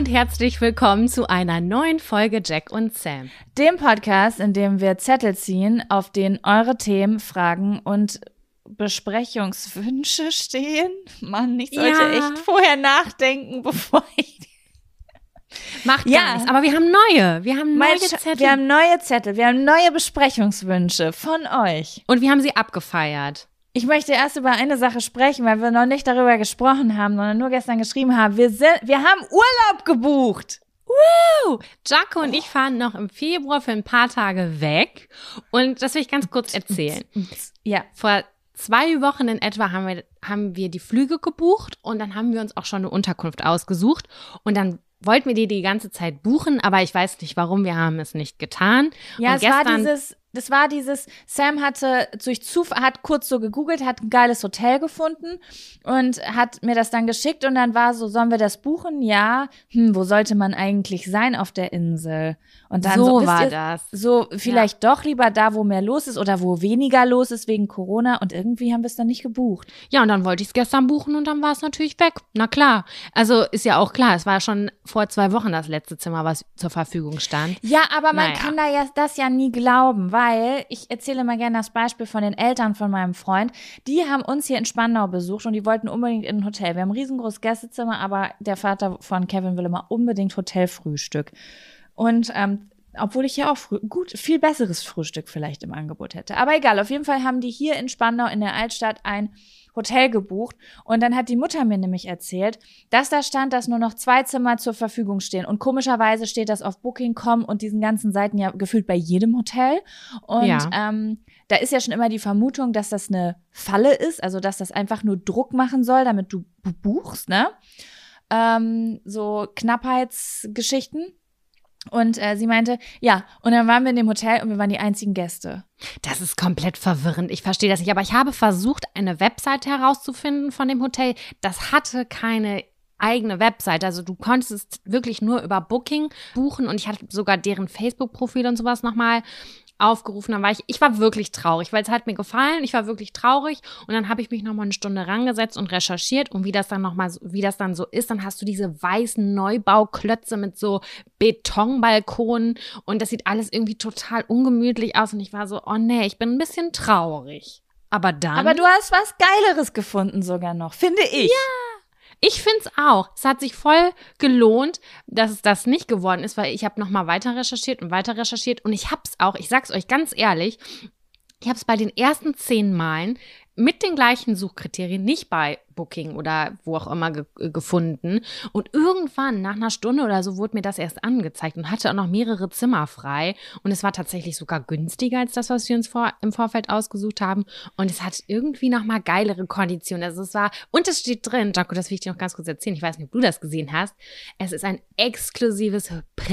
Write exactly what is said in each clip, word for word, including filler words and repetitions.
und herzlich willkommen zu einer neuen Folge Jack und Sam. Dem Podcast, in dem wir Zettel ziehen, auf denen eure Themen, Fragen und Besprechungswünsche stehen. Mann, ich sollte Ja. echt vorher nachdenken, bevor ich... Macht Ja. gar nichts, aber wir haben neue. Wir haben neue Mein Sch- Zettel. Wir haben neue Zettel, wir haben neue Besprechungswünsche von euch. und wir haben sie abgefeiert. Ich möchte erst über eine Sache sprechen, weil wir noch nicht darüber gesprochen haben, sondern nur gestern geschrieben haben. Wir sind, wir haben Urlaub gebucht. Uh, Jaco und ich fahren noch im Februar für ein paar Tage weg. Und das will ich ganz kurz erzählen. Ja. Vor zwei Wochen in etwa haben wir, haben wir die Flüge gebucht und dann haben wir uns auch schon eine Unterkunft ausgesucht. Und dann wollten wir die die ganze Zeit buchen, aber ich weiß nicht warum, wir haben es nicht getan. Ja, und es gestern, war dieses, das war dieses, Sam hatte durch Zufall, hat kurz so gegoogelt, hat ein geiles Hotel gefunden und hat mir das dann geschickt und dann war so, sollen wir das buchen? Ja, hm, wo sollte man eigentlich sein auf der Insel? Und dann so, so, wisst war ihr, das. so vielleicht doch lieber da, wo mehr los ist oder wo weniger los ist wegen Corona und irgendwie haben wir es dann nicht gebucht. Ja, und dann wollte ich es gestern buchen und dann war es natürlich weg. Na klar. Also ist ja auch klar, es war schon vor zwei Wochen das letzte Zimmer, was zur Verfügung stand. Ja, aber man Naja. kann da ja das ja nie glauben, weil ich erzähle mal gerne das Beispiel von den Eltern von meinem Freund. Die haben uns hier in Spandau besucht und die wollten unbedingt in ein Hotel. Wir haben ein riesengroßes Gästezimmer, aber der Vater von Kevin will immer unbedingt Hotelfrühstück. Und ähm, obwohl ich ja auch früh, gut, viel besseres Frühstück vielleicht im Angebot hätte. Aber egal, auf jeden Fall haben die hier in Spandau in der Altstadt ein Hotel gebucht und dann hat die Mutter mir nämlich erzählt, dass da stand, dass nur noch zwei Zimmer zur Verfügung stehen und komischerweise steht das auf Booking Punkt com und diesen ganzen Seiten ja gefühlt bei jedem Hotel und Ja. ähm, da ist ja schon immer die Vermutung, dass das eine Falle ist, also dass das einfach nur Druck machen soll, damit du bu- buchst, ne? Ähm, so Knappheitsgeschichten. Und äh, sie meinte, ja, und dann waren wir in dem Hotel und wir waren die einzigen Gäste. Das ist komplett verwirrend. Ich verstehe das nicht. Aber ich habe versucht, eine Webseite herauszufinden von dem Hotel. Das hatte keine eigene Webseite. Also du konntest es wirklich nur über Booking buchen. Und ich hatte sogar deren Facebook-Profil und sowas nochmal aufgerufen. Dann war ich, ich war wirklich traurig, weil es hat mir gefallen. Ich war wirklich traurig. Und dann habe ich mich nochmal eine Stunde rangesetzt und recherchiert. Und wie das dann nochmal, wie das dann so ist, dann hast du diese weißen Neubauklötze mit so Betonbalkonen. Und das sieht alles irgendwie total ungemütlich aus. Und ich war so, oh nee, ich bin ein bisschen traurig. Aber dann. Aber du hast was Geileres gefunden sogar noch, finde ich. Ich find's auch. Es hat sich voll gelohnt, dass es das nicht geworden ist, weil ich habe noch mal weiter recherchiert und weiter recherchiert und ich hab's auch, ich sag's euch ganz ehrlich, ich habe es bei den ersten zehn Malen mit den gleichen Suchkriterien nicht bei Booking oder wo auch immer ge gefunden. Und irgendwann, nach einer Stunde oder so, wurde mir das erst angezeigt und hatte auch noch mehrere Zimmer frei. Und es war tatsächlich sogar günstiger als das, was wir uns vor im Vorfeld ausgesucht haben. Und es hat irgendwie noch mal geilere Konditionen. Also es war, und es steht drin, Jaco, das will ich dir noch ganz kurz erzählen. Ich weiß nicht, ob du das gesehen hast. Es ist ein exklusives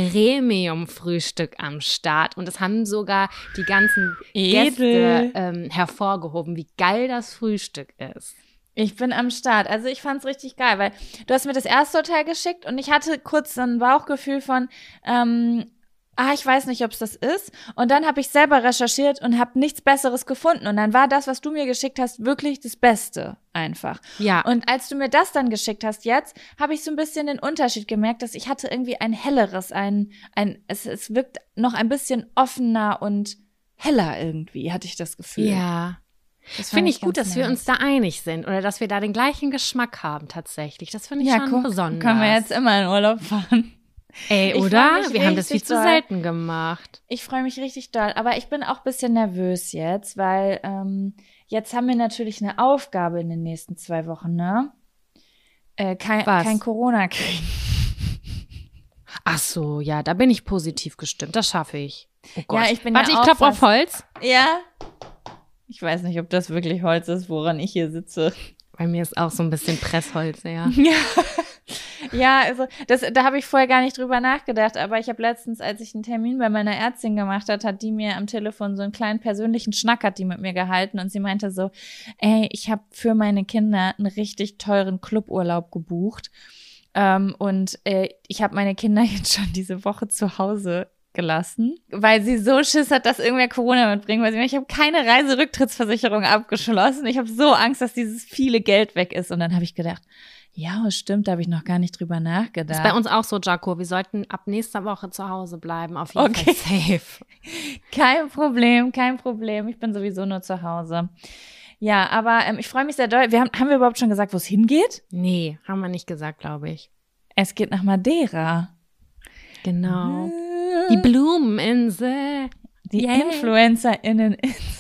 Premium-Frühstück am Start. Und es haben sogar die ganzen Gäste ähm, hervorgehoben, wie geil das Frühstück ist. Ich bin am Start. Also ich fand's richtig geil, weil du hast mir das erste Hotel geschickt und ich hatte kurz so ein Bauchgefühl von, ähm, ah, ich weiß nicht, ob es das ist. Und dann habe ich selber recherchiert und habe nichts Besseres gefunden. Und dann war das, was du mir geschickt hast, wirklich das Beste einfach. Ja. Und als du mir das dann geschickt hast jetzt, habe ich so ein bisschen den Unterschied gemerkt, dass ich hatte irgendwie ein helleres, ein, ein, es, es wirkt noch ein bisschen offener und heller irgendwie, hatte ich das Gefühl. Ja. Das fand Finde ich gut, ganz dass wir nice. uns da einig sind oder dass wir da den gleichen Geschmack haben tatsächlich. Das finde ich Ja, schon guck, besonders. können wir jetzt immer in Urlaub fahren. Ey, Ich oder? freu mich Wir haben das viel richtig zu doll. selten gemacht. Ich freue mich richtig doll, aber ich bin auch ein bisschen nervös jetzt, weil ähm, jetzt haben wir natürlich eine Aufgabe in den nächsten zwei Wochen, ne? Äh, kein, Was? kein Corona kriegen. Ach so, ja, da bin ich positiv gestimmt. Das schaffe ich. Oh Gott. Ja, ich bin Warte, ja ich auch klopfe auf fast- Holz. Ja? Ich weiß nicht, ob das wirklich Holz ist, woran ich hier sitze. Bei mir ist auch so ein bisschen Pressholz, ja. Ja. Ja, also das, da habe ich vorher gar nicht drüber nachgedacht, aber ich habe letztens, als ich einen Termin bei meiner Ärztin gemacht hat, hat die mir am Telefon so einen kleinen persönlichen Schnack hat die mit mir gehalten und sie meinte so, ey, ich habe für meine Kinder einen richtig teuren Cluburlaub gebucht ähm, und äh, ich habe meine Kinder jetzt schon diese Woche zu Hause gelassen, weil sie so Schiss hat, dass irgendwer Corona mitbringt, weil sie meint, ich habe keine Reiserücktrittsversicherung abgeschlossen, ich habe so Angst, dass dieses viele Geld weg ist und dann habe ich gedacht, Ja, stimmt, da habe ich noch gar nicht drüber nachgedacht. Ist bei uns auch so, Jaco. Wir sollten ab nächster Woche zu Hause bleiben, auf jeden Okay. Fall safe. Kein Problem, kein Problem. Ich bin sowieso nur zu Hause. Ja, aber ähm, ich freue mich sehr doll. Wir haben, haben wir überhaupt schon gesagt, wo es hingeht? Nee, haben wir nicht gesagt, glaube ich. Es geht nach Madeira. Genau. Die Blumeninsel. Die Yay. InfluencerInnen.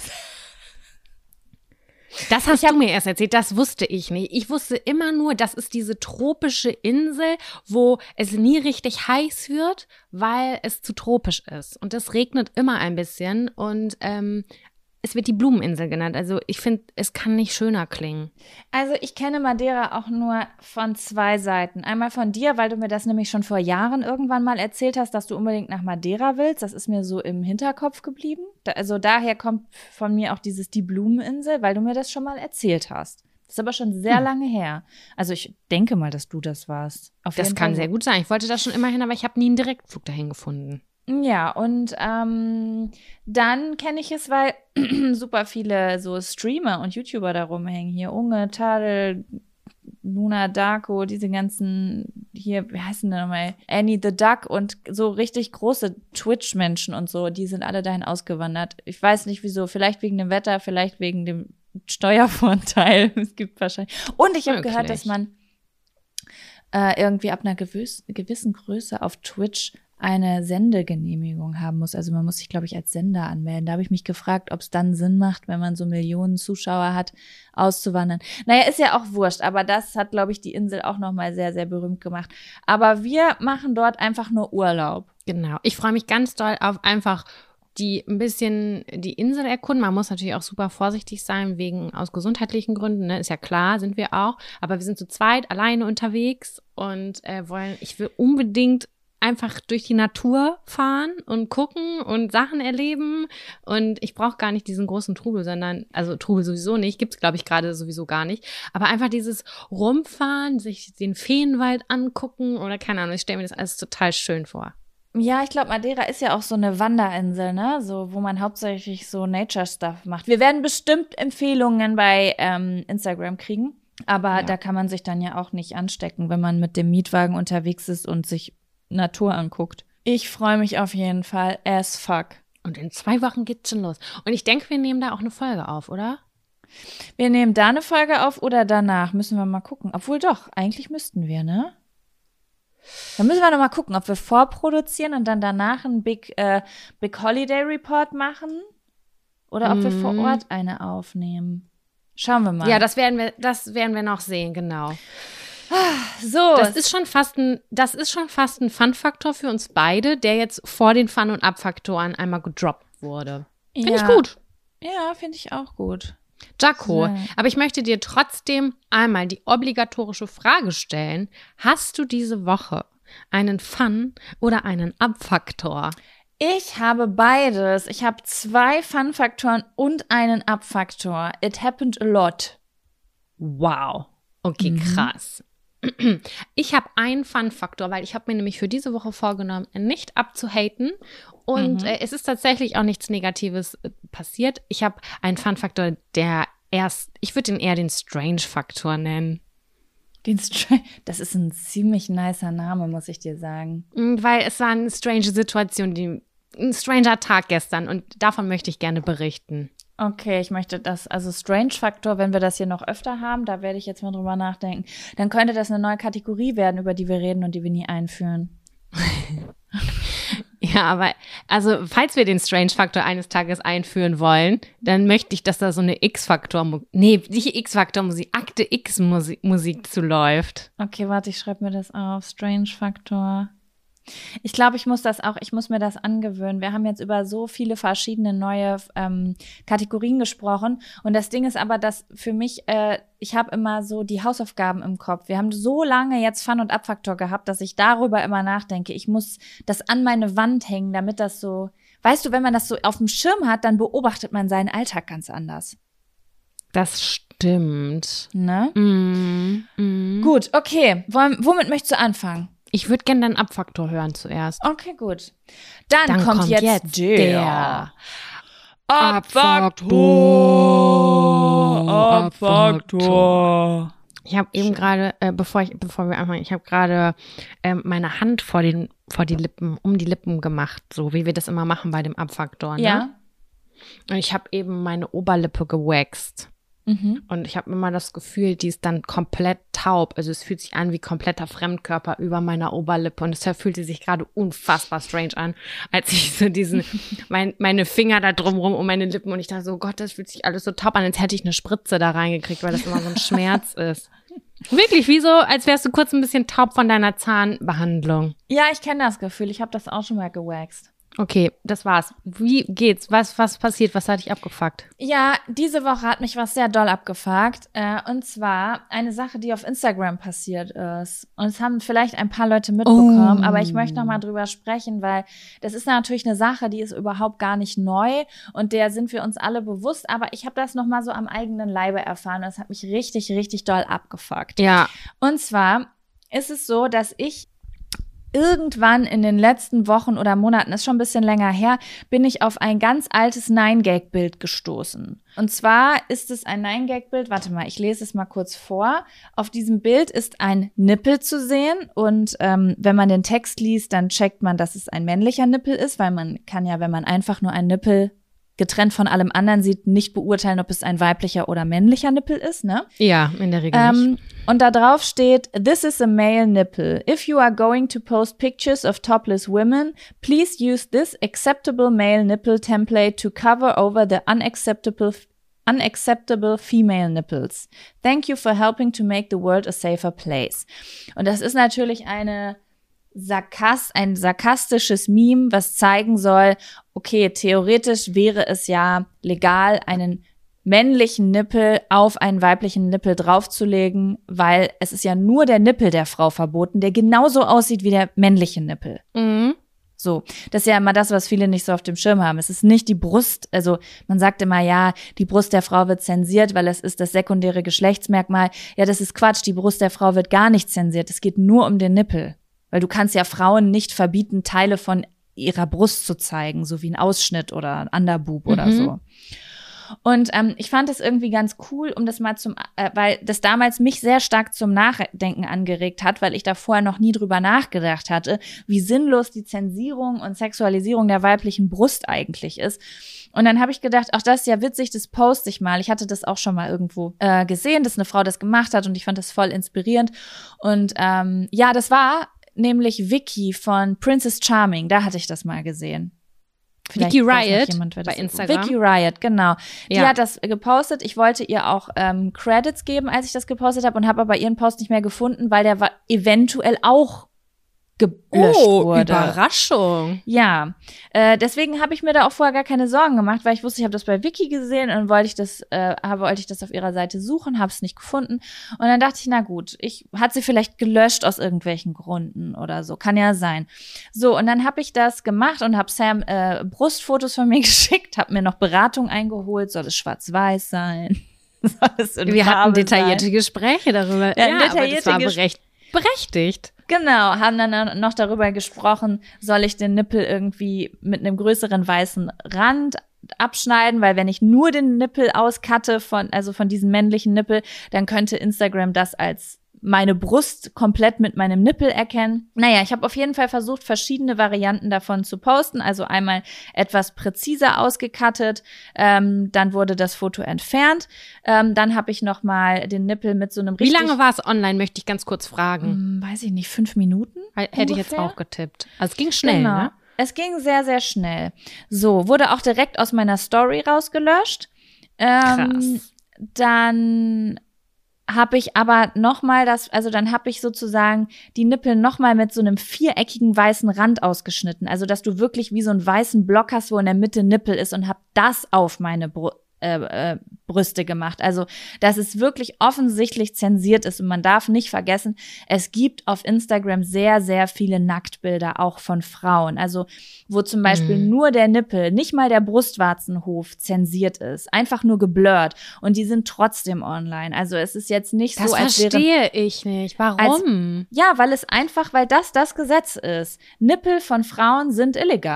Das hast du mir erst erzählt, das wusste ich nicht. Ich wusste immer nur, das ist diese tropische Insel, wo es nie richtig heiß wird, weil es zu tropisch ist. Und es regnet immer ein bisschen und ähm, es wird die Blumeninsel genannt. Also ich finde, es kann nicht schöner klingen. Also ich kenne Madeira auch nur von zwei Seiten. Einmal von dir, weil du mir das nämlich schon vor Jahren irgendwann mal erzählt hast, dass du unbedingt nach Madeira willst. Das ist mir so im Hinterkopf geblieben. Da, also daher kommt von mir auch dieses die Blumeninsel, weil du mir das schon mal erzählt hast. Das ist aber schon sehr hm. lange her. Also ich denke mal, dass du das warst. Auf das jeden kann Fall. sehr gut sein. Ich wollte da schon immer hin, aber ich habe nie einen Direktflug dahin gefunden. Ja, und ähm, dann kenne ich es, weil super viele so Streamer und YouTuber da rumhängen. Hier Unge, Tadel, Luna Darko, diese ganzen, hier, wie heißen die nochmal? Annie the Duck und so richtig große Twitch-Menschen und so, die sind alle dahin ausgewandert. Ich weiß nicht wieso, vielleicht wegen dem Wetter, vielleicht wegen dem Steuervorteil. Es gibt wahrscheinlich. Und ich habe gehört, dass man äh, irgendwie ab einer gewiss, gewissen Größe auf Twitch eine Sendegenehmigung haben muss. Also man muss sich, glaube ich, als Sender anmelden. Da habe ich mich gefragt, ob es dann Sinn macht, wenn man so Millionen Zuschauer hat, auszuwandern. Naja, ist ja auch wurscht, aber das hat, glaube ich, die Insel auch nochmal sehr, sehr berühmt gemacht. Aber wir machen dort einfach nur Urlaub. Genau. Ich freue mich ganz doll auf einfach die ein bisschen die Insel erkunden. Man muss natürlich auch super vorsichtig sein, wegen aus gesundheitlichen Gründen, ne? Ist ja klar, sind wir auch. Aber wir sind zu zweit alleine unterwegs und äh, wollen, ich will unbedingt einfach durch die Natur fahren und gucken und Sachen erleben. Und ich brauche gar nicht diesen großen Trubel, sondern, also Trubel sowieso nicht, gibt's glaube ich gerade sowieso gar nicht. Aber einfach dieses Rumfahren, sich den Feenwald angucken oder keine Ahnung, ich stelle mir das alles total schön vor. Ja, ich glaube, Madeira ist ja auch so eine Wanderinsel, ne? So, wo man hauptsächlich so Nature-Stuff macht. Wir werden bestimmt Empfehlungen bei ähm, Instagram kriegen. Aber ja. Da kann man sich dann ja auch nicht anstecken, wenn man mit dem Mietwagen unterwegs ist und sich Natur anguckt. Ich freue mich auf jeden Fall as fuck. Und in zwei Wochen geht's schon los. Und ich denke, wir nehmen da auch eine Folge auf, oder? Wir nehmen da eine Folge auf oder danach. Müssen wir mal gucken. Obwohl doch, eigentlich müssten wir, ne? Dann müssen wir noch mal gucken, ob wir vorproduzieren und dann danach einen Big, äh, Big Holiday Report machen oder ob mm. wir vor Ort eine aufnehmen. Schauen wir mal. Ja, das werden wir, das werden wir noch sehen, genau. So. Das ist schon fast ein, das ist schon fast ein Fun-Faktor für uns beide, der jetzt vor den Fun- und Ab-Faktoren einmal gedroppt wurde. Finde ja. ich gut. Ja, finde ich auch gut. Jaco, Ja. aber ich möchte dir trotzdem einmal die obligatorische Frage stellen. Hast du diese Woche einen Fun- oder einen Ab-Faktor? Ich habe beides. Ich habe zwei Fun-Faktoren und einen Ab-Faktor. It happened a lot. Wow. Okay, Mhm. krass. Ich habe einen Fun-Faktor, weil ich habe mir nämlich für diese Woche vorgenommen, nicht abzuhaten. Und Mhm. äh, es ist tatsächlich auch nichts Negatives äh, passiert. Ich habe einen Fun-Faktor, der erst, ich würde ihn eher den Strange-Faktor nennen. Den Str- das ist ein ziemlich nicer Name, muss ich dir sagen. Mm, Weil es war eine strange Situation, die, ein stranger Tag gestern und davon möchte ich gerne berichten. Okay, ich möchte das, also Strange-Faktor, wenn wir das hier noch öfter haben, da werde ich jetzt mal drüber nachdenken, dann könnte das eine neue Kategorie werden, über die wir reden und die wir nie einführen. Ja, aber also falls wir den Strange-Faktor eines Tages einführen wollen, dann möchte ich, dass da so eine X-Faktor, nee, nicht X-Faktor-Musik, Akte X-Musik Musik zu läuft. Okay, warte, ich schreibe mir das auf. Strange-Faktor. Ich glaube, ich muss das auch, ich muss mir das angewöhnen. Wir haben jetzt über so viele verschiedene neue ähm, Kategorien gesprochen. Und das Ding ist aber, dass für mich, äh, ich habe immer so die Hausaufgaben im Kopf. Wir haben so lange jetzt Fun- und Abfaktor gehabt, dass ich darüber immer nachdenke. Ich muss das an meine Wand hängen, damit das so, weißt du, wenn man das so auf dem Schirm hat, dann beobachtet man seinen Alltag ganz anders. Das stimmt. Ne? Mm, mm. Gut, okay. Wollen, womit möchtest du anfangen? Ich würde gerne deinen Abfaktor hören zuerst. Okay, gut. Dann, Dann kommt, kommt jetzt, jetzt der, der Abfaktor. Abfaktor. Abfaktor. Ich habe eben gerade, äh, bevor ich, bevor wir anfangen, ich habe gerade ähm, meine Hand vor den, vor die Lippen, um die Lippen gemacht, so wie wir das immer machen bei dem Abfaktor, ne? Ja. Und ich habe eben meine Oberlippe gewaxt. Mhm. Und ich habe immer das Gefühl, die ist dann komplett taub. Also es fühlt sich an wie kompletter Fremdkörper über meiner Oberlippe. Und deshalb fühlte sich gerade unfassbar strange an, als ich so diesen, mein, meine Finger da drumrum um meine Lippen und ich dachte so, Gott, das fühlt sich alles so taub an, als hätte ich eine Spritze da reingekriegt, weil das immer so ein Schmerz ist. Wirklich, wie so, als wärst du kurz ein bisschen taub von deiner Zahnbehandlung. Ja, ich kenne das Gefühl. Ich habe das auch schon mal gewaxt. Okay, das war's. Wie geht's? Was, was passiert? Was hat dich abgefuckt? Ja, diese Woche hat mich was sehr doll abgefuckt. Äh, und zwar eine Sache, die auf Instagram passiert ist. Und es haben vielleicht ein paar Leute mitbekommen, Oh. aber ich möchte noch mal drüber sprechen, weil das ist natürlich eine Sache, die ist überhaupt gar nicht neu und der sind wir uns alle bewusst. Aber ich habe das noch mal so am eigenen Leibe erfahren und es hat mich richtig, richtig doll abgefuckt. Ja. Und zwar ist es so, dass ich irgendwann in den letzten Wochen oder Monaten, ist schon ein bisschen länger her, bin ich auf ein ganz altes Nine-Gag-Bild gestoßen. Und zwar ist es ein Nine-Gag-Bild, warte mal, ich lese es mal kurz vor. Auf diesem Bild ist ein Nippel zu sehen und ähm, wenn man den Text liest, dann checkt man, dass es ein männlicher Nippel ist, weil man kann ja, wenn man einfach nur einen Nippel getrennt von allem anderen sieht, nicht beurteilen, ob es ein weiblicher oder männlicher Nippel ist, ne? Ja, in der Regel Ähm, nicht. und da drauf steht, this is a male nipple. If you are going to post pictures of topless women, please use this acceptable male nipple template to cover over the unacceptable unacceptable female nipples. Thank you for helping to make the world a safer place. Und das ist natürlich eine Sarkast, ein sarkastisches Meme, was zeigen soll, okay, theoretisch wäre es ja legal, einen männlichen Nippel auf einen weiblichen Nippel draufzulegen, weil es ist ja nur der Nippel der Frau verboten, der genauso aussieht wie der männliche Nippel. Mhm. So, das ist ja immer das, was viele nicht so auf dem Schirm haben. Es ist nicht die Brust, also man sagt immer, ja, die Brust der Frau wird zensiert, weil es ist das sekundäre Geschlechtsmerkmal. Ja, das ist Quatsch, die Brust der Frau wird gar nicht zensiert. Es geht nur um den Nippel. Weil du kannst ja Frauen nicht verbieten, Teile von ihrer Brust zu zeigen, so wie ein Ausschnitt oder ein Underboob oder Mhm. so. Und ähm, ich fand es irgendwie ganz cool, um das mal zum, äh, weil das damals mich sehr stark zum Nachdenken angeregt hat, weil ich da vorher noch nie drüber nachgedacht hatte, wie sinnlos die Zensierung und Sexualisierung der weiblichen Brust eigentlich ist. Und dann habe ich gedacht, ach, das ist ja witzig, das poste ich mal. Ich hatte das auch schon mal irgendwo äh, gesehen, dass eine Frau das gemacht hat und ich fand das voll inspirierend. Und ähm, ja, das war nämlich Vicky von Princess Charming, da hatte ich das mal gesehen. Vielleicht Vicky weiß noch Riot jemand, wer das bei ist. Instagram. Vicky Riot, genau. Die Ja. hat das gepostet. Ich wollte ihr auch ähm, Credits geben, als ich das gepostet habe und habe aber ihren Post nicht mehr gefunden, weil der war eventuell auch gelöscht Oh, wurde. Überraschung. Ja, äh, deswegen habe ich mir da auch vorher gar keine Sorgen gemacht, weil ich wusste, ich habe das bei Vicky gesehen und wollte ich das, äh, habe- wollte ich das auf ihrer Seite suchen, habe es nicht gefunden und dann dachte ich, na gut, ich hat sie vielleicht gelöscht aus irgendwelchen Gründen oder so, kann ja sein. So und dann habe ich das gemacht und habe Sam äh, Brustfotos von mir geschickt, habe mir noch Beratung eingeholt, soll es schwarz-weiß sein, soll es in Wir hatten Farbe detaillierte sein? Gespräche darüber. Ja, Ja, aber das detaillierte war Ges- berecht, berechtigt. Genau, haben dann noch darüber gesprochen, soll ich den Nippel irgendwie mit einem größeren weißen Rand abschneiden, weil wenn ich nur den Nippel auskatte von, also von diesem männlichen Nippel, dann könnte Instagram das als meine Brust komplett mit meinem Nippel erkennen. Naja, ich habe auf jeden Fall versucht, verschiedene Varianten davon zu posten. Also einmal etwas präziser ausgekattet, ähm, dann wurde das Foto entfernt. Ähm, dann habe ich noch mal den Nippel mit so einem Wie richtig... lange war es online, möchte ich ganz kurz fragen. Hm, weiß ich nicht, fünf Minuten? Hätte ich jetzt ungefähr? auch getippt. Also es ging schnell, Genau. ne? Es ging sehr, sehr schnell. So, wurde auch direkt aus meiner Story rausgelöscht. Ähm, Krass. Dann habe ich aber noch mal das, also dann habe ich sozusagen die Nippel noch mal mit so einem viereckigen weißen Rand ausgeschnitten. Also, dass du wirklich wie so einen weißen Block hast, wo in der Mitte Nippel ist und habe das auf meine Brust. Äh, äh, Brüste gemacht. Also, dass es wirklich offensichtlich zensiert ist und man darf nicht vergessen, es gibt auf Instagram sehr, sehr viele Nacktbilder auch von Frauen. Also, wo zum Beispiel Mhm. nur der Nippel, nicht mal der Brustwarzenhof zensiert ist, einfach nur geblurrt und die sind trotzdem online. Also, es ist jetzt nicht Das so, als wäre verstehe ich nicht. Warum? ja, weil es einfach, weil das das Gesetz ist. Nippel von Frauen sind illegal.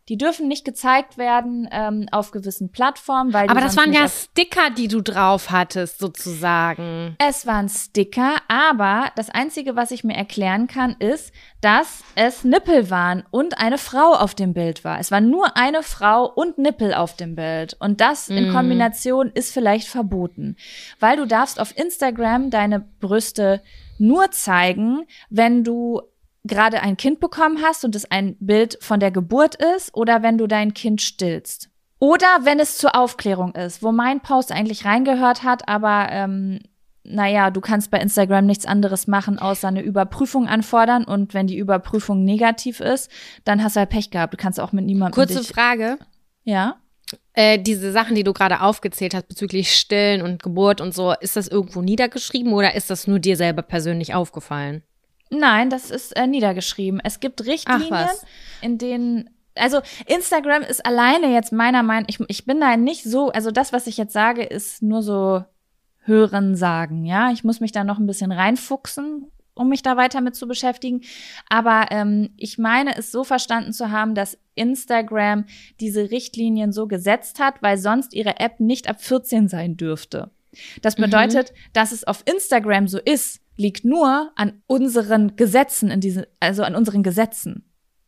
Die dürfen nicht gezeigt werden ähm, auf gewissen Plattformen, weil die Aber das sonst waren nicht ja auf- Sticker, die du drauf hattest, sozusagen. Es waren Sticker, aber das Einzige, was ich mir erklären kann, ist, dass es Nippel waren und eine Frau auf dem Bild war. Es war nur eine Frau und Nippel auf dem Bild. Und das in Mm. Kombination ist vielleicht verboten. Weil du darfst auf Instagram deine Brüste nur zeigen, wenn du gerade ein Kind bekommen hast und es ein Bild von der Geburt ist oder wenn du dein Kind stillst. Oder wenn es zur Aufklärung ist, wo mein Post eigentlich reingehört hat, aber ähm, naja, du kannst bei Instagram nichts anderes machen, außer eine Überprüfung anfordern und wenn die Überprüfung negativ ist, dann hast du halt Pech gehabt. Du kannst auch mit niemandem Kurze dich, Frage. Ja? Äh, diese Sachen, die du gerade aufgezählt hast bezüglich Stillen und Geburt und so, ist das irgendwo niedergeschrieben oder ist das nur dir selber persönlich aufgefallen? Nein, das ist äh, niedergeschrieben. Es gibt Richtlinien, Ach, was. in denen, also Instagram ist alleine jetzt meiner Meinung, ich, ich bin da nicht so, also das, was ich jetzt sage, ist nur so Hören sagen, ja. Ich muss mich da noch ein bisschen reinfuchsen, um mich da weiter mit zu beschäftigen. Aber ähm, ich meine, es so verstanden zu haben, dass Instagram diese Richtlinien so gesetzt hat, weil sonst ihre App nicht ab vierzehn sein dürfte. Das bedeutet, mhm. dass es auf Instagram so ist, liegt nur an unseren Gesetzen in diese, also an unseren Gesetzen.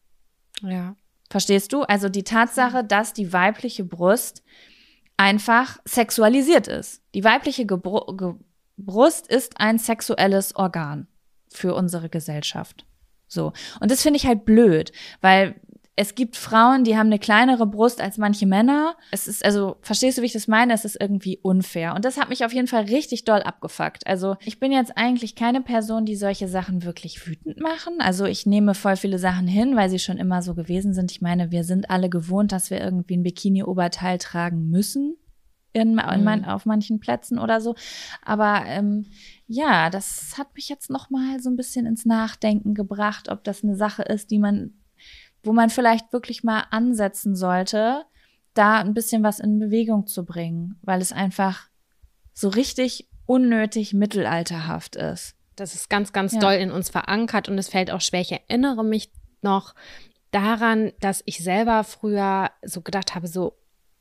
Ja. Verstehst du? Also die Tatsache, dass die weibliche Brust einfach sexualisiert ist. Die weibliche Gebr- Ge- Brust ist ein sexuelles Organ für unsere Gesellschaft. So. Und das finde ich halt blöd, weil es gibt Frauen, die haben eine kleinere Brust als manche Männer. Es ist, also, verstehst du, wie ich das meine? Es ist irgendwie unfair. Und das hat mich auf jeden Fall richtig doll abgefuckt. Also, ich bin jetzt eigentlich keine Person, die solche Sachen wirklich wütend machen. Also, ich nehme voll viele Sachen hin, weil sie schon immer so gewesen sind. Ich meine, wir sind alle gewohnt, dass wir irgendwie ein Bikini-Oberteil tragen müssen. In, in mein, auf manchen Plätzen oder so. Aber ähm, ja, das hat mich jetzt noch mal so ein bisschen ins Nachdenken gebracht, ob das eine Sache ist, die man wo man vielleicht wirklich mal ansetzen sollte, da ein bisschen was in Bewegung zu bringen, weil es einfach so richtig unnötig mittelalterhaft ist. Das ist ganz, ganz Ja. doll in uns verankert und es fällt auch schwer. Ich erinnere mich noch daran, dass ich selber früher so gedacht habe, so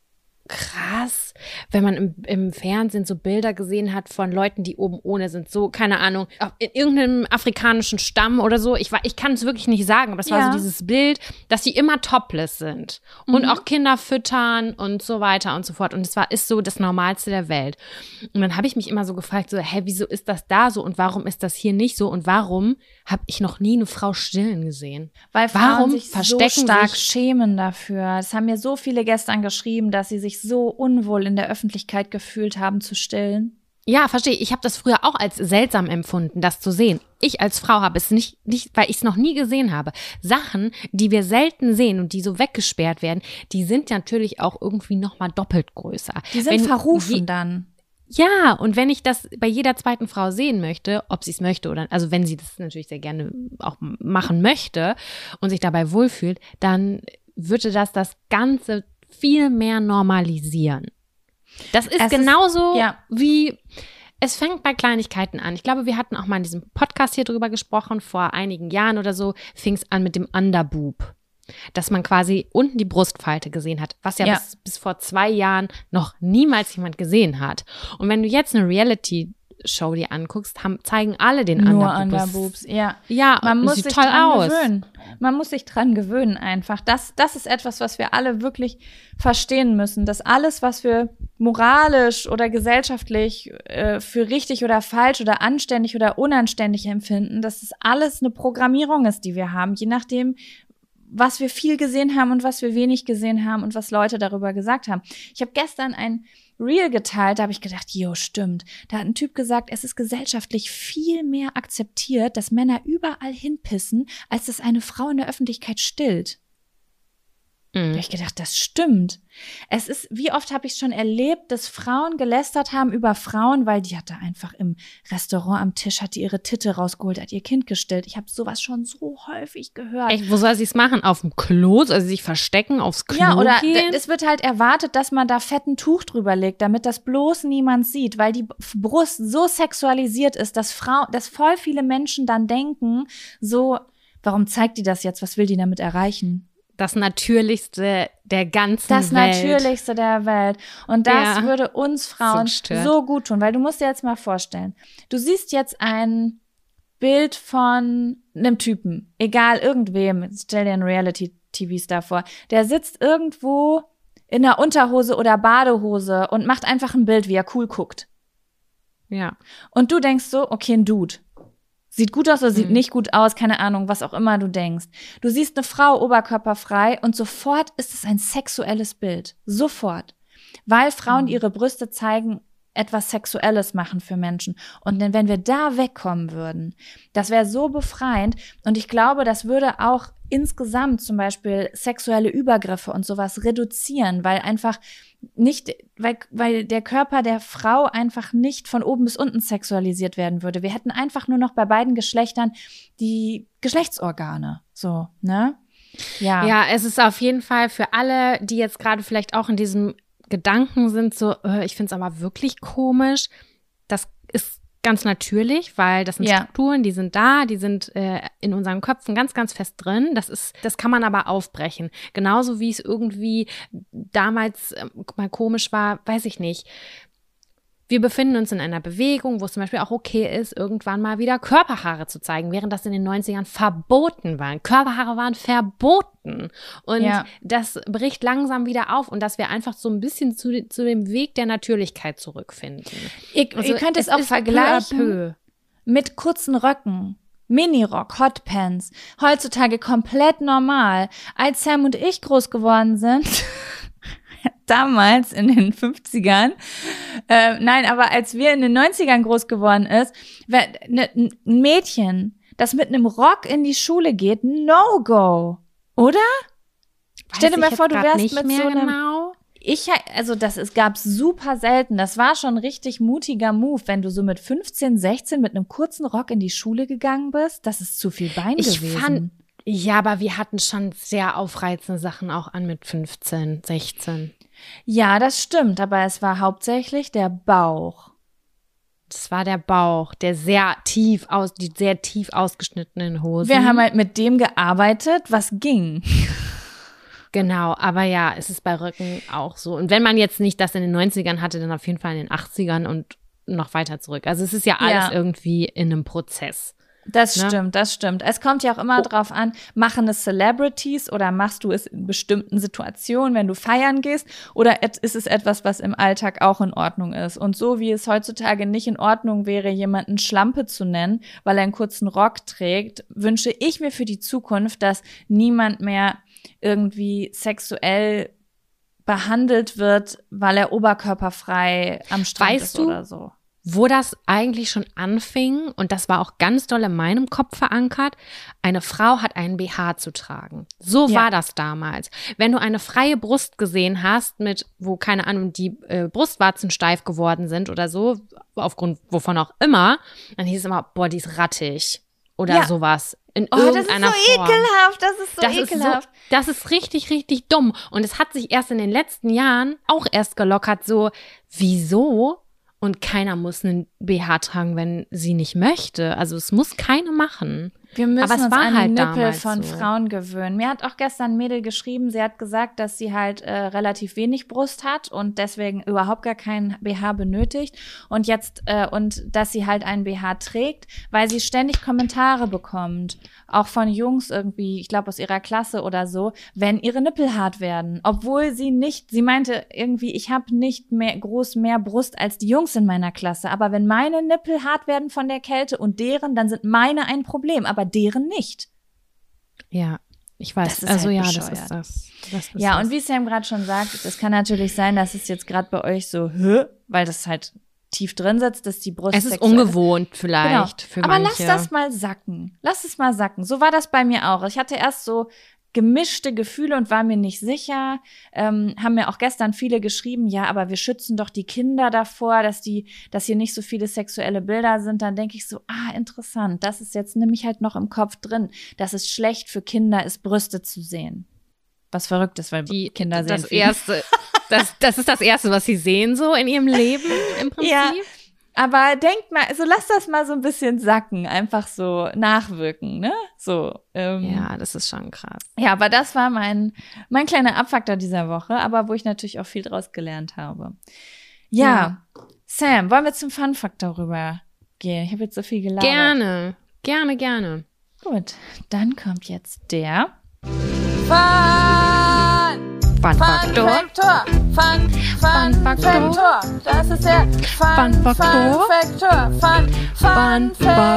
krass, wenn man im, im Fernsehen so Bilder gesehen hat von Leuten, die oben ohne sind, so, keine Ahnung, in irgendeinem afrikanischen Stamm oder so, ich, war- ich kann es wirklich nicht sagen, aber es war Ja. so dieses Bild, dass die immer topless sind und Mhm. auch Kinder füttern und so weiter und so fort und es war, ist so das Normalste der Welt. Und dann habe ich mich immer so gefragt, so, hä, wieso ist das da so und warum ist das hier nicht so und warum habe ich noch nie eine Frau stillen gesehen? Weil Frauen Warum sich so verstecken stark sich- schämen dafür. Es haben mir so viele gestern geschrieben, dass sie sich so unwohl in der Öffentlichkeit gefühlt haben zu stillen. Ja, verstehe. Ich habe das früher auch als seltsam empfunden, das zu sehen. Ich als Frau habe es nicht, nicht, weil ich es noch nie gesehen habe. Sachen, die wir selten sehen und die so weggesperrt werden, die sind natürlich auch irgendwie noch mal doppelt größer. Die sind Wenn verrufen je- dann. Ja, und wenn ich das bei jeder zweiten Frau sehen möchte, ob sie es möchte oder, also wenn sie das natürlich sehr gerne auch machen möchte und sich dabei wohlfühlt, dann würde das das Ganze viel mehr normalisieren. Das ist Es ist- genauso ja. wie, es fängt bei Kleinigkeiten an. Ich glaube, wir hatten auch mal in diesem Podcast hier drüber gesprochen, vor einigen Jahren oder so, fing es an mit dem Underboob. Dass man quasi unten die Brustfalte gesehen hat, was ja, Ja. Bis, bis vor zwei Jahren noch niemals jemand gesehen hat. Und wenn du jetzt eine Reality-Show dir anguckst, haben, zeigen alle den Nur Underboob. Das- Underboobs, ja. Ja, Man und muss sieht sich toll dran aus. gewöhnen. Man muss sich dran gewöhnen einfach. Das, das ist etwas, was wir alle wirklich verstehen müssen, dass alles, was wir moralisch oder gesellschaftlich äh, für richtig oder falsch oder anständig oder unanständig empfinden, dass es alles eine Programmierung ist, die wir haben, je nachdem, was wir viel gesehen haben und was wir wenig gesehen haben und was Leute darüber gesagt haben. Ich habe gestern ein Reel geteilt, da habe ich gedacht, jo, stimmt. Da hat ein Typ gesagt, es ist gesellschaftlich viel mehr akzeptiert, dass Männer überall hinpissen, als dass eine Frau in der Öffentlichkeit stillt. Da Mhm. habe ich gedacht, das stimmt. Es ist, wie oft habe ich schon erlebt, dass Frauen gelästert haben über Frauen, weil die hat da einfach im Restaurant am Tisch, hat die ihre Titte rausgeholt, hat ihr Kind gestillt. Ich habe sowas schon so häufig gehört. Echt, wo soll sie es machen? Auf dem Klo? Also sich verstecken, aufs Klo Ja, oder gehen? d- es wird halt erwartet, dass man da fetten Tuch drüber legt, damit das bloß niemand sieht, weil die B- Brust so sexualisiert ist, dass Frau, dass voll viele Menschen dann denken, so, warum zeigt die das jetzt? Was will die damit erreichen? Das Natürlichste der ganzen Das Welt. Das Natürlichste der Welt. Und das Ja. würde uns Frauen So so gut tun, weil du musst dir jetzt mal vorstellen, du siehst jetzt ein Bild von einem Typen, egal irgendwem, stell dir einen Reality-T V-Star vor, der sitzt irgendwo in einer Unterhose oder Badehose und macht einfach ein Bild, wie er cool guckt. Ja. Und du denkst so, okay, ein Dude. Sieht gut aus oder sieht Mhm. nicht gut aus, keine Ahnung, was auch immer du denkst. Du siehst eine Frau oberkörperfrei und sofort ist es ein sexuelles Bild. Sofort. Weil Frauen, die Mhm. ihre Brüste zeigen, etwas Sexuelles machen für Menschen. Und denn wenn wir da wegkommen würden, das wäre so befreiend. Und ich glaube, das würde auch insgesamt zum Beispiel sexuelle Übergriffe und sowas reduzieren, weil einfach nicht, weil, weil der Körper der Frau einfach nicht von oben bis unten sexualisiert werden würde. Wir hätten einfach nur noch bei beiden Geschlechtern die Geschlechtsorgane. So, ne? Ja. Ja, es ist auf jeden Fall für alle, die jetzt gerade vielleicht auch in diesem Gedanken sind, so, äh, ich finde es aber wirklich komisch. Das ist ganz natürlich, weil das sind Ja. Strukturen, die sind da, die sind äh, in unseren Köpfen ganz, ganz fest drin. Das ist, das kann man aber aufbrechen. Genauso wie es irgendwie damals äh, mal komisch war, weiß ich nicht. Wir befinden uns in einer Bewegung, wo es zum Beispiel auch okay ist, irgendwann mal wieder Körperhaare zu zeigen, während das in den neunzigern verboten war. Körperhaare waren verboten. Und Ja. das bricht langsam wieder auf und dass wir einfach so ein bisschen zu, zu dem Weg der Natürlichkeit zurückfinden. Ihr, Also ihr könnt es auch ist vergleichen peu à peu. mit kurzen Röcken. Minirock, Hotpants. Heutzutage komplett normal. Als Sam und ich groß geworden sind, damals in den fünfzigern, äh, nein, aber als wir in den neunzigern groß geworden ist, wer- ne, ein Mädchen, das mit einem Rock in die Schule geht, no go, oder? Stell dir Weiß mal ich vor, jetzt du grad wärst nicht mit mehr so einem genau. Ich, also das, es gab super selten. Das war schon ein richtig mutiger Move, wenn du so mit fünfzehn, sechzehn mit einem kurzen Rock in die Schule gegangen bist. Das ist zu viel Bein Ich gewesen. fand, ja, aber wir hatten schon sehr aufreizende Sachen auch an mit fünfzehn, sechzehn. Ja, das stimmt, aber es war hauptsächlich der Bauch. Das war der Bauch, der sehr tief aus, die sehr tief ausgeschnittenen Hosen. Wir haben halt mit dem gearbeitet, was ging. Genau, aber ja, es ist bei Röcken auch so. Und wenn man jetzt nicht das in den neunzigern hatte, dann auf jeden Fall in den achtzigern und noch weiter zurück. Also es ist ja alles Ja. irgendwie in einem Prozess. Das Ne? stimmt, das stimmt. Es kommt ja auch immer drauf an, machen es Celebrities oder machst du es in bestimmten Situationen, wenn du feiern gehst, oder et- ist es etwas, was im Alltag auch in Ordnung ist? Und so wie es heutzutage nicht in Ordnung wäre, jemanden Schlampe zu nennen, weil er einen kurzen Rock trägt, wünsche ich mir für die Zukunft, dass niemand mehr irgendwie sexuell behandelt wird, weil er oberkörperfrei am Strand Weißt ist du, oder so. Wo das eigentlich schon anfing, und das war auch ganz doll in meinem Kopf verankert, eine Frau hat einen B H zu tragen. So Ja. war das damals. Wenn du eine freie Brust gesehen hast, mit, wo, keine Ahnung, die äh, Brustwarzen steif geworden sind oder so, aufgrund wovon auch immer, dann hieß es immer, boah, die ist rattig oder Ja. sowas. In Oh, das ist irgendeiner so Form. ekelhaft, das ist so Das ist, so, ekelhaft. das ist richtig, richtig dumm. Und es hat sich erst in den letzten Jahren auch erst gelockert, so, wieso? Und keiner muss einen B H tragen, wenn sie nicht möchte. Also es muss keine machen. Wir müssen Aber es uns war an die halt Nippel damals von so. Frauen gewöhnen. Mir hat auch gestern ein Mädel geschrieben, sie hat gesagt, dass sie halt äh, relativ wenig Brust hat und deswegen überhaupt gar keinen B H benötigt und jetzt äh, und dass sie halt einen B H trägt, weil sie ständig Kommentare bekommt, auch von Jungs irgendwie, ich glaube aus ihrer Klasse oder so, wenn ihre Nippel hart werden, obwohl sie nicht, sie meinte irgendwie, ich habe nicht mehr groß mehr Brust als die Jungs in meiner Klasse, aber wenn meine Nippel hart werden von der Kälte und deren, dann sind meine ein Problem, aber deren nicht. Ja, ich weiß. Das ist also halt ja, bescheuert. das ist das. das ist Ja, das. und wie Sam gerade schon sagt, es kann natürlich sein, dass es jetzt gerade bei euch so, hä? Weil das halt tief drin sitzt, dass die Brust es ist sexuell ungewohnt vielleicht für Aber manche. lass das mal sacken. Lass es mal sacken. So war das bei mir auch. Ich hatte erst so gemischte Gefühle und war mir nicht sicher. Ähm, haben mir auch gestern viele geschrieben, ja, aber wir schützen doch die Kinder davor, dass die, dass hier nicht so viele sexuelle Bilder sind. Dann denke ich so, ah, interessant. Das ist jetzt nämlich halt noch im Kopf drin, dass es schlecht für Kinder ist, Brüste zu sehen. Was verrückt ist, weil die Kinder sehen das viel. erste, das, das ist das erste, was sie sehen so in ihrem Leben im Prinzip. Ja. Aber denkt mal, also lasst das mal so ein bisschen sacken, einfach so nachwirken, ne? So. Ähm, Ja, das ist schon krass. Ja, aber das war mein, mein kleiner Abfaktor dieser Woche, aber wo ich natürlich auch viel draus gelernt habe. Ja, Ja. Sam, wollen wir zum Fun-Faktor rübergehen? Ich habe jetzt so viel gelabert. Gerne, gerne, gerne. Gut, dann kommt jetzt der Fun! Fun-Faktor. Faktor. Fun, Fun, Fun-Faktor. Faktor. Das ist der Fun, Fun-Faktor. Fun-Faktor. Fun, Fun,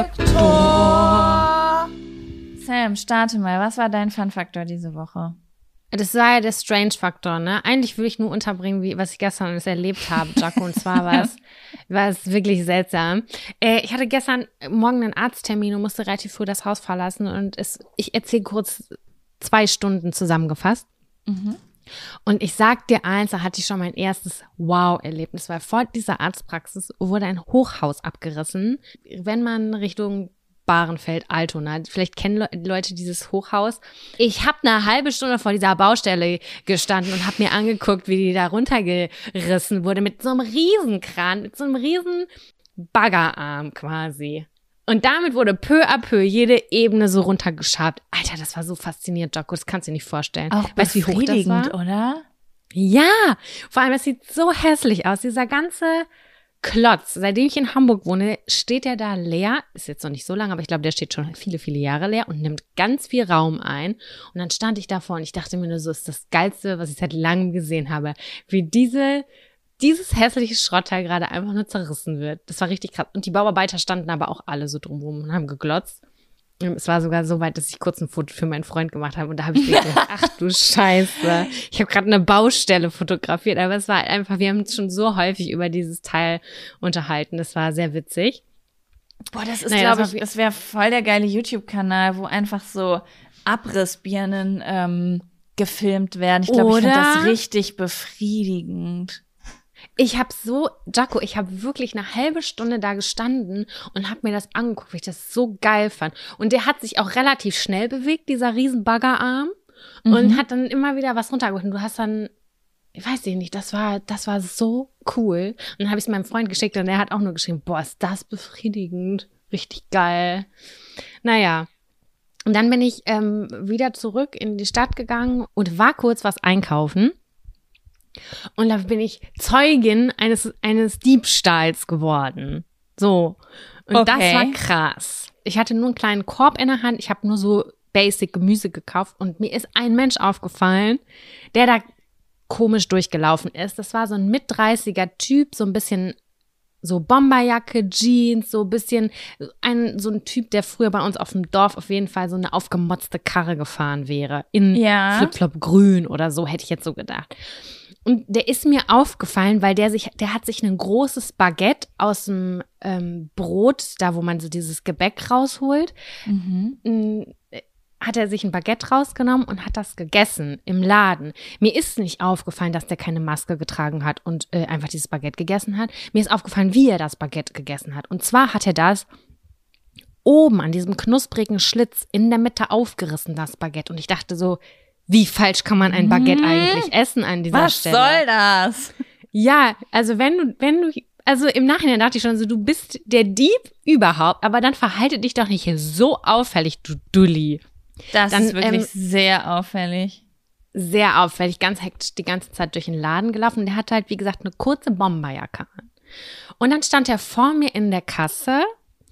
Faktor. Sam, starte mal. Was war dein Fun-Faktor diese Woche? Das war ja der Strange-Faktor, ne? Eigentlich würde ich nur unterbringen, wie, was ich gestern alles erlebt habe, Jaco. Und zwar war es, war es wirklich seltsam. Äh, ich hatte gestern Morgen einen Arzttermin und musste relativ früh das Haus verlassen. Und es, ich erzähle kurz zwei Stunden zusammengefasst. Mhm. Und ich sag dir eins, da hatte ich schon mein erstes Wow-Erlebnis, weil vor dieser Arztpraxis wurde ein Hochhaus abgerissen. Wenn man Richtung Bahrenfeld, Altona, vielleicht kennen Le- Leute dieses Hochhaus. Ich habe eine halbe Stunde vor dieser Baustelle gestanden und habe mir angeguckt, wie die da runtergerissen wurde mit so einem Riesenkran, mit so einem riesen Baggerarm quasi. Und damit wurde peu à peu jede Ebene so runtergeschabt. Alter, das war so faszinierend, Jaco, das kannst du dir nicht vorstellen. Auch weißt du, wie hoch das befriedigend, war? oder? Ja, vor allem, es sieht so hässlich aus. Dieser ganze Klotz, seitdem ich in Hamburg wohne, steht der da leer. Ist jetzt noch nicht so lange, aber ich glaube, der steht schon viele, viele Jahre leer und nimmt ganz viel Raum ein. Und dann stand ich davor und ich dachte mir nur so, ist das Geilste, was ich seit langem gesehen habe. Wie diese, dieses hässliche Schrottteil gerade einfach nur zerrissen wird. Das war richtig krass. Und die Bauarbeiter standen aber auch alle so drumherum und haben geglotzt. Es war sogar so weit, dass ich kurz ein Foto für meinen Freund gemacht habe und da habe ich gedacht, ach du Scheiße. Ich habe gerade eine Baustelle fotografiert, aber es war halt einfach, wir haben uns schon so häufig über dieses Teil unterhalten. Das war sehr witzig. Boah, das ist, Naja, glaube das ich, war- das wäre voll der geile YouTube-Kanal, wo einfach so Abrissbirnen ähm, gefilmt werden. Ich glaube, ich finde Oder? das richtig befriedigend. Ich habe so, Jaco, ich habe wirklich eine halbe Stunde da gestanden und habe mir das angeguckt, weil ich das so geil fand. Und der hat sich auch relativ schnell bewegt, dieser riesen Baggerarm, und Mhm. hat dann immer wieder was runtergeholt. Und du hast dann, ich weiß nicht, das war, das war so cool. Und dann habe ich es meinem Freund geschickt und der hat auch nur geschrieben, boah, ist das befriedigend, richtig geil. Naja. Und dann bin ich ähm, wieder zurück in die Stadt gegangen und war kurz was einkaufen. Und da bin ich Zeugin eines, eines Diebstahls geworden. So. Und Okay. das war krass. Ich hatte nur einen kleinen Korb in der Hand. Ich habe nur so basic Gemüse gekauft. Und mir ist ein Mensch aufgefallen, der da komisch durchgelaufen ist. Das war so ein Mit-dreißiger Typ, so ein bisschen so Bomberjacke, Jeans, so ein bisschen ein, so ein Typ, der früher bei uns auf dem Dorf auf jeden Fall so eine aufgemotzte Karre gefahren wäre. In Ja. Flipflop grün oder so, hätte ich jetzt so gedacht. Und der ist mir aufgefallen, weil der sich, der hat sich ein großes Baguette aus dem ähm, Brot, da wo man so dieses Gebäck rausholt, Mhm. m, hat er sich ein Baguette rausgenommen und hat das gegessen im Laden. Mir ist nicht aufgefallen, dass der keine Maske getragen hat und äh, einfach dieses Baguette gegessen hat. Mir ist aufgefallen, wie er das Baguette gegessen hat. Und zwar hat er das oben an diesem knusprigen Schlitz in der Mitte aufgerissen, das Baguette. Und ich dachte so, wie falsch kann man ein Baguette eigentlich essen an dieser Was Stelle? soll das? Ja, also wenn du, wenn du, also im Nachhinein dachte ich schon so, du bist der Dieb überhaupt, aber dann verhalte dich doch nicht so auffällig, du Dulli. Das Dann, ist wirklich ähm, sehr auffällig. Sehr auffällig, ganz hektisch die ganze Zeit durch den Laden gelaufen. Und der hatte halt, wie gesagt, eine kurze Bomberjacke an. Und dann stand er vor mir in der Kasse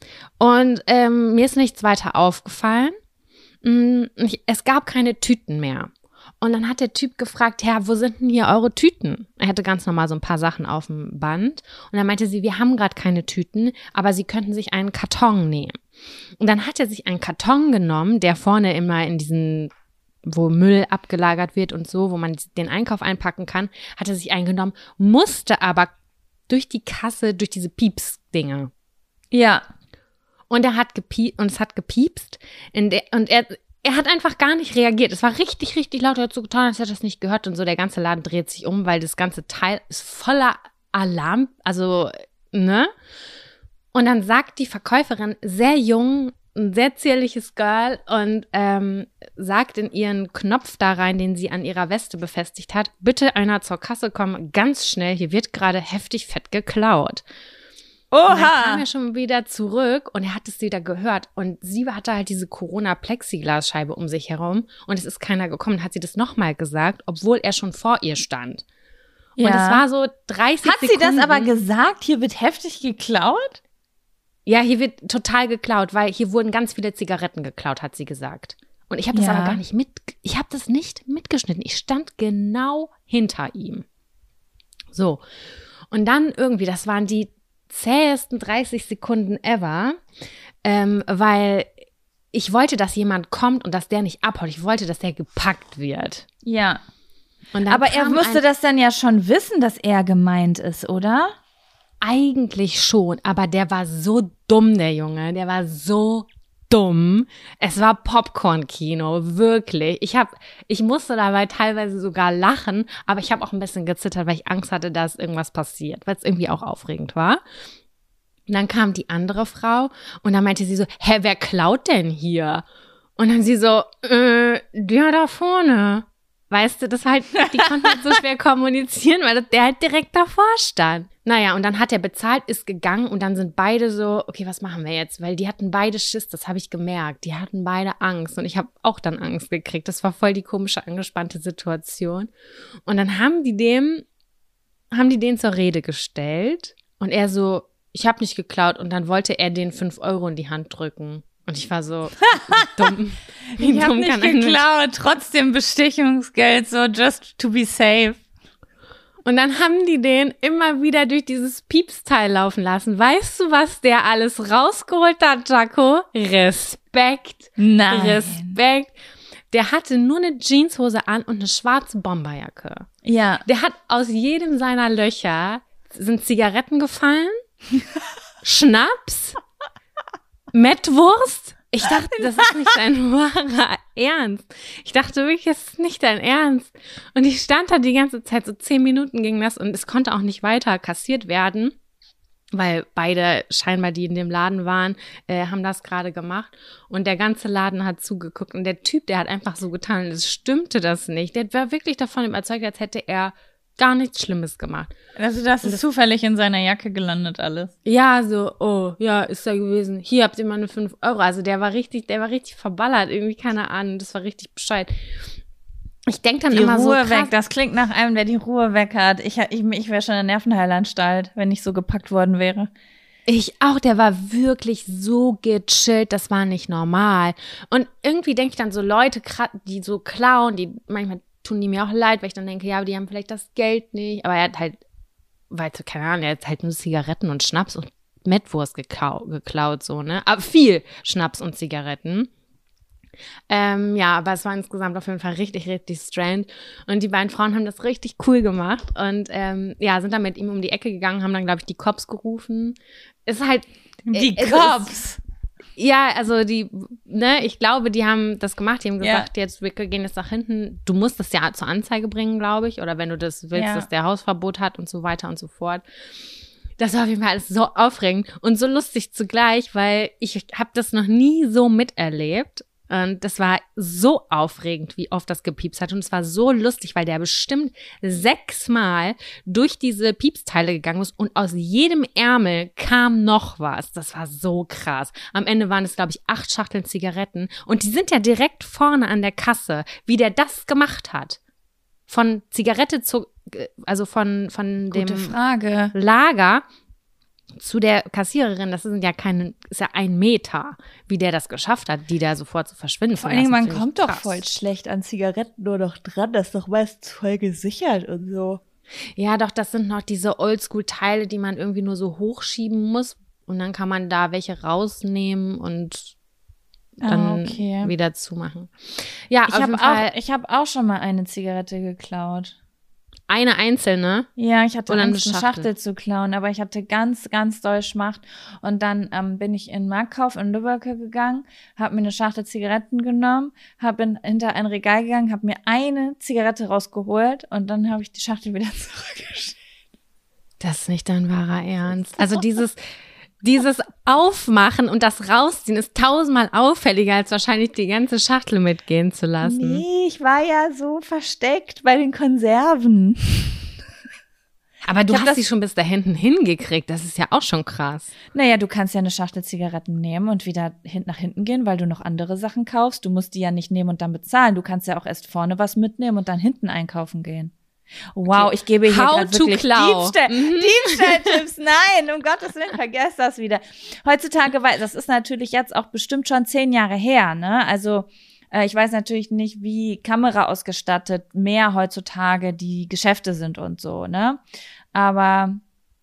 und ähm, mir ist nichts weiter aufgefallen. Mm, ich, es gab keine Tüten mehr. Und dann hat der Typ gefragt, Herr, wo sind denn hier eure Tüten? Er hatte ganz normal so ein paar Sachen auf dem Band. Und dann meinte sie, wir haben gerade keine Tüten, aber Sie könnten sich einen Karton nehmen. Und dann hat er sich einen Karton genommen, der vorne immer in diesen, wo Müll abgelagert wird und so, wo man den Einkauf einpacken kann, hat er sich einen genommen, musste aber durch die Kasse, durch diese Pieps-Dinge. Ja. Und er hat gepie und es hat gepiepst. In der, und er, er hat einfach gar nicht reagiert. Es war richtig, richtig laut. Er hat so getan, als hätte er das nicht gehört. Und so, der ganze Laden dreht sich um, weil das ganze Teil ist voller Alarm. Also, ne? Und dann sagt die Verkäuferin, sehr jung, ein sehr zierliches Girl, und ähm, sagt in ihren Knopf da rein, den sie an ihrer Weste befestigt hat, bitte einer zur Kasse kommen, ganz schnell, hier wird gerade heftig fett geklaut. Und dann kam Oha! er schon wieder zurück und er hat es wieder gehört. Und sie hatte halt diese Corona-Plexiglasscheibe um sich herum und es ist keiner gekommen. Dann hat sie das nochmal gesagt, obwohl er schon vor ihr stand. Und es war so dreißig Hat sie Sekunden. das aber gesagt? Hier wird heftig geklaut? Ja, hier wird total geklaut, weil hier wurden ganz viele Zigaretten geklaut, hat sie gesagt. Und ich habe das Ja. aber gar nicht mit, ich habe das nicht mitgeschnitten. Ich stand genau hinter ihm. So. Und dann irgendwie, das waren die zähesten dreißig Sekunden ever, ähm, weil ich wollte, dass jemand kommt und dass der nicht abhaut. Ich wollte, dass der gepackt wird. Ja. Und dann Aber er kam musste ein, das dann ja schon wissen, dass er gemeint ist, oder? Eigentlich schon, aber der war so dumm, der Junge. Der war so dumm. Es war Popcorn-Kino, wirklich. Ich hab, ich musste dabei teilweise sogar lachen, aber ich habe auch ein bisschen gezittert, weil ich Angst hatte, dass irgendwas passiert, weil es irgendwie auch aufregend war. Und dann kam die andere Frau und dann meinte sie so, hä, wer klaut denn hier? Und dann sie so, äh, der da vorne. Weißt du, das halt, die konnten halt so schwer kommunizieren, weil der halt direkt davor stand. Naja, und dann hat er bezahlt, ist gegangen und dann sind beide so, okay, was machen wir jetzt? Weil die hatten beide Schiss, das habe ich gemerkt. Die hatten beide Angst und ich habe auch dann Angst gekriegt. Das war voll die komische, angespannte Situation. Und dann haben die dem, haben die den zur Rede gestellt und er so, ich habe nicht geklaut und dann wollte er den fünf Euro in die Hand drücken. Und ich war so dumm. Wie Ich hab dumm nicht kann ein Mensch- geklaut, trotzdem Bestechungsgeld, so just to be safe. Und dann haben die den immer wieder durch dieses Piepsteil laufen lassen. Weißt du, was der alles rausgeholt hat, Jaco? Respekt. Nein. Respekt. Der hatte nur eine Jeanshose an und eine schwarze Bomberjacke. Ja. Der hat aus jedem seiner Löcher sind Zigaretten gefallen, Schnaps, Mettwurst. Ich dachte, das ist nicht dein wahrer Ernst. Ich dachte wirklich, das ist nicht dein Ernst. Und ich stand da die ganze Zeit, so zehn Minuten ging das und es konnte auch nicht weiter kassiert werden, weil beide scheinbar, die in dem Laden waren, äh, haben das gerade gemacht und der ganze Laden hat zugeguckt und der Typ, der hat einfach so getan, es stimmte das nicht. Der war wirklich davon überzeugt, als hätte er gar nichts Schlimmes gemacht. Also das ist zufällig in seiner Jacke gelandet alles. Ja, so, oh, ja, ist da gewesen. Hier habt ihr mal eine fünf Euro. Also der war richtig, der war richtig verballert, irgendwie, keine Ahnung, das war richtig bescheuert. Ich denke dann Die immer Ruhe so, krass, weg, das klingt nach einem, der die Ruhe weg hat. Ich, ich, ich wäre schon in der Nervenheilanstalt, wenn ich so gepackt worden wäre. ich auch, der war wirklich so gechillt, das war nicht normal. Und irgendwie denke ich dann so Leute, die so klauen, die manchmal tun die mir auch leid, weil ich dann denke, ja, aber die haben vielleicht das Geld nicht. Aber er hat halt, weil, keine Ahnung, er hat halt nur Zigaretten und Schnaps und Mettwurst geklau- geklaut, so, ne? Aber viel Schnaps und Zigaretten. Ähm, ja, aber es war insgesamt auf jeden Fall richtig, richtig strange. Und die beiden Frauen haben das richtig cool gemacht und ähm, ja, sind dann mit ihm um die Ecke gegangen, haben dann, glaube ich, die Cops gerufen. Ist halt Die äh, es Cops! Ist, ja, also die, ne, ich glaube, die haben das gemacht, die haben Ja. gesagt, jetzt, wir gehen jetzt nach hinten. Du musst das ja zur Anzeige bringen, glaube ich, oder wenn du das willst, Ja. dass der Hausverbot hat und so weiter und so fort. Das war auf jeden Fall alles so aufregend und so lustig zugleich, weil ich habe das noch nie so miterlebt. Und das war so aufregend, wie oft das gepiepst hat. Und es war so lustig, weil der bestimmt sechsmal durch diese Piepsteile gegangen ist und aus jedem Ärmel kam noch was. Das war so krass. Am Ende waren es, glaube ich, acht Schachteln Zigaretten. Und die sind ja direkt vorne an der Kasse, wie der das gemacht hat. Von Zigarette zu, also von, von Gute dem Frage. Lager zu der Kassiererin, das sind ja keine, ist ja ein Meter, wie der das geschafft hat, die da sofort zu verschwinden. Vor allen Dingen, man Finde ich kommt doch krass. voll schlecht an Zigaretten nur noch dran. Das ist doch meist voll gesichert und so. Ja, doch, das sind noch diese Oldschool-Teile, die man irgendwie nur so hochschieben muss und dann kann man da welche rausnehmen und dann Ah, okay. wieder zumachen. Ja, Ich auf habe jeden Fall auch, ich hab auch schon mal eine Zigarette geklaut. eine einzelne. Ja, ich hatte Oder eine Angst, eine Schachtel. Schachtel zu klauen, aber ich hatte ganz, ganz doll Schmacht. Und dann ähm, bin ich in Marktkauf in Lübbecke gegangen, habe mir eine Schachtel Zigaretten genommen, habe hinter ein Regal gegangen, habe mir eine Zigarette rausgeholt und dann habe ich die Schachtel wieder zurückgestellt. Das ist nicht dein wahrer Ernst. Also dieses, dieses Aufmachen und das Rausziehen ist tausendmal auffälliger, als wahrscheinlich die ganze Schachtel mitgehen zu lassen. Nee, ich war ja so versteckt bei den Konserven. Aber du Ich hab hast das- sie schon bis da hinten hingekriegt. Das ist ja auch schon krass. Naja, du kannst ja eine Schachtel Zigaretten nehmen und wieder hin nach hinten gehen, weil du noch andere Sachen kaufst. Du musst die ja nicht nehmen und dann bezahlen. Du kannst ja auch erst vorne was mitnehmen und dann hinten einkaufen gehen. Wow, Okay. ich gebe hier How gerade to wirklich klau. Diebstahl, Mhm. Diebstahltipps. Nein, um Gottes Willen, vergesst das wieder. Heutzutage, weil das ist natürlich jetzt auch bestimmt schon zehn Jahre her, ne? Also äh, ich weiß natürlich nicht, wie Kamera ausgestattet mehr heutzutage die Geschäfte sind und so, ne? Aber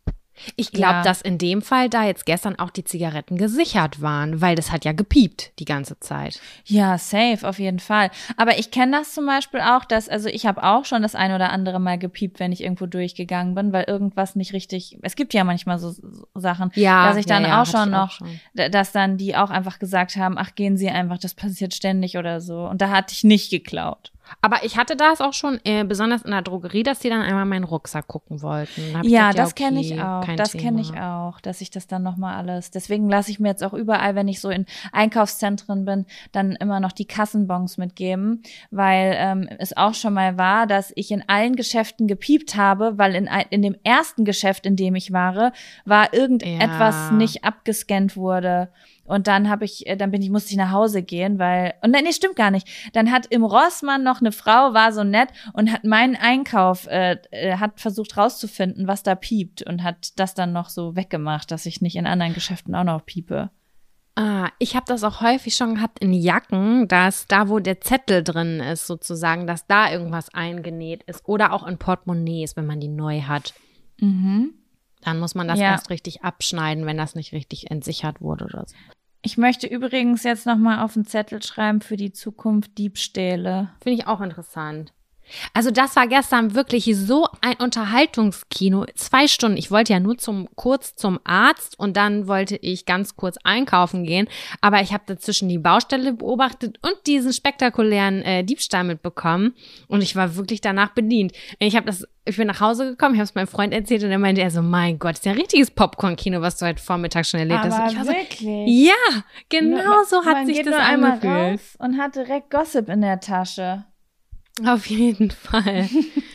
Ich glaube, Ja. dass in dem Fall da jetzt gestern auch die Zigaretten gesichert waren, weil das hat ja gepiept die ganze Zeit. ja, safe, auf jeden Fall. Aber ich kenne das zum Beispiel auch, dass, also ich habe auch schon das ein oder andere Mal gepiept, wenn ich irgendwo durchgegangen bin, weil irgendwas nicht richtig, es gibt ja manchmal so, so Sachen, Ja, dass ich dann ja, ja, auch hatte schon ich noch, auch schon. d- dass dann die auch einfach gesagt haben, ach, gehen Sie einfach, das passiert ständig oder so. Und da hatte ich nicht geklaut. Aber ich hatte das auch schon, äh, besonders in der Drogerie, dass die dann einmal meinen Rucksack gucken wollten. Dann hab ich Ja, gesagt, das kenne okay, ich auch. kein Das Thema. kenne ich auch, dass ich das dann nochmal alles. Deswegen lasse ich mir jetzt auch überall, wenn ich so in Einkaufszentren bin, dann immer noch die Kassenbons mitgeben, weil ähm, es auch schon mal war, dass ich in allen Geschäften gepiept habe, weil in, ein- in dem ersten Geschäft, in dem ich war, war irgendetwas Ja. nicht abgescannt wurde. Und dann habe ich, äh, dann bin ich, musste ich nach Hause gehen, weil, und nein, nee, stimmt gar nicht. Dann hat im Rossmann noch eine Frau, war so nett und hat meinen Einkauf, äh, äh, hat versucht rauszufinden, was da piept und hat das dann noch so weggemacht, dass ich nicht in anderen Geschäften auch noch piepe. Ah, ich habe das auch häufig schon gehabt in Jacken, dass da, wo der Zettel drin ist, sozusagen, dass da irgendwas eingenäht ist. Oder auch in Portemonnaies, wenn man die neu hat. Mhm. Dann muss man das Ja. erst richtig abschneiden, wenn das nicht richtig entsichert wurde oder so. Ich möchte übrigens jetzt noch mal auf den Zettel schreiben für die Zukunft Diebstähle. Finde ich auch interessant. Also das war gestern wirklich so ein Unterhaltungskino. Zwei Stunden. Ich wollte ja nur zum kurz zum Arzt und dann wollte ich ganz kurz einkaufen gehen. Aber ich habe dazwischen die Baustelle beobachtet und diesen spektakulären äh, Diebstahl mitbekommen. Und ich war wirklich danach bedient. Ich habe das, ich bin nach Hause gekommen, ich habe es meinem Freund erzählt und er meinte er so, mein Gott, das ist ja ein richtiges Popcorn-Kino, was du heute Vormittag schon erlebt hast. Und ich war so, wirklich? ja, genau so hat Man sich geht das nur einmal angefühlt. raus und hat direkt Gossip in der Tasche. Auf jeden Fall.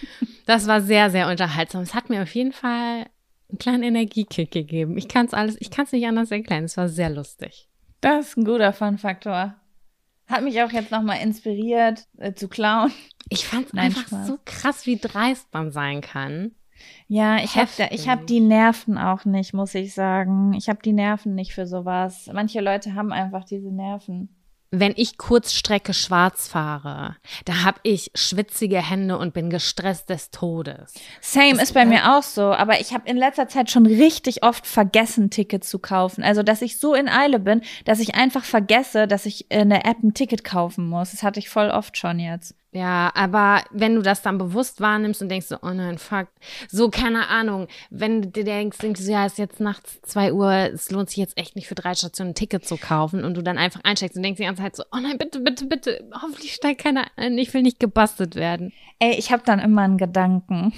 Das war sehr, sehr unterhaltsam. Es hat mir auf jeden Fall einen kleinen Energiekick gegeben. Ich kann es alles, ich kann es nicht anders erklären. Es war sehr lustig. Das ist ein guter Fun-Faktor. Hat mich auch jetzt nochmal inspiriert, äh, zu klauen. Ich fand es Nein, einfach Spaß. so krass, wie dreist man sein kann. Ja, ich habe Heftig. ich hab die Nerven auch nicht, muss ich sagen. Ich habe die Nerven nicht für sowas. Manche Leute haben einfach diese Nerven. Wenn ich Kurzstrecke schwarz fahre, da habe ich schwitzige Hände und bin gestresst des Todes. Same Das- ist bei mir auch so, aber ich habe in letzter Zeit schon richtig oft vergessen, Tickets zu kaufen. Also, dass ich so in Eile bin, dass ich einfach vergesse, dass ich in der App ein Ticket kaufen muss. Das hatte ich voll oft schon jetzt. Ja, aber wenn du das dann bewusst wahrnimmst und denkst so, oh nein, fuck, so, keine Ahnung, wenn du dir denkst, denkst du, ja, es ist jetzt nachts zwei Uhr, es lohnt sich jetzt echt nicht für drei Stationen ein Ticket zu kaufen und du dann einfach einsteigst und denkst die ganze Zeit so, oh nein, bitte, bitte, bitte, hoffentlich steigt keiner ein, ich will nicht gebastelt werden. Ey, ich habe dann immer einen Gedanken.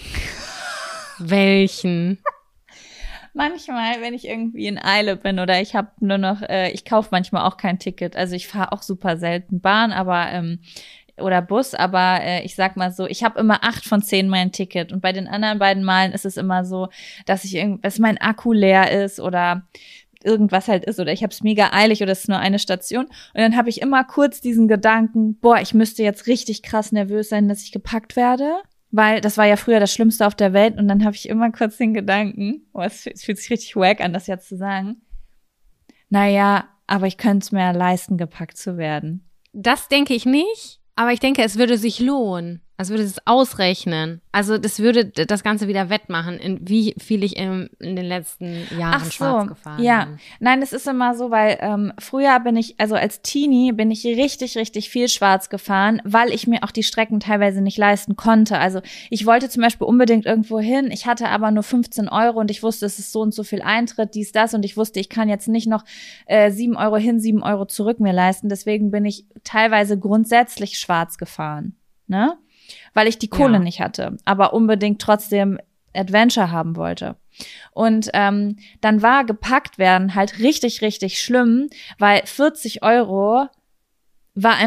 Welchen? Manchmal, wenn ich irgendwie in Eile bin oder ich habe nur noch, äh, ich kaufe manchmal auch kein Ticket. Also ich fahre auch super selten Bahn, aber ähm, oder Bus, aber äh, ich sag mal so, ich habe immer acht von zehn mein Ticket und bei den anderen beiden Malen ist es immer so, dass ich irgend, dass mein Akku leer ist oder irgendwas halt ist oder ich habe es mega eilig oder es ist nur eine Station und dann habe ich immer kurz diesen Gedanken, boah, ich müsste jetzt richtig krass nervös sein, dass ich gepackt werde. Weil das war ja früher das Schlimmste auf der Welt und dann habe ich immer kurz den Gedanken, oh, es, es fühlt sich richtig wack an, das jetzt zu sagen. Naja, aber ich könnte es mir leisten, gepackt zu werden. Das denke ich nicht, aber ich denke, es würde sich lohnen. Also würde es ausrechnen. Also das würde das Ganze wieder wettmachen, in wie viel ich in, in den letzten Jahren Ach schwarz so, gefahren ja. bin. Nein, es ist immer so, weil ähm, früher bin ich, also als Teenie bin ich richtig, richtig viel schwarz gefahren, weil ich mir auch die Strecken teilweise nicht leisten konnte. Also ich wollte zum Beispiel unbedingt irgendwo hin, ich hatte aber nur fünfzehn Euro und ich wusste, es ist so und so viel Eintritt, dies, das und ich wusste, ich kann jetzt nicht noch äh, sieben Euro hin, sieben Euro zurück mir leisten. Deswegen bin ich teilweise grundsätzlich schwarz gefahren, ne? Weil ich die Kohle Ja. nicht hatte, aber unbedingt trotzdem Adventure haben wollte. Und ähm, dann war gepackt werden halt richtig, richtig schlimm, weil vierzig Euro war einfach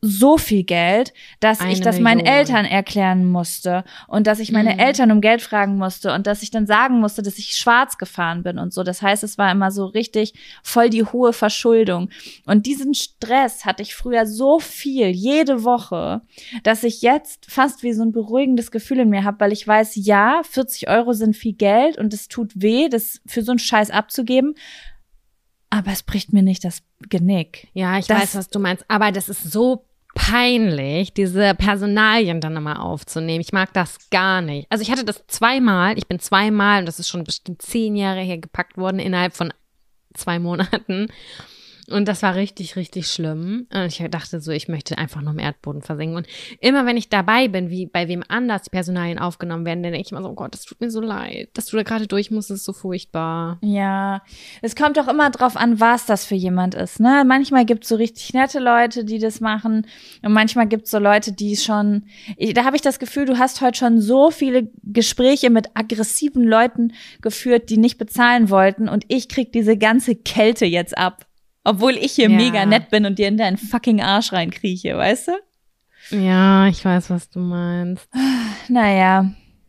so viel Geld, dass Eine ich das meinen Million. Eltern erklären musste und dass ich meine Mhm. Eltern um Geld fragen musste und dass ich dann sagen musste, dass ich schwarz gefahren bin und so. Das heißt, es war immer so richtig voll die hohe Verschuldung. Und diesen Stress hatte ich früher so viel, jede Woche, dass ich jetzt fast wie so ein beruhigendes Gefühl in mir habe, weil ich weiß, ja, vierzig Euro sind viel Geld und es tut weh, das für so einen Scheiß abzugeben. Aber es bricht mir nicht das Genick. Ja, ich Das- weiß, was du meinst, aber das ist so peinlich, diese Personalien dann immer aufzunehmen. Ich mag das gar nicht. Also ich hatte das zweimal, ich bin zweimal, und das ist schon bestimmt zehn Jahre her gepackt worden, innerhalb von zwei Monaten. Und das war richtig, richtig schlimm. Und ich dachte so, ich möchte einfach nur im Erdboden versinken. Und immer wenn ich dabei bin, wie bei wem anders die Personalien aufgenommen werden, dann denke ich immer so, oh Gott, das tut mir so leid, dass du da gerade durch musst, ist so furchtbar. Ja, es kommt doch immer drauf an, was das für jemand ist, ne? Manchmal gibt's so richtig nette Leute, die das machen und manchmal gibt's so Leute, die schon, ich, da habe ich das Gefühl, du hast heute schon so viele Gespräche mit aggressiven Leuten geführt, die nicht bezahlen wollten und ich krieg diese ganze Kälte jetzt ab. Obwohl ich hier Ja. mega nett bin und dir in deinen fucking Arsch reinkrieche, weißt du? Ja, ich weiß, was du meinst. Naja.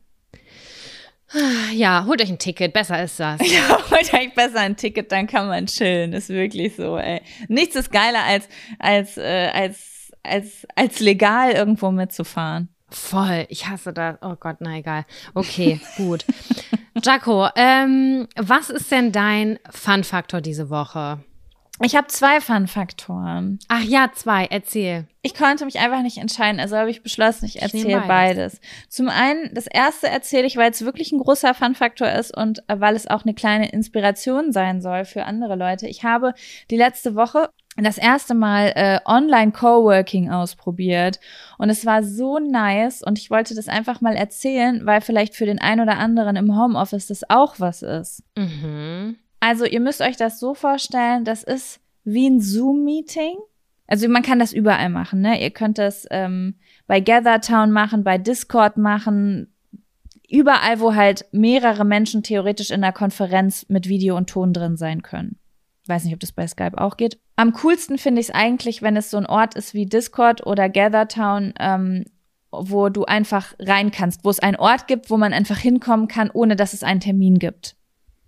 Ja, holt euch ein Ticket, besser ist das. Ja, holt euch besser ein Ticket, dann kann man chillen. Ist wirklich so, ey. Nichts ist geiler als, als, äh, als, als, als legal irgendwo mitzufahren. Voll, ich hasse das. Oh Gott, na egal. Okay, gut. Jaco, ähm, was ist denn dein Fun-Faktor diese Woche? Ich habe zwei Fun-Faktoren. Ach ja, zwei, erzähl. Ich konnte mich einfach nicht entscheiden, also habe ich beschlossen, ich Ich erzähle nehme beides. beides. Zum einen, das erste erzähle ich, weil es wirklich ein großer Fun-Faktor ist und äh, weil es auch eine kleine Inspiration sein soll für andere Leute. Ich habe die letzte Woche das erste Mal äh, Online-Coworking ausprobiert und es war so nice und ich wollte das einfach mal erzählen, weil vielleicht für den einen oder anderen im Homeoffice das auch was ist. Mhm. Also ihr müsst euch das so vorstellen, das ist wie ein Zoom-Meeting. Also man kann das überall machen, ne? Ihr könnt das ähm, bei GatherTown machen, bei Discord machen, überall, wo halt mehrere Menschen theoretisch in einer Konferenz mit Video und Ton drin sein können. Weiß nicht, ob das bei Skype auch geht. Am coolsten finde ich es eigentlich, wenn es so ein Ort ist wie Discord oder GatherTown, ähm, wo du einfach rein kannst, wo es einen Ort gibt, wo man einfach hinkommen kann, ohne dass es einen Termin gibt.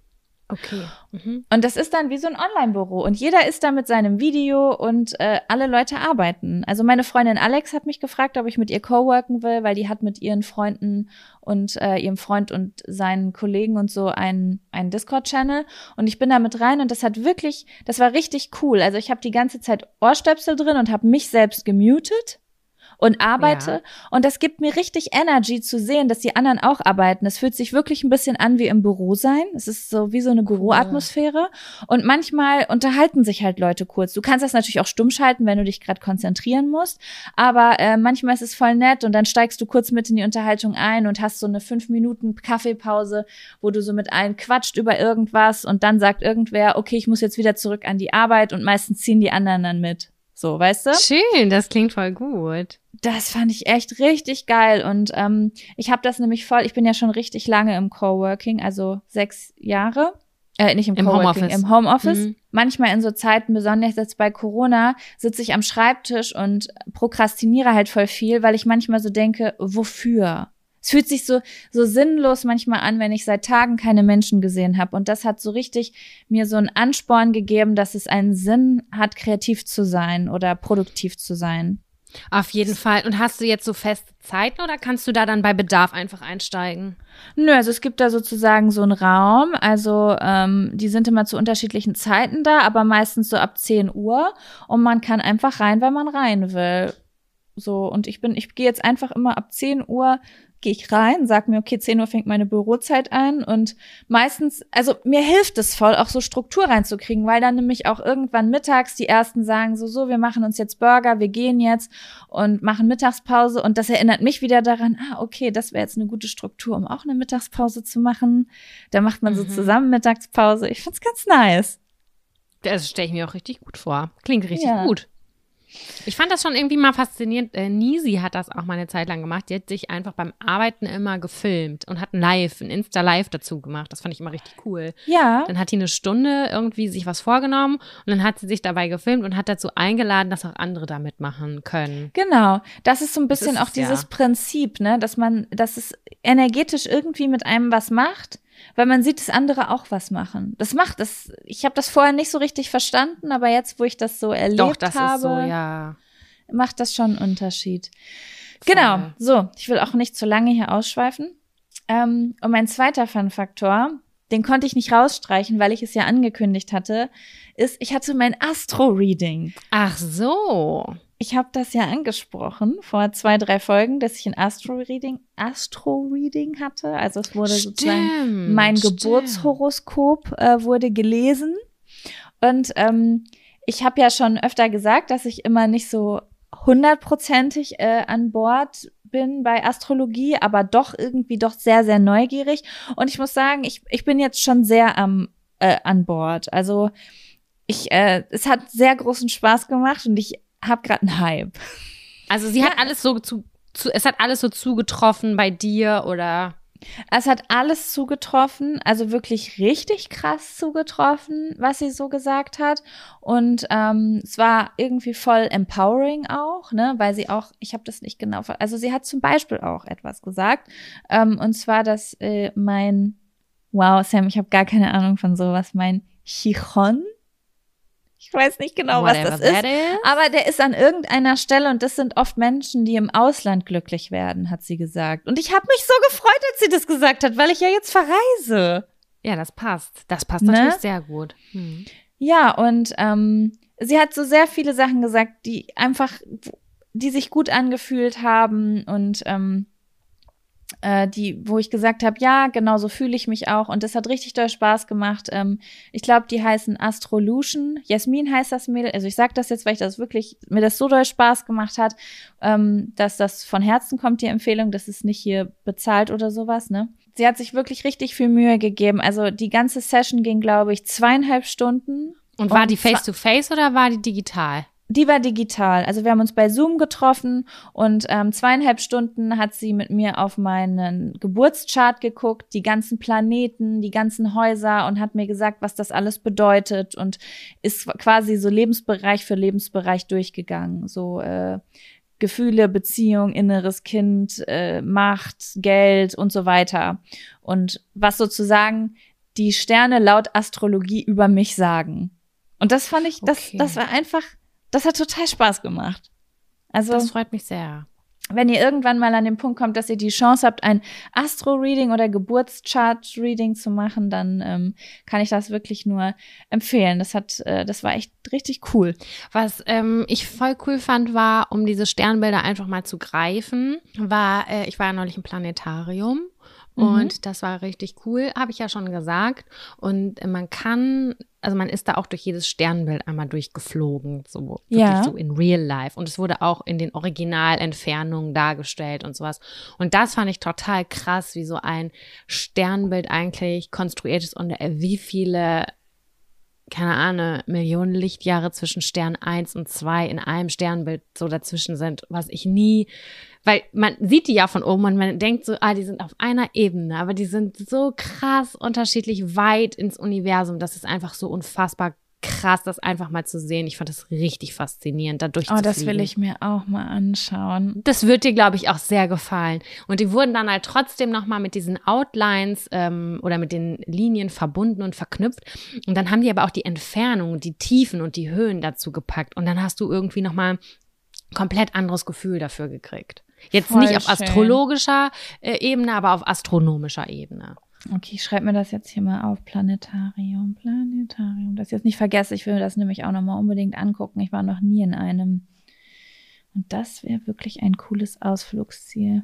Okay. Mhm. Und das ist dann wie so ein Online-Büro und jeder ist da mit seinem Video und äh, alle Leute arbeiten. Also meine Freundin Alex hat mich gefragt, ob ich mit ihr coworken will, weil die hat mit ihren Freunden und äh, ihrem Freund und seinen Kollegen und so einen, einen Discord-Channel und ich bin da mit rein und das hat wirklich, das war richtig cool. Also ich habe die ganze Zeit Ohrstöpsel drin und habe mich selbst gemutet und arbeite. Ja. Und das gibt mir richtig Energy zu sehen, dass die anderen auch arbeiten. Es fühlt sich wirklich ein bisschen an wie im Büro sein. Es ist so wie so eine Büroatmosphäre. Und manchmal unterhalten sich halt Leute kurz. Du kannst das natürlich auch stumm schalten, wenn du dich gerade konzentrieren musst. Aber äh, manchmal ist es voll nett und dann steigst du kurz mit in die Unterhaltung ein und hast so eine fünf Minuten Kaffeepause, wo du so mit allen quatscht über irgendwas und dann sagt irgendwer, okay, ich muss jetzt wieder zurück an die Arbeit und meistens ziehen die anderen dann mit. So, weißt du? Schön, das klingt voll gut. Das fand ich echt richtig geil und ähm, ich habe das nämlich voll, ich bin ja schon richtig lange im Coworking, also sechs Jahre, äh, nicht im, Im Coworking, Homeoffice. im Homeoffice. Mhm. Manchmal in so Zeiten, besonders jetzt bei Corona, sitze ich am Schreibtisch und prokrastiniere halt voll viel, weil ich manchmal so denke, wofür? Es fühlt sich so so sinnlos manchmal an, wenn ich seit Tagen keine Menschen gesehen habe. Und das hat so richtig mir so einen Ansporn gegeben, dass es einen Sinn hat, kreativ zu sein oder produktiv zu sein. Auf jeden Fall. Und hast du jetzt so feste Zeiten oder kannst du da dann bei Bedarf einfach einsteigen? Nö, also es gibt da sozusagen so einen Raum. Also ähm, die sind immer zu unterschiedlichen Zeiten da, aber meistens so ab zehn Uhr. Und man kann einfach rein, wenn man rein will. So, und ich bin, ich gehe jetzt einfach immer ab zehn Uhr gehe ich rein, sag mir, okay, zehn Uhr fängt meine Bürozeit an und meistens, also mir hilft es voll, auch so Struktur reinzukriegen, weil dann nämlich auch irgendwann mittags die Ersten sagen so, so, wir machen uns jetzt Burger, wir gehen jetzt und machen Mittagspause und das erinnert mich wieder daran, ah, okay, das wäre jetzt eine gute Struktur, um auch eine Mittagspause zu machen. Da macht man so Mhm. zusammen Mittagspause. Ich find's ganz nice. Das stelle ich mir auch richtig gut vor. Klingt richtig Ja. gut. Ich fand das schon irgendwie mal faszinierend. Äh, Nisi hat das auch mal eine Zeit lang gemacht. Die hat sich einfach beim Arbeiten immer gefilmt und hat ein Live, ein Insta-Live dazu gemacht. Das fand ich immer richtig cool. Ja. Dann hat die eine Stunde irgendwie sich was vorgenommen und dann hat sie sich dabei gefilmt und hat dazu eingeladen, dass auch andere da mitmachen können. Genau. Das ist so ein bisschen ist auch es, dieses ja. Prinzip, ne, dass man, dass es energetisch irgendwie mit einem was macht, weil man sieht, dass andere auch was machen. Das macht das. Ich habe das vorher nicht so richtig verstanden, aber jetzt, wo ich das so erlebt Doch, das habe, ist so, ja. macht das schon einen Unterschied. Voll. Genau. So, ich will auch nicht zu lange hier ausschweifen. Ähm, und mein zweiter Fun-Faktor, den konnte ich nicht rausstreichen, weil ich es ja angekündigt hatte, ist, ich hatte mein Astro-Reading. Ach so. Ich habe das ja angesprochen vor zwei, drei Folgen, dass ich ein Astro-Reading, Astro-Reading hatte. Also es wurde Stimmt, sozusagen mein stimmt. Geburtshoroskop äh, wurde gelesen. Und ähm, ich habe ja schon öfter gesagt, dass ich immer nicht so hundertprozentig äh, an Bord bin bei Astrologie, aber doch irgendwie doch sehr, sehr neugierig. Und ich muss sagen, ich, ich bin jetzt schon sehr am äh, an Bord. Also ich, äh, es hat sehr großen Spaß gemacht und ich habe gerade einen Hype. Also sie hat alles so zu, zu, es hat alles so zugetroffen bei dir oder? Es hat alles zugetroffen, also wirklich richtig krass zugetroffen, was sie so gesagt hat. Und ähm, es war irgendwie voll empowering auch, ne, weil sie auch, ich habe das nicht genau, ver- also sie hat zum Beispiel auch etwas gesagt, ähm, und zwar, dass äh, mein, wow, Sam, ich habe gar keine Ahnung von sowas, mein Chichon, ich weiß nicht genau, was Whatever das ist, that is. aber der ist an irgendeiner Stelle und das sind oft Menschen, die im Ausland glücklich werden, hat sie gesagt. Und ich habe mich so gefreut, als sie das gesagt hat, weil ich ja jetzt verreise. Ja, das passt. Das passt Ne? natürlich sehr gut. Hm. Ja, und ähm, sie hat so sehr viele Sachen gesagt, die einfach, die sich gut angefühlt haben und ähm, äh, die, wo ich gesagt habe, ja, genau so fühle ich mich auch. Und das hat richtig doll Spaß gemacht. Ähm, ich glaube, die heißen Astrolution. Jasmin heißt das Mädel. Also ich sage das jetzt, weil ich das wirklich, mir das so doll Spaß gemacht hat, ähm, dass das von Herzen kommt, die Empfehlung. Das ist nicht hier bezahlt oder sowas, ne? Sie hat sich wirklich richtig viel Mühe gegeben. Also die ganze Session ging, glaube ich, zweieinhalb Stunden. Und war Und die face-to-face oder war die digital? Die war digital. Also wir haben uns bei Zoom getroffen und ähm, zweieinhalb Stunden hat sie mit mir auf meinen Geburtschart geguckt, die ganzen Planeten, die ganzen Häuser und hat mir gesagt, was das alles bedeutet und ist quasi so Lebensbereich für Lebensbereich durchgegangen. So äh, Gefühle, Beziehung, inneres Kind, äh, Macht, Geld und so weiter. Und was sozusagen die Sterne laut Astrologie über mich sagen. Und das fand ich, das, Okay. das war einfach, das hat total Spaß gemacht. Also, Das freut mich sehr. wenn ihr irgendwann mal an den Punkt kommt, dass ihr die Chance habt, ein Astro-Reading oder Geburtschart-Reading zu machen, dann ähm, kann ich das wirklich nur empfehlen. Das hat, äh, das war echt richtig cool. Was ähm, ich voll cool fand, war, um diese Sternbilder einfach mal zu greifen, war, äh, ich war ja neulich im Planetarium. Und das war richtig cool, habe ich ja schon gesagt. Und man kann, also man ist da auch durch jedes Sternbild einmal durchgeflogen, so wirklich Ja. so in real life. Und es wurde auch in den Originalentfernungen dargestellt und sowas. Und das fand ich total krass, wie so ein Sternbild eigentlich konstruiert ist und äh, wie viele, keine Ahnung, Millionen Lichtjahre zwischen Stern eins und zwei in einem Sternbild so dazwischen sind, was ich nie, weil man sieht die ja von oben und man denkt so, ah, die sind auf einer Ebene, aber die sind so krass unterschiedlich weit ins Universum. Das ist einfach so unfassbar krass, das einfach mal zu sehen. Ich fand das richtig faszinierend, da Oh, durchzufliegen. das will ich mir auch mal anschauen. Das wird dir, glaube ich, auch sehr gefallen. Und die wurden dann halt trotzdem nochmal mit diesen Outlines ähm, oder mit den Linien verbunden und verknüpft. Und dann haben die aber auch die Entfernung, die Tiefen und die Höhen dazu gepackt. Und dann hast du irgendwie nochmal ein komplett anderes Gefühl dafür gekriegt. Jetzt Voll nicht auf schön. astrologischer äh, Ebene, aber auf astronomischer Ebene. Okay, ich schreibe mir das jetzt hier mal auf. Planetarium, Planetarium. Das jetzt nicht vergesse, ich will das nämlich auch nochmal unbedingt angucken. Ich war noch nie in einem. Und das wäre wirklich ein cooles Ausflugsziel.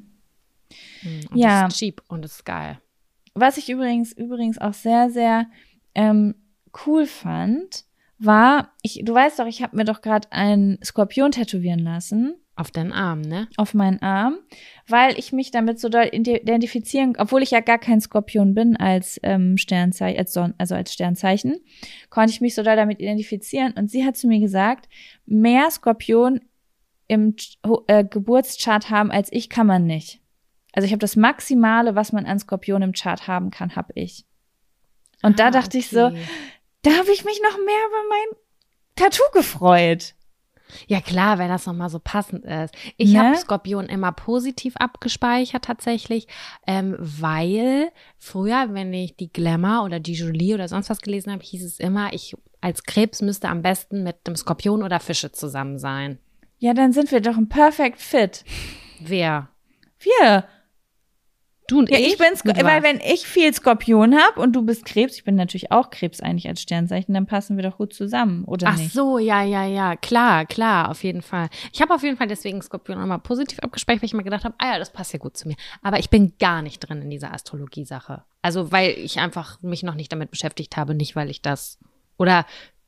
Und Ja. das ist cheap und das ist geil. Was ich übrigens, übrigens auch sehr, sehr ähm, cool fand, war, ich, du weißt doch, ich habe mir doch gerade einen Skorpion tätowieren lassen. Auf deinen Arm, ne? Auf meinen Arm, weil ich mich damit so doll identifizieren, obwohl ich ja gar kein Skorpion bin als ähm, Sternzeichen, als Son- also als Sternzeichen, konnte ich mich so doll damit identifizieren. Und sie hat zu mir gesagt, mehr Skorpion im äh, Geburtschart haben als ich kann man nicht. Also ich habe das Maximale, was man an Skorpion im Chart haben kann, habe ich. Und da Ah, dachte okay. ich so, da habe ich mich noch mehr über mein Tattoo gefreut. Ja klar, wenn das nochmal so passend ist. Ich Ne? habe Skorpion immer positiv abgespeichert tatsächlich, ähm, weil früher, wenn ich die Glamour oder die Jolie oder sonst was gelesen habe, hieß es immer, ich als Krebs müsste am besten mit dem Skorpion oder Fische zusammen sein. Ja, dann sind wir doch ein Perfect Fit. Wer? Wir. Du und Ja, ich? ich bin, Sk- Gut, weil was? wenn ich viel Skorpion habe und du bist Krebs, ich bin natürlich auch Krebs eigentlich als Sternzeichen, dann passen wir doch gut zusammen, oder Ach nicht? so, ja, ja, ja, klar, klar, auf jeden Fall. Ich habe auf jeden Fall deswegen Skorpion immer positiv abgespeichert, weil ich mir gedacht habe, ah ja, das passt ja gut zu mir. Aber ich bin gar nicht drin in dieser Astrologie-Sache. Also, weil ich einfach mich noch nicht damit beschäftigt habe, nicht weil ich das, oder,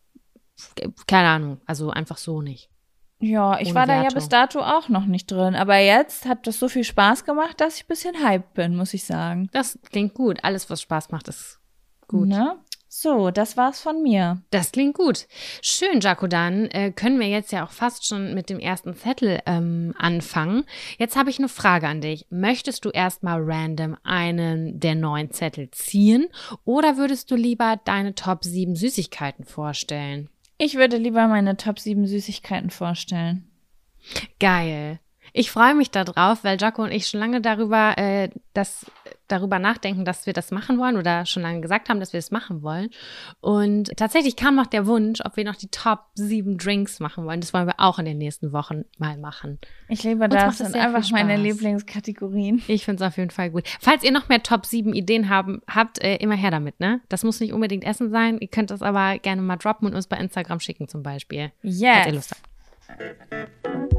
keine Ahnung, also einfach so nicht. Ja, ich Ohne war da ja Wertung. bis dato auch noch nicht drin, aber jetzt hat das so viel Spaß gemacht, dass ich ein bisschen hyped bin, muss ich sagen. Das klingt gut. Alles, was Spaß macht, ist gut. Ne? So, das war's von mir. Das klingt gut. Schön, Jaco, dann äh, können wir jetzt ja auch fast schon mit dem ersten Zettel ähm, anfangen. Jetzt habe ich eine Frage an dich. Möchtest du erstmal random einen der neun Zettel ziehen oder würdest du lieber deine Top sieben Süßigkeiten vorstellen? Ich würde lieber meine Top sieben Süßigkeiten vorstellen. Geil. Ich freue mich darauf, weil Jaco und ich schon lange darüber, äh, das, darüber nachdenken, dass wir das machen wollen oder schon lange gesagt haben, dass wir das machen wollen. Und tatsächlich kam noch der Wunsch, ob wir noch die Top sieben Drinks machen wollen. Das wollen wir auch in den nächsten Wochen mal machen. Ich liebe Uns das, macht das das sind sehr einfach viel meine Spaß. Lieblingskategorien. Ich finde es auf jeden Fall gut. Falls ihr noch mehr Top sieben Ideen haben, habt, äh, immer her damit, ne? Das muss nicht unbedingt Essen sein. Ihr könnt das aber gerne mal droppen und uns bei Instagram schicken zum Beispiel. Falls ihr Lust Yes. habt.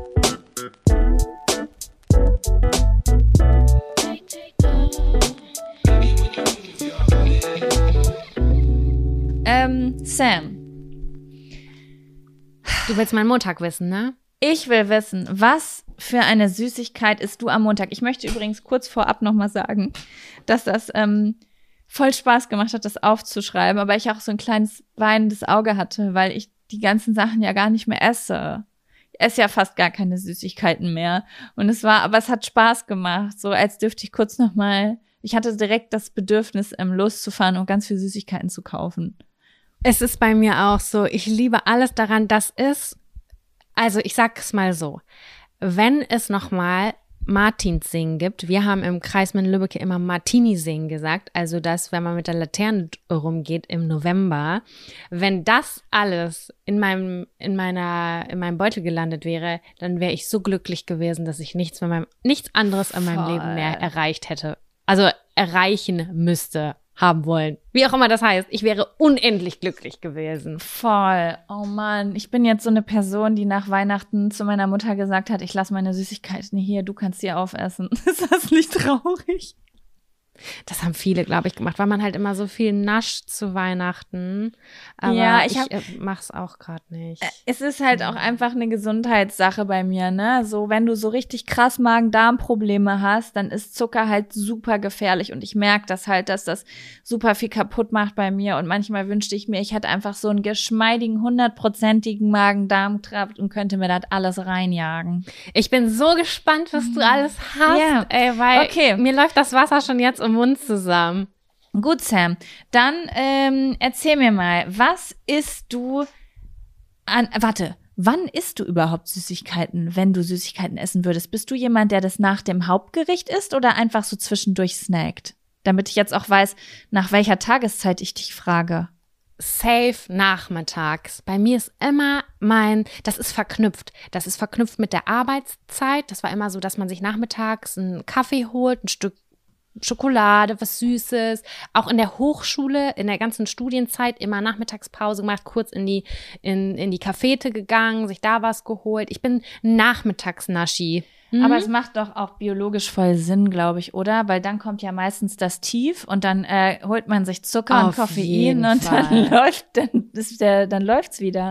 Ähm, Sam, Du willst meinen Montag wissen, ne? ich will wissen, was für eine Süßigkeit isst du am Montag? Ich möchte übrigens kurz vorab nochmal sagen, dass das ähm, voll Spaß gemacht hat, das aufzuschreiben, aber ich auch so ein kleines weinendes Auge hatte, weil ich die ganzen Sachen ja gar nicht mehr esse. Ich esse ja fast gar keine Süßigkeiten mehr. Und es war, aber es hat Spaß gemacht, so als dürfte ich kurz nochmal, ich hatte direkt das Bedürfnis, ähm, loszufahren und ganz viele Süßigkeiten zu kaufen. Es ist bei mir auch so, ich liebe alles daran, das ist, also ich sag's mal so, wenn es nochmal Martinssingen gibt, wir haben im Kreis Minden-Lübbecke immer Martini-Singen gesagt, also das, wenn man mit der Laterne rumgeht im November, wenn das alles in meinem, in meiner, in meinem Beutel gelandet wäre, dann wäre ich so glücklich gewesen, dass ich nichts mehr meinem, nichts anderes in meinem Voll. Leben mehr erreicht hätte, also erreichen müsste. Haben wollen. Wie auch immer das heißt. Ich wäre unendlich glücklich gewesen. Voll. Oh Mann, ich bin jetzt so eine Person, die nach Weihnachten zu meiner Mutter gesagt hat, ich lasse meine Süßigkeiten hier, du kannst sie aufessen. Ist das nicht traurig? Das haben viele, glaube ich, gemacht, weil man halt immer so viel nascht zu Weihnachten. Aber Ja, ich ich, hab- äh, mach's auch gerade nicht. Es ist halt auch einfach eine Gesundheitssache bei mir, ne? So, wenn du so richtig krass Magen-Darm-Probleme hast, dann ist Zucker halt super gefährlich und ich merke das halt, dass das super viel kaputt macht bei mir und manchmal wünschte ich mir, ich hätte einfach so einen geschmeidigen, hundertprozentigen Magen-Darm-Trakt und könnte mir das alles reinjagen. Ich bin so gespannt, was du alles hast, Ja. ey, weil Okay. mir läuft das Wasser schon jetzt im Mund zusammen. Gut, Sam. Dann ähm, erzähl mir mal, was isst du an, warte, wann isst du überhaupt Süßigkeiten, wenn du Süßigkeiten essen würdest? Bist du jemand, der das nach dem Hauptgericht isst oder einfach so zwischendurch snackt? Damit ich jetzt auch weiß, nach welcher Tageszeit ich dich frage. Safe nachmittags. Bei mir ist immer mein, das ist verknüpft. Das ist verknüpft mit der Arbeitszeit. Das war immer so, dass man sich nachmittags einen Kaffee holt, ein Stück Schokolade, was Süßes. Auch in der Hochschule, in der ganzen Studienzeit immer Nachmittagspause gemacht, kurz in die, in, in die Cafete gegangen, sich da was geholt. Ich bin Nachmittagsnaschi. Mhm. Aber es macht doch auch biologisch voll Sinn, glaube ich, oder? Weil dann kommt ja meistens das Tief und dann äh, holt man sich Zucker Auf und Koffein jeden und Fall. dann läuft, dann ist der, dann läuft's wieder.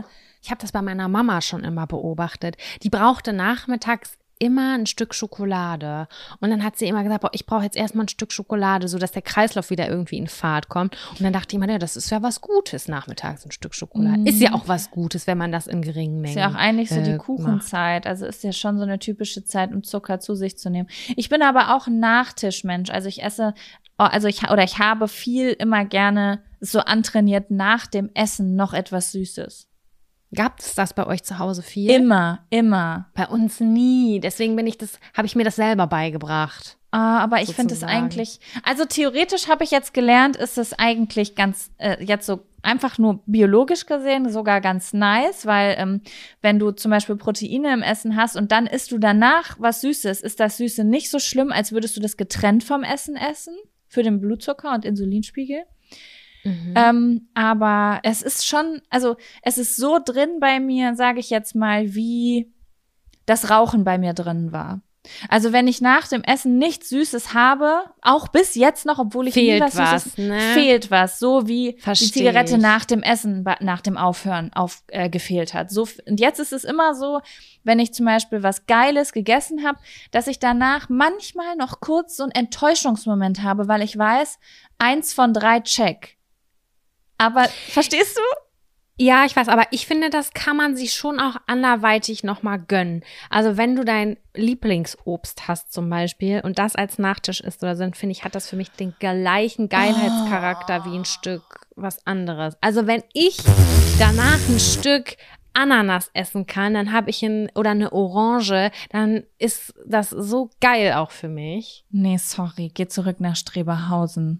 Ich habe das bei meiner Mama schon immer beobachtet. Die brauchte nachmittags immer ein Stück Schokolade. Und dann hat sie immer gesagt, boah, ich brauche jetzt erstmal ein Stück Schokolade, sodass der Kreislauf wieder irgendwie in Fahrt kommt. Und dann dachte ich immer, ja, das ist ja was Gutes nachmittags, ein Stück Schokolade. Mm. Ist ja auch was Gutes, wenn man das in geringen Mengen Ist ja auch eigentlich so die äh, Kuchenzeit. macht. Also ist ja schon so eine typische Zeit, um Zucker zu sich zu nehmen. Ich bin aber auch ein Nachtischmensch. Also ich esse, also ich, oder ich habe viel immer gerne so antrainiert nach dem Essen noch etwas Süßes. Gab es das bei euch zu Hause viel? Immer, immer. Bei uns nie. Deswegen bin ich das, habe ich mir das selber beigebracht. Ah, aber ich finde es eigentlich, also theoretisch habe ich jetzt gelernt, ist es eigentlich ganz, äh, jetzt so einfach nur biologisch gesehen sogar ganz nice, weil ähm, wenn du zum Beispiel Proteine im Essen hast und dann isst du danach was Süßes, ist das Süße nicht so schlimm, als würdest du das getrennt vom Essen essen, für den Blutzucker und Insulinspiegel. Mhm. Ähm, aber es ist schon, also es ist so drin bei mir, sage ich jetzt mal, wie das Rauchen bei mir drin war. Also wenn ich nach dem Essen nichts Süßes habe, auch bis jetzt noch, obwohl ich fehlt nie was, was Süßes, ne? fehlt was, so wie Versteh die Zigarette ich. nach dem Essen, nach dem Aufhören auf, äh, gefehlt hat. So, und jetzt ist es immer so, wenn ich zum Beispiel was Geiles gegessen habe, dass ich danach manchmal noch kurz so einen Enttäuschungsmoment habe, weil ich weiß, eins von drei check. Aber, verstehst du? Ja, ich weiß, aber ich finde, das kann man sich schon auch anderweitig nochmal gönnen. Also wenn du dein Lieblingsobst hast zum Beispiel und das als Nachtisch isst oder so, dann finde ich, hat das für mich den gleichen Geilheitscharakter oh. wie ein Stück was anderes. Also wenn ich danach ein Stück Ananas essen kann, dann habe ich ein, oder eine Orange, dann ist das so geil auch für mich. Nee, sorry, geh zurück nach Streberhausen.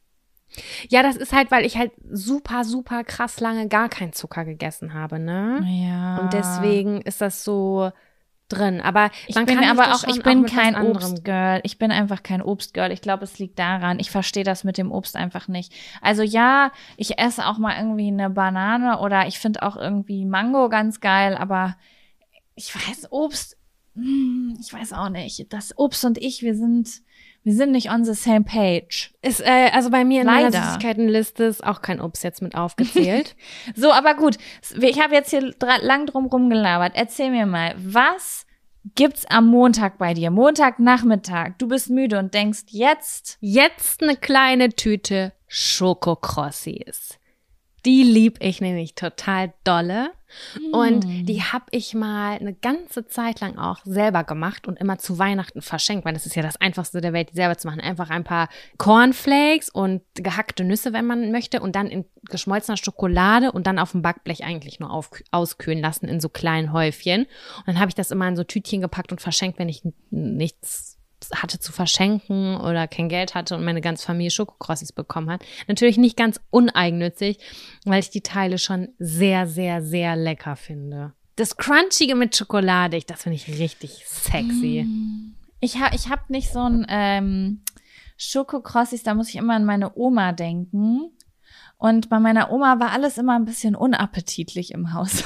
Ja, das ist halt, weil ich halt super, super krass lange gar keinen Zucker gegessen habe, ne? Ja. Und deswegen ist das so drin. Aber ich man bin kann aber das auch, schon ich bin auch mit kein was anderem. Obstgirl. Ich bin einfach kein Obstgirl. Ich glaube, es liegt daran. Ich verstehe das mit dem Obst einfach nicht. Also ja, ich esse auch mal irgendwie eine Banane oder ich finde auch irgendwie Mango ganz geil, aber ich weiß, Obst, ich weiß auch nicht. Das Obst und ich, wir sind Wir sind nicht on the same page. Ist, äh, also bei mir in Leider. meiner Süßigkeitenliste ist auch kein Obst jetzt mit aufgezählt. So, aber gut. Ich habe jetzt hier dra- lang drum rumgelabert. Erzähl mir mal, was gibt's am Montag bei dir? Montagnachmittag. Du bist müde und denkst, jetzt Jetzt eine kleine Tüte Schokokrossis. Die lieb ich nämlich total dolle. Mm. Und die habe ich mal eine ganze Zeit lang auch selber gemacht und immer zu Weihnachten verschenkt, weil das ist ja das Einfachste der Welt, die selber zu machen. Einfach ein paar Cornflakes und gehackte Nüsse, wenn man möchte, und dann in geschmolzener Schokolade und dann auf dem Backblech eigentlich nur auf, auskühlen lassen in so kleinen Häufchen. Und dann habe ich das immer in so Tütchen gepackt und verschenkt, wenn ich nichts hatte zu verschenken oder kein Geld hatte und meine ganze Familie Schokokrossis bekommen hat. Natürlich nicht ganz uneigennützig, weil ich die Teile schon sehr, sehr, sehr lecker finde. Das Crunchige mit Schokolade, ich, das finde ich richtig sexy. Ich habe ich hab nicht so ein ähm, Schokokrossis, da muss ich immer an meine Oma denken. Und bei meiner Oma war alles immer ein bisschen unappetitlich im Haus.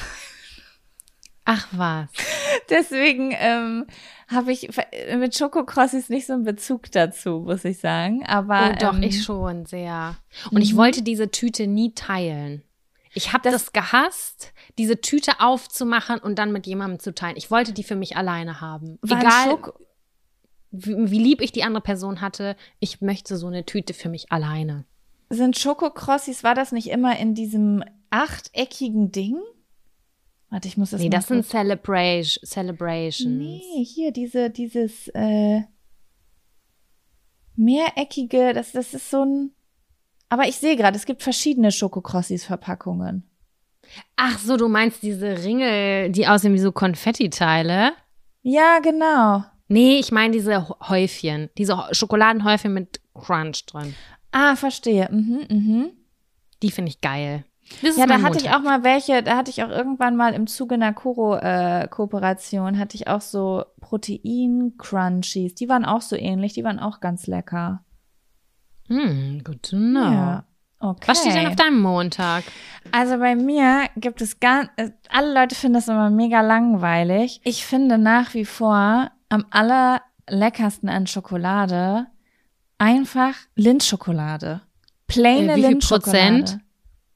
Ach was. Deswegen ähm, habe ich mit Schokokrossis nicht so einen Bezug dazu, muss ich sagen. Aber oh, doch, ähm, ich schon sehr. Und ich wollte diese Tüte nie teilen. Ich habe das, das gehasst, diese Tüte aufzumachen und dann mit jemandem zu teilen. Ich wollte die für mich alleine haben. Egal, Schoko- wie, wie lieb ich die andere Person hatte, ich möchte so eine Tüte für mich alleine. Sind Schokokrossis, war das nicht immer in diesem achteckigen Ding? Warte, ich muss das Nee, mal das sind Celebration, Celebrations. Nee, hier diese, dieses äh, mehreckige, das, das ist so ein. Aber ich sehe gerade, es gibt verschiedene Schokokrossis-Verpackungen. Ach so, du meinst diese Ringel, die aussehen wie so Konfettiteile? Ja, genau. Nee, ich meine diese Häufchen, diese Schokoladenhäufchen mit Crunch drin. Ah, verstehe. Mhm, mhm. Die finde ich geil. Das ja, da hatte ich auch mal welche, da hatte ich auch irgendwann mal im Zuge einer Koro-Kooperation, äh, hatte ich auch so Protein-Crunchies. Die waren auch so ähnlich, die waren auch ganz lecker. Hm, good to know. Ja, okay. Was steht denn auf deinem Montag? Also bei mir gibt es ganz, alle Leute finden das immer mega langweilig. Ich finde nach wie vor am allerleckersten an Schokolade einfach Lindschokolade. Plaine äh, wie viel Lindschokolade. Prozent?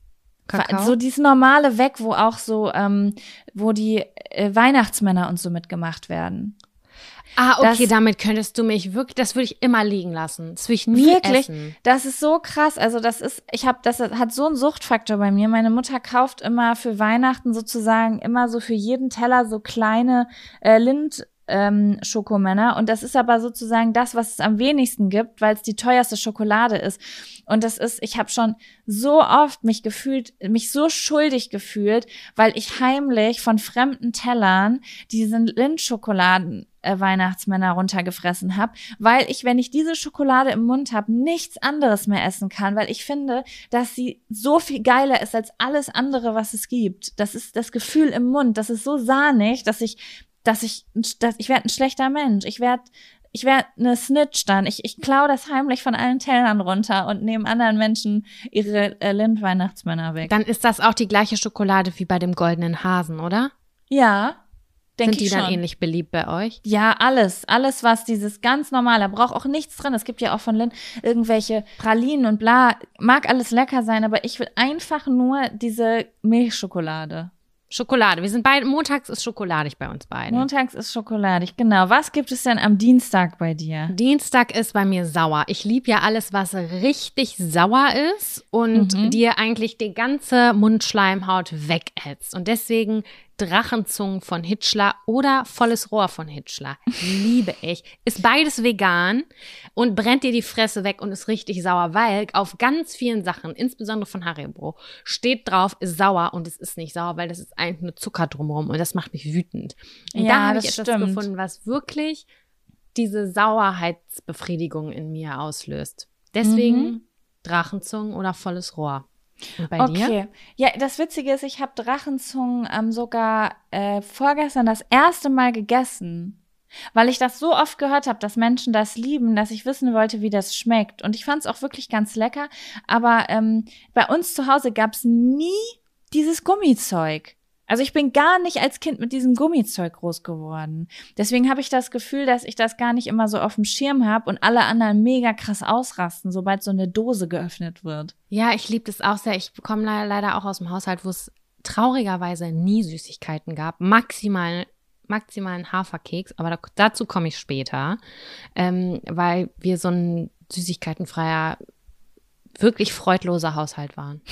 Kakao? So dieses normale weg, wo auch so, ähm, wo die äh, Weihnachtsmänner und so mitgemacht werden. Ah, okay, das, damit könntest du mich wirklich, das würde ich immer liegen lassen. Das würde ich nie wirklich, essen. das ist so krass. Also das ist, ich habe, das hat so einen Suchtfaktor bei mir. Meine Mutter kauft immer für Weihnachten sozusagen immer so für jeden Teller so kleine äh, Lind Ähm, Schokomänner und das ist aber sozusagen das, was es am wenigsten gibt, weil es die teuerste Schokolade ist und das ist, ich habe schon so oft mich gefühlt, mich so schuldig gefühlt, weil ich heimlich von fremden Tellern diesen Lindschokoladen äh, Weihnachtsmänner runtergefressen habe, weil ich, wenn ich diese Schokolade im Mund habe, nichts anderes mehr essen kann, weil ich finde, dass sie so viel geiler ist als alles andere, was es gibt. Das ist das Gefühl im Mund, das ist so sahnig, dass ich dass ich, dass ich werde ein schlechter Mensch. Ich werde, ich werde eine Snitch dann. Ich, ich klaue das heimlich von allen Tellern runter und nehme anderen Menschen ihre äh, Lind-Weihnachtsmänner weg. Dann ist das auch die gleiche Schokolade wie bei dem goldenen Hasen, oder? Ja, denke Sind die ich schon. dann ähnlich beliebt bei euch? Ja, alles. Alles, was dieses ganz normale, braucht auch nichts drin. Es gibt ja auch von Lind irgendwelche Pralinen und bla. Mag alles lecker sein, aber ich will einfach nur diese Milchschokolade. Schokolade. Wir sind beide, montags ist schokoladig bei uns beiden. Montags ist schokoladig, genau. Was gibt es denn am Dienstag bei dir? Dienstag ist bei mir sauer. Ich liebe ja alles, was richtig sauer ist und Mhm. dir eigentlich die ganze Mundschleimhaut wegätzt. Und deswegen Drachenzungen von Hitchler oder volles Rohr von Hitchler. Liebe ich. Ist beides vegan und brennt dir die Fresse weg und ist richtig sauer, weil auf ganz vielen Sachen, insbesondere von Haribo, steht drauf, ist sauer und es ist nicht sauer, weil das ist eigentlich nur Zucker drumherum und das macht mich wütend. Und Ja, da habe ich das etwas stimmt. gefunden, was wirklich diese Sauerheitsbefriedigung in mir auslöst. Deswegen Mhm. Drachenzungen oder volles Rohr. Und bei dir? Okay. Ja, das Witzige ist, ich habe Drachenzungen ähm, sogar äh, vorgestern das erste Mal gegessen, weil ich das so oft gehört habe, dass Menschen das lieben, dass ich wissen wollte, wie das schmeckt. Und ich fand es auch wirklich ganz lecker. Aber ähm, bei uns zu Hause gab es nie dieses Gummizeug. Also ich bin gar nicht als Kind mit diesem Gummizeug groß geworden. Deswegen habe ich das Gefühl, dass ich das gar nicht immer so auf dem Schirm habe und alle anderen mega krass ausrasten, sobald so eine Dose geöffnet wird. Ja, ich liebe das auch sehr. Ich komme le- leider auch aus dem Haushalt, wo es traurigerweise nie Süßigkeiten gab. Maximal, maximal einen Haferkeks, aber da, dazu komme ich später, ähm, weil wir so ein süßigkeitenfreier, wirklich freudloser Haushalt waren.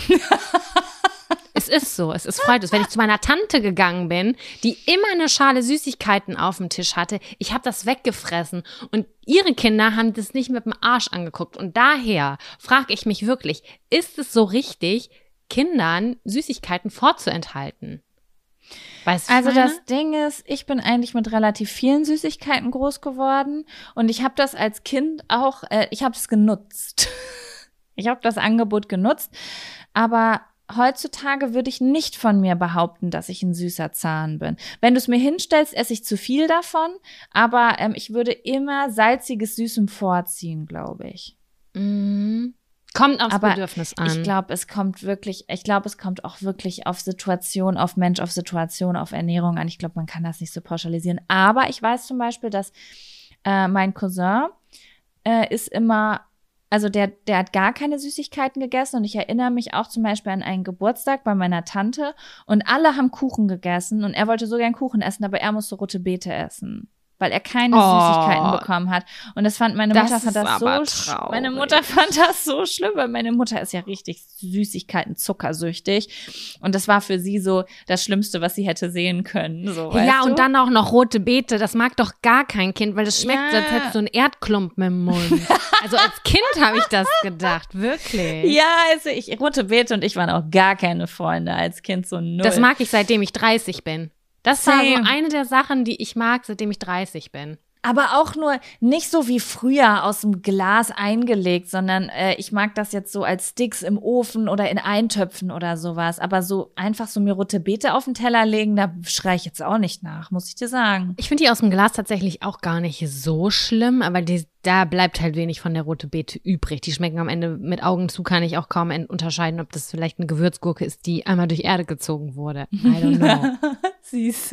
Es ist so, es ist freudlos. Wenn ich zu meiner Tante gegangen bin, die immer eine Schale Süßigkeiten auf dem Tisch hatte, ich habe das weggefressen und ihre Kinder haben das nicht mit dem Arsch angeguckt. Und daher frage ich mich wirklich, ist es so richtig, Kindern Süßigkeiten vorzuenthalten? Weißt du, Also was ich meine? das Ding ist, ich bin eigentlich mit relativ vielen Süßigkeiten groß geworden und ich habe das als Kind auch, äh, ich habe es genutzt. Ich habe das Angebot genutzt, aber heutzutage würde ich nicht von mir behaupten, dass ich ein süßer Zahn bin. Wenn du es mir hinstellst, esse ich zu viel davon, aber ähm, ich würde immer salziges Süßem vorziehen, glaube ich. Mhm. Kommt aufs Aber Bedürfnis an. Ich glaube, es kommt wirklich, ich glaube, es kommt auch wirklich auf Situation, auf Mensch, auf Situation, auf Ernährung an. Ich glaube, man kann das nicht so pauschalisieren. Aber ich weiß zum Beispiel, dass äh, mein Cousin äh, ist immer, also der, der hat gar keine Süßigkeiten gegessen und ich erinnere mich auch zum Beispiel an einen Geburtstag bei meiner Tante und alle haben Kuchen gegessen und er wollte so gern Kuchen essen, aber er musste rote Beete essen, weil er keine Oh. Süßigkeiten bekommen hat. Und das fand meine Das Mutter fand ist das so aber sch- traurig. meine Mutter fand das so schlimm, weil meine Mutter ist ja richtig Süßigkeiten zuckersüchtig und das war für sie so das Schlimmste, was sie hätte sehen können. So, weißt Ja, du? und dann auch noch rote Beete. Das mag doch gar kein Kind, weil das schmeckt, Ja. als hättest du einen Erdklumpen im Mund. Also als Kind habe ich das gedacht, wirklich. Ja, also ich rote Beete und ich waren auch gar keine Freunde als Kind, so null. Das mag ich, seitdem ich dreißig bin. Das war so Same. eine der Sachen, die ich mag, seitdem ich dreißig bin. Aber auch nur nicht so wie früher aus dem Glas eingelegt, sondern äh, ich mag das jetzt so als Sticks im Ofen oder in Eintöpfen oder sowas. Aber so einfach so mir rote Beete auf den Teller legen, da schreie ich jetzt auch nicht nach, muss ich dir sagen. Ich finde die aus dem Glas tatsächlich auch gar nicht so schlimm, aber die, da bleibt halt wenig von der rote Beete übrig. Die schmecken am Ende mit Augen zu, kann ich auch kaum en- unterscheiden, ob das vielleicht eine Gewürzgurke ist, die einmal durch Erde gezogen wurde. I don't know. Siehst du?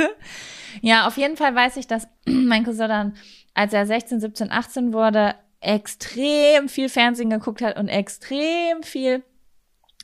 Ja, auf jeden Fall weiß ich, dass mein Cousin dann, als er sechzehn, siebzehn, achtzehn wurde, extrem viel Fernsehen geguckt hat und extrem viel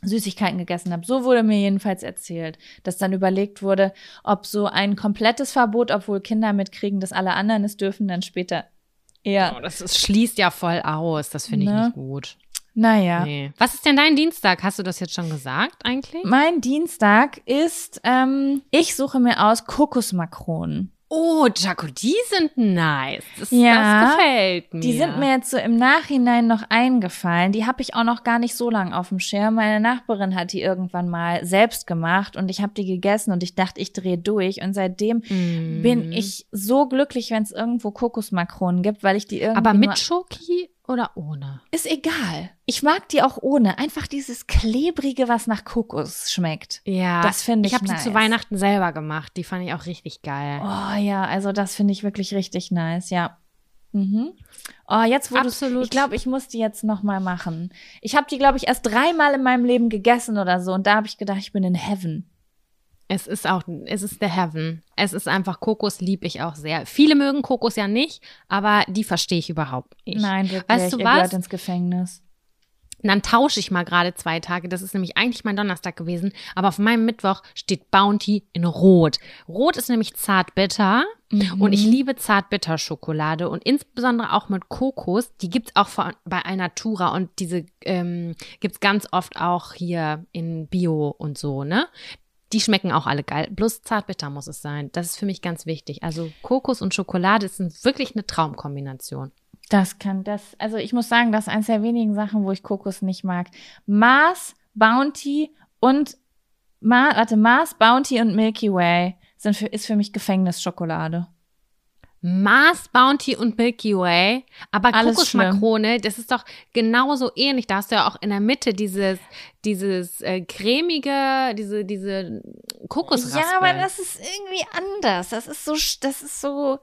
Süßigkeiten gegessen habe. So wurde mir jedenfalls erzählt, dass dann überlegt wurde, ob so ein komplettes Verbot, obwohl Kinder mitkriegen, dass alle anderen es dürfen, dann später eher. Oh, das ist, schließt ja voll aus. Das finde ich Ne? nicht gut. Naja. Nee. Was ist denn dein Dienstag? Hast du das jetzt schon gesagt eigentlich? Mein Dienstag ist, ähm, ich suche mir aus Kokosmakronen. Oh, Jaco, die sind nice. Das, Ja, das gefällt mir. Die sind mir jetzt so im Nachhinein noch eingefallen. Die habe ich auch noch gar nicht so lange auf dem Schirm. Meine Nachbarin hat die irgendwann mal selbst gemacht und ich habe die gegessen und ich dachte, ich drehe durch. Und seitdem Mm. bin ich so glücklich, wenn es irgendwo Kokosmakronen gibt, weil ich die irgendwie Aber nur mit Schoki oder ohne? Ist egal. Ich mag die auch ohne. Einfach dieses Klebrige, was nach Kokos schmeckt. Ja, Das finde ich Ich habe nice. die zu Weihnachten selber gemacht. Die fand ich auch richtig geil. Oh ja, also das finde ich wirklich richtig nice, ja. Mhm. Oh, jetzt wo du's- Absolut. ich glaube, ich muss die jetzt noch mal machen. Ich habe die, glaube ich, erst dreimal in meinem Leben gegessen oder so und da habe ich gedacht, ich bin in Heaven. Es ist auch, es ist der Heaven. Es ist einfach, Kokos lieb ich auch sehr. Viele mögen Kokos ja nicht, aber die verstehe ich überhaupt nicht. Nein, wirklich. Weißt du ihr was? gehört ins Gefängnis. Und dann tausche ich mal gerade zwei Tage. Das ist nämlich eigentlich mein Donnerstag gewesen. Aber auf meinem Mittwoch steht Bounty in Rot. Rot ist nämlich zartbitter. Mhm. Und ich liebe Zartbitter-Schokolade. Und insbesondere auch mit Kokos. Die gibt's auch von, bei Alnatura. Und diese ähm, gibt's ganz oft auch hier in Bio und so, ne? Die schmecken auch alle geil. Bloß zartbitter muss es sein. Das ist für mich ganz wichtig. Also Kokos und Schokolade ist wirklich eine Traumkombination. Das kann das, also ich muss sagen, das ist eines der wenigen Sachen, wo ich Kokos nicht mag. Mars, Bounty und Ma, warte, Mars, Bounty und Milky Way sind für, ist für mich Gefängnisschokolade. Mars, Bounty und Milky Way, aber Alles Kokosmakrone, das ist doch genauso ähnlich. Da hast du ja auch in der Mitte dieses, dieses äh, cremige, diese, diese Kokosraspeln. Ja, aber das ist irgendwie anders. Das ist so, das ist so,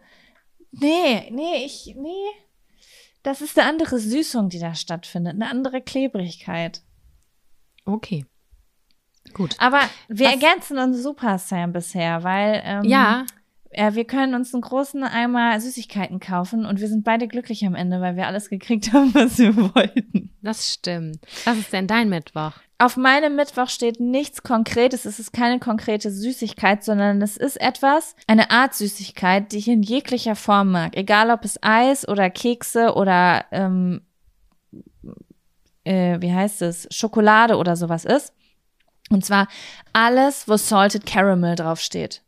nee, nee, ich, nee. Das ist eine andere Süßung, die da stattfindet, eine andere Klebrigkeit. Okay. Gut. Aber wir Was- ergänzen uns super, Sam, bisher, weil ähm, Ja, äh, wir können uns einen großen Eimer Süßigkeiten kaufen und wir sind beide glücklich am Ende, weil wir alles gekriegt haben, was wir wollten. das stimmt. Was ist denn dein Mittwoch? Auf meinem Mittwoch steht nichts Konkretes. Es ist keine konkrete Süßigkeit, sondern es ist etwas, eine Art Süßigkeit, die ich in jeglicher Form mag. Egal, ob es Eis oder Kekse oder, ähm, äh, wie heißt es, Schokolade oder sowas ist. Und zwar alles, wo Salted Caramel draufsteht.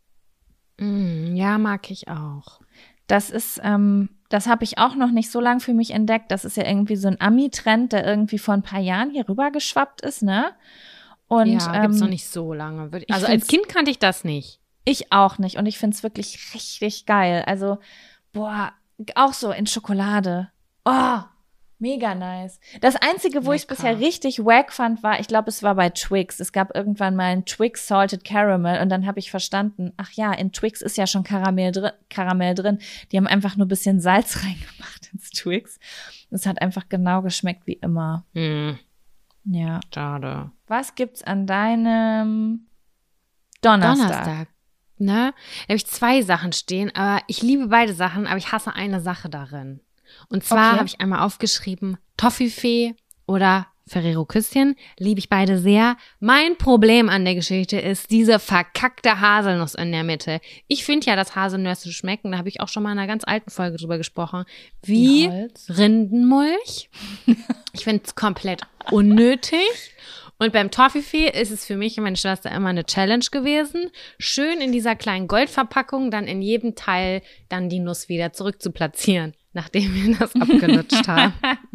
Mm, ja, mag ich auch. Das ist, ähm, das habe ich auch noch nicht so lange für mich entdeckt. Das ist ja irgendwie so ein Ami-Trend, der irgendwie vor ein paar Jahren hier rüber geschwappt ist, ne? Und ja, gibt's ähm, noch nicht so lange. Würd- ich Also als find's- Kind kannte ich das nicht. ich auch nicht. Und ich finde es wirklich richtig geil. Also, boah, auch so in Schokolade. Oh, mega nice. Das Einzige, wo ich es Lecker. bisher richtig wack fand, war, ich glaube, es war bei Twix. Es gab irgendwann mal ein Twix Salted Caramel und dann habe ich verstanden, ach ja, in Twix ist ja schon Karamell drin, Karamell drin. Die haben einfach nur ein bisschen Salz reingemacht ins Twix. Es hat einfach genau geschmeckt wie immer. Hm, Ja. schade. Was gibt's an deinem Donnerstag? Donnerstag. Ne? Da habe ich zwei Sachen stehen, aber ich liebe beide Sachen, aber ich hasse eine Sache darin. Und zwar Okay. habe ich einmal aufgeschrieben, Toffifee oder Ferrero Küsschen, liebe ich beide sehr. Mein Problem an der Geschichte ist diese verkackte Haselnuss in der Mitte. Ich finde ja, dass Haselnüsse schmecken, da habe ich auch schon mal in einer ganz alten Folge drüber gesprochen, wie Holz. Rindenmulch. Ich finde es komplett unnötig. Und beim Toffifee ist es für mich und meine Schwester immer eine Challenge gewesen, schön in dieser kleinen Goldverpackung dann in jedem Teil dann die Nuss wieder zurück zu platzieren, nachdem wir das abgelutscht haben.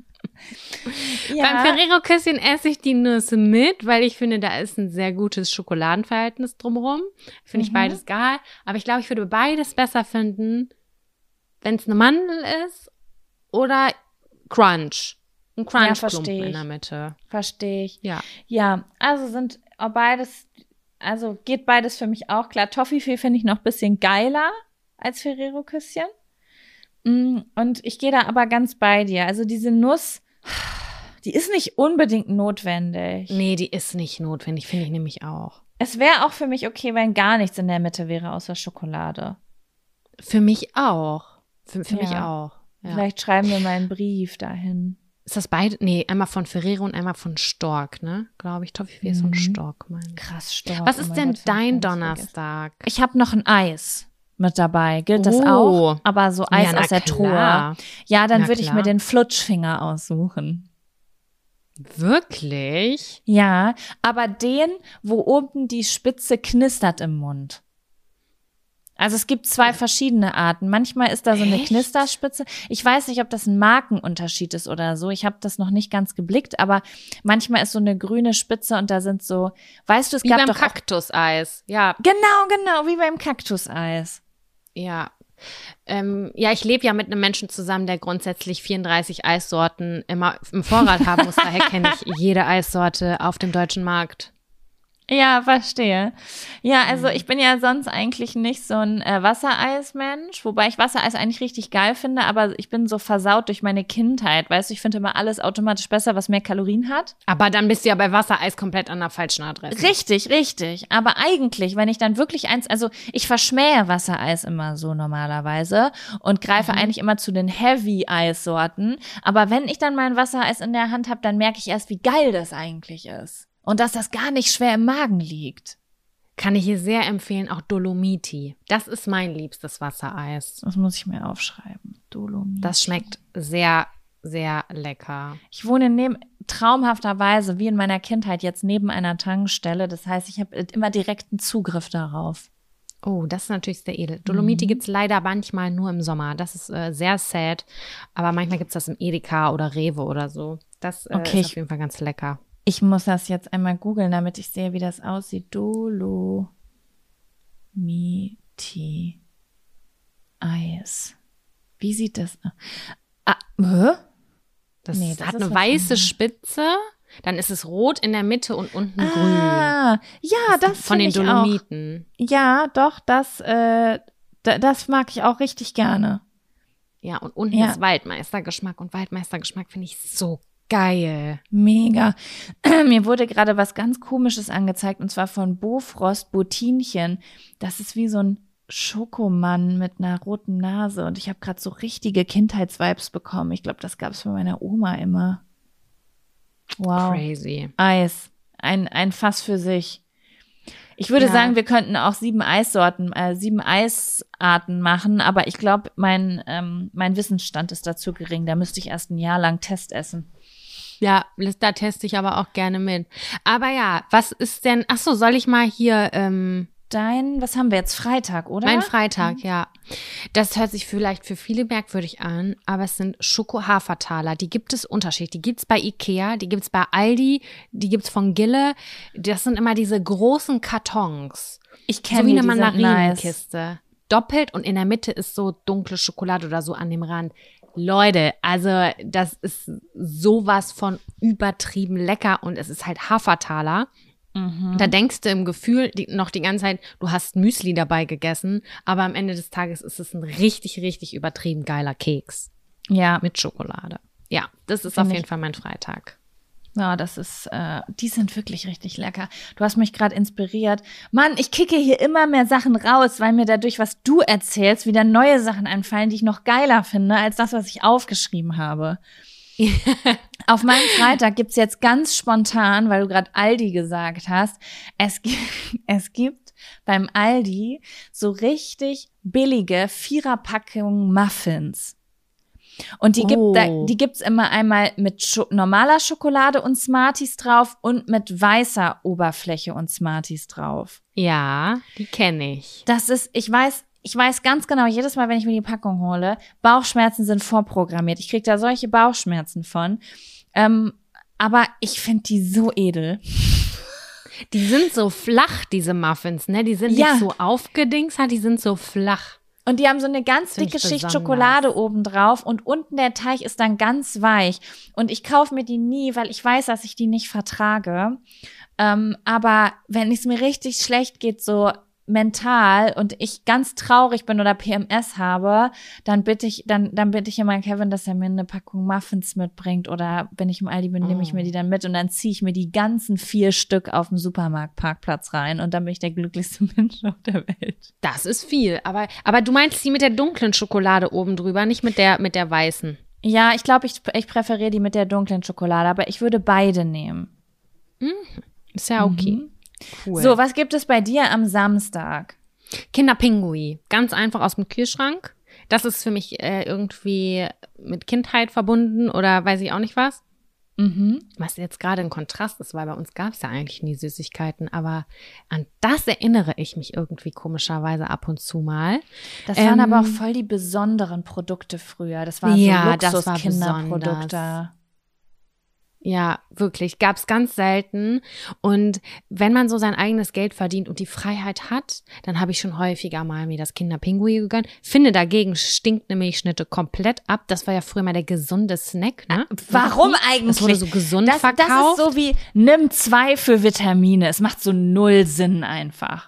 Beim Ferrero-Küsschen esse ich die Nüsse mit, weil ich finde, da ist ein sehr gutes Schokoladenverhältnis drumherum. Finde ich Mhm. beides geil. Aber ich glaube, ich würde beides besser finden, wenn es eine Mandel ist oder Crunch. Ein Ja, Crunch-Klumpen versteh ich. in der Mitte. Verstehe ich. Ja. Ja, also sind beides, also geht beides für mich auch klar. Toffifee finde ich noch ein bisschen geiler als Ferrero-Küsschen. Mm, Und ich gehe da aber ganz bei dir. Also diese Nuss, die ist nicht unbedingt notwendig. Nee, die ist nicht notwendig, finde ich nämlich auch. Es wäre auch für mich okay, wenn gar nichts in der Mitte wäre außer Schokolade. Für mich auch. Für, für Ja. mich auch. Ja. Vielleicht schreiben wir mal einen Brief dahin. Ist das beide? Nee, einmal von Ferrero und einmal von Stork, ne? Glaube ich. Toffifee ist von Stork, meine ich. Krass, Stork. Was oh ist mein denn Gott, dein ich ganz Donnerstag? vergessen. Ich habe noch ein Eis mit dabei. Gilt das Oh. auch? Aber so Eis Ja, na aus der klar. Truhe. Ja, dann Na würde ich klar. mir den Flutschfinger aussuchen. Wirklich? Ja, aber den, wo oben die Spitze knistert im Mund. Also es gibt zwei verschiedene Arten. Manchmal ist da so eine Echt? Knisterspitze. Ich weiß nicht, ob das ein Markenunterschied ist oder so. Ich habe das noch nicht ganz geblickt, aber manchmal ist so eine grüne Spitze und da sind so, weißt du, es Wie gab beim doch auch, Kaktuseis. Ja, genau, genau, wie beim Kaktuseis. ja. Ähm, ja, ich lebe ja mit einem Menschen zusammen, der grundsätzlich vierunddreißig Eissorten immer im Vorrat haben muss. Daher kenne ich jede Eissorte auf dem deutschen Markt. Ja, verstehe. Ja, also ich bin ja sonst eigentlich nicht so ein äh, Wassereismensch, wobei ich Wassereis eigentlich richtig geil finde, aber ich bin so versaut durch meine Kindheit. Weißt du, ich finde immer alles automatisch besser, was mehr Kalorien hat. Aber dann bist du ja bei Wassereis komplett an der falschen Adresse. Richtig, richtig. Aber eigentlich, wenn ich dann wirklich eins, also ich verschmähe Wassereis immer so normalerweise und greife Mhm. eigentlich immer zu den Heavy-Eissorten. Aber wenn ich dann mein Wassereis in der Hand habe, dann merke ich erst, wie geil das eigentlich ist. Und dass das gar nicht schwer im Magen liegt. Kann ich hier sehr empfehlen, auch Dolomiti. Das ist mein liebstes Wassereis. Das muss ich mir aufschreiben. Dolomiti. Das schmeckt sehr, sehr lecker. Ich wohne neben, traumhafterweise, wie in meiner Kindheit, jetzt neben einer Tankstelle. Das heißt, ich habe immer direkten Zugriff darauf. Oh, das ist natürlich sehr edel. Dolomiti Mhm. gibt's leider manchmal nur im Sommer. Das ist äh, sehr sad. Aber manchmal gibt's das im Edeka oder Rewe oder so. Das äh, Okay, ist ich- auf jeden Fall ganz lecker. Ich muss das jetzt einmal googeln, damit ich sehe, wie das aussieht. Dolomiti Eis. Wie sieht das aus? Ah, hä? Das, Nee, das hat ist eine was weiße anderes. Spitze. Dann ist es rot in der Mitte und unten grün. Ah, ja, das Von den find ich Dolomiten. auch. Ja, doch, das, äh, da, das mag ich auch richtig gerne. Ja, und unten Ja. ist Waldmeistergeschmack. Und Waldmeistergeschmack finde ich so geil. Mega. Mir wurde gerade was ganz Komisches angezeigt, und zwar von Bofrost Botinchen. Das ist wie so ein Schokomann mit einer roten Nase. Und ich habe gerade so richtige Kindheitsvibes bekommen. Ich glaube, das gab es bei meiner Oma immer. Wow. Crazy. Eis. Ein, ein Fass für sich. Ich würde Ja. sagen, wir könnten auch sieben Eissorten, äh, sieben Eisarten machen, aber ich glaube, mein, ähm, mein Wissensstand ist dazu gering. Da müsste ich erst ein Jahr lang Test essen. Ja, da teste ich aber auch gerne mit. Aber ja, was ist denn, ach so, soll ich mal hier, ähm, Dein, was haben wir jetzt? Freitag, oder? mein Freitag, ja. Das hört sich vielleicht für viele merkwürdig an, aber es sind Schoko-Hafertaler. Die gibt es unterschiedlich. Die gibt's bei Ikea, die gibt's bei Aldi, die gibt's von Gille. Das sind immer diese großen Kartons. Ich So kenne wie die, eine die sind nice. Mandarienkiste. Doppelt und in der Mitte ist so dunkle Schokolade oder so an dem Rand. Leute, also das ist sowas von übertrieben lecker und es ist halt Hafertaler. Mhm. Da denkst du im Gefühl die, noch die ganze Zeit, du hast Müsli dabei gegessen, aber am Ende des Tages ist es ein richtig, richtig übertrieben geiler Keks Ja, mit Schokolade. Ja, das ist Find auf ich- jeden Fall mein Freitag. ja, das ist, äh, die sind wirklich richtig lecker. Du hast mich gerade inspiriert. Mann, ich kicke hier immer mehr Sachen raus, weil mir dadurch, was du erzählst, wieder neue Sachen einfallen, die ich noch geiler finde, als das, was ich aufgeschrieben habe. Auf meinem Freitag gibt's jetzt ganz spontan, weil du gerade Aldi gesagt hast, es gibt, es gibt beim Aldi so richtig billige Viererpackungen Muffins. Und die Oh. gibt da, die gibt's immer einmal mit Scho- normaler Schokolade und Smarties drauf und mit weißer Oberfläche und Smarties drauf. Ja, die kenne ich. Das ist, ich weiß, ich weiß ganz genau, jedes Mal, wenn ich mir die Packung hole, Bauchschmerzen sind vorprogrammiert. Ich krieg da solche Bauchschmerzen von. Ähm, aber ich finde die so edel. Die sind so flach, diese Muffins, ne? Die sind Ja. nicht so aufgedingst, die sind so flach. Und die haben so eine ganz Find ich dicke Schicht besonders. Schokolade oben drauf und unten der Teig ist dann ganz weich. Und ich kaufe mir die nie, weil ich weiß, dass ich die nicht vertrage. Ähm, aber wenn es mir richtig schlecht geht, so mental und ich ganz traurig bin oder P M S habe, dann bitte ich, dann, dann bitte ich immer Kevin, dass er mir eine Packung Muffins mitbringt oder wenn ich im Aldi bin, nehme ich mir die dann mit und dann ziehe ich mir die ganzen vier Stück auf dem Supermarktparkplatz rein und dann bin ich der glücklichste Mensch auf der Welt. Das ist viel, aber, aber du meinst die mit der dunklen Schokolade oben drüber, nicht mit der, mit der weißen. Ja, ich glaube, ich, ich präferiere die mit der dunklen Schokolade, aber ich würde beide nehmen. Ist ja okay. Mhm. Cool. So, was gibt es bei dir am Samstag? Kinderpingui. Ganz einfach aus dem Kühlschrank. Das ist für mich äh, irgendwie mit Kindheit verbunden oder weiß ich auch nicht was. Mhm. Was jetzt gerade ein Kontrast ist, weil bei uns gab es ja eigentlich nie Süßigkeiten, aber an das erinnere ich mich irgendwie komischerweise ab und zu mal. Das waren Ähm, aber auch voll die besonderen Produkte früher. Das waren Ja, so das war Luxus-Kinderprodukte. Ja, wirklich, gab's ganz selten. Und wenn man so sein eigenes Geld verdient und die Freiheit hat, dann habe ich schon häufiger mal mir das Kinderpingui gegönnt. Finde dagegen stinkt eine Milchschnitte komplett ab. Das war ja früher mal der gesunde Snack, ne? Warum eigentlich? Das wurde so gesund das, verkauft. Das ist so wie, nimm zwei für Vitamine. Es macht so null Sinn einfach.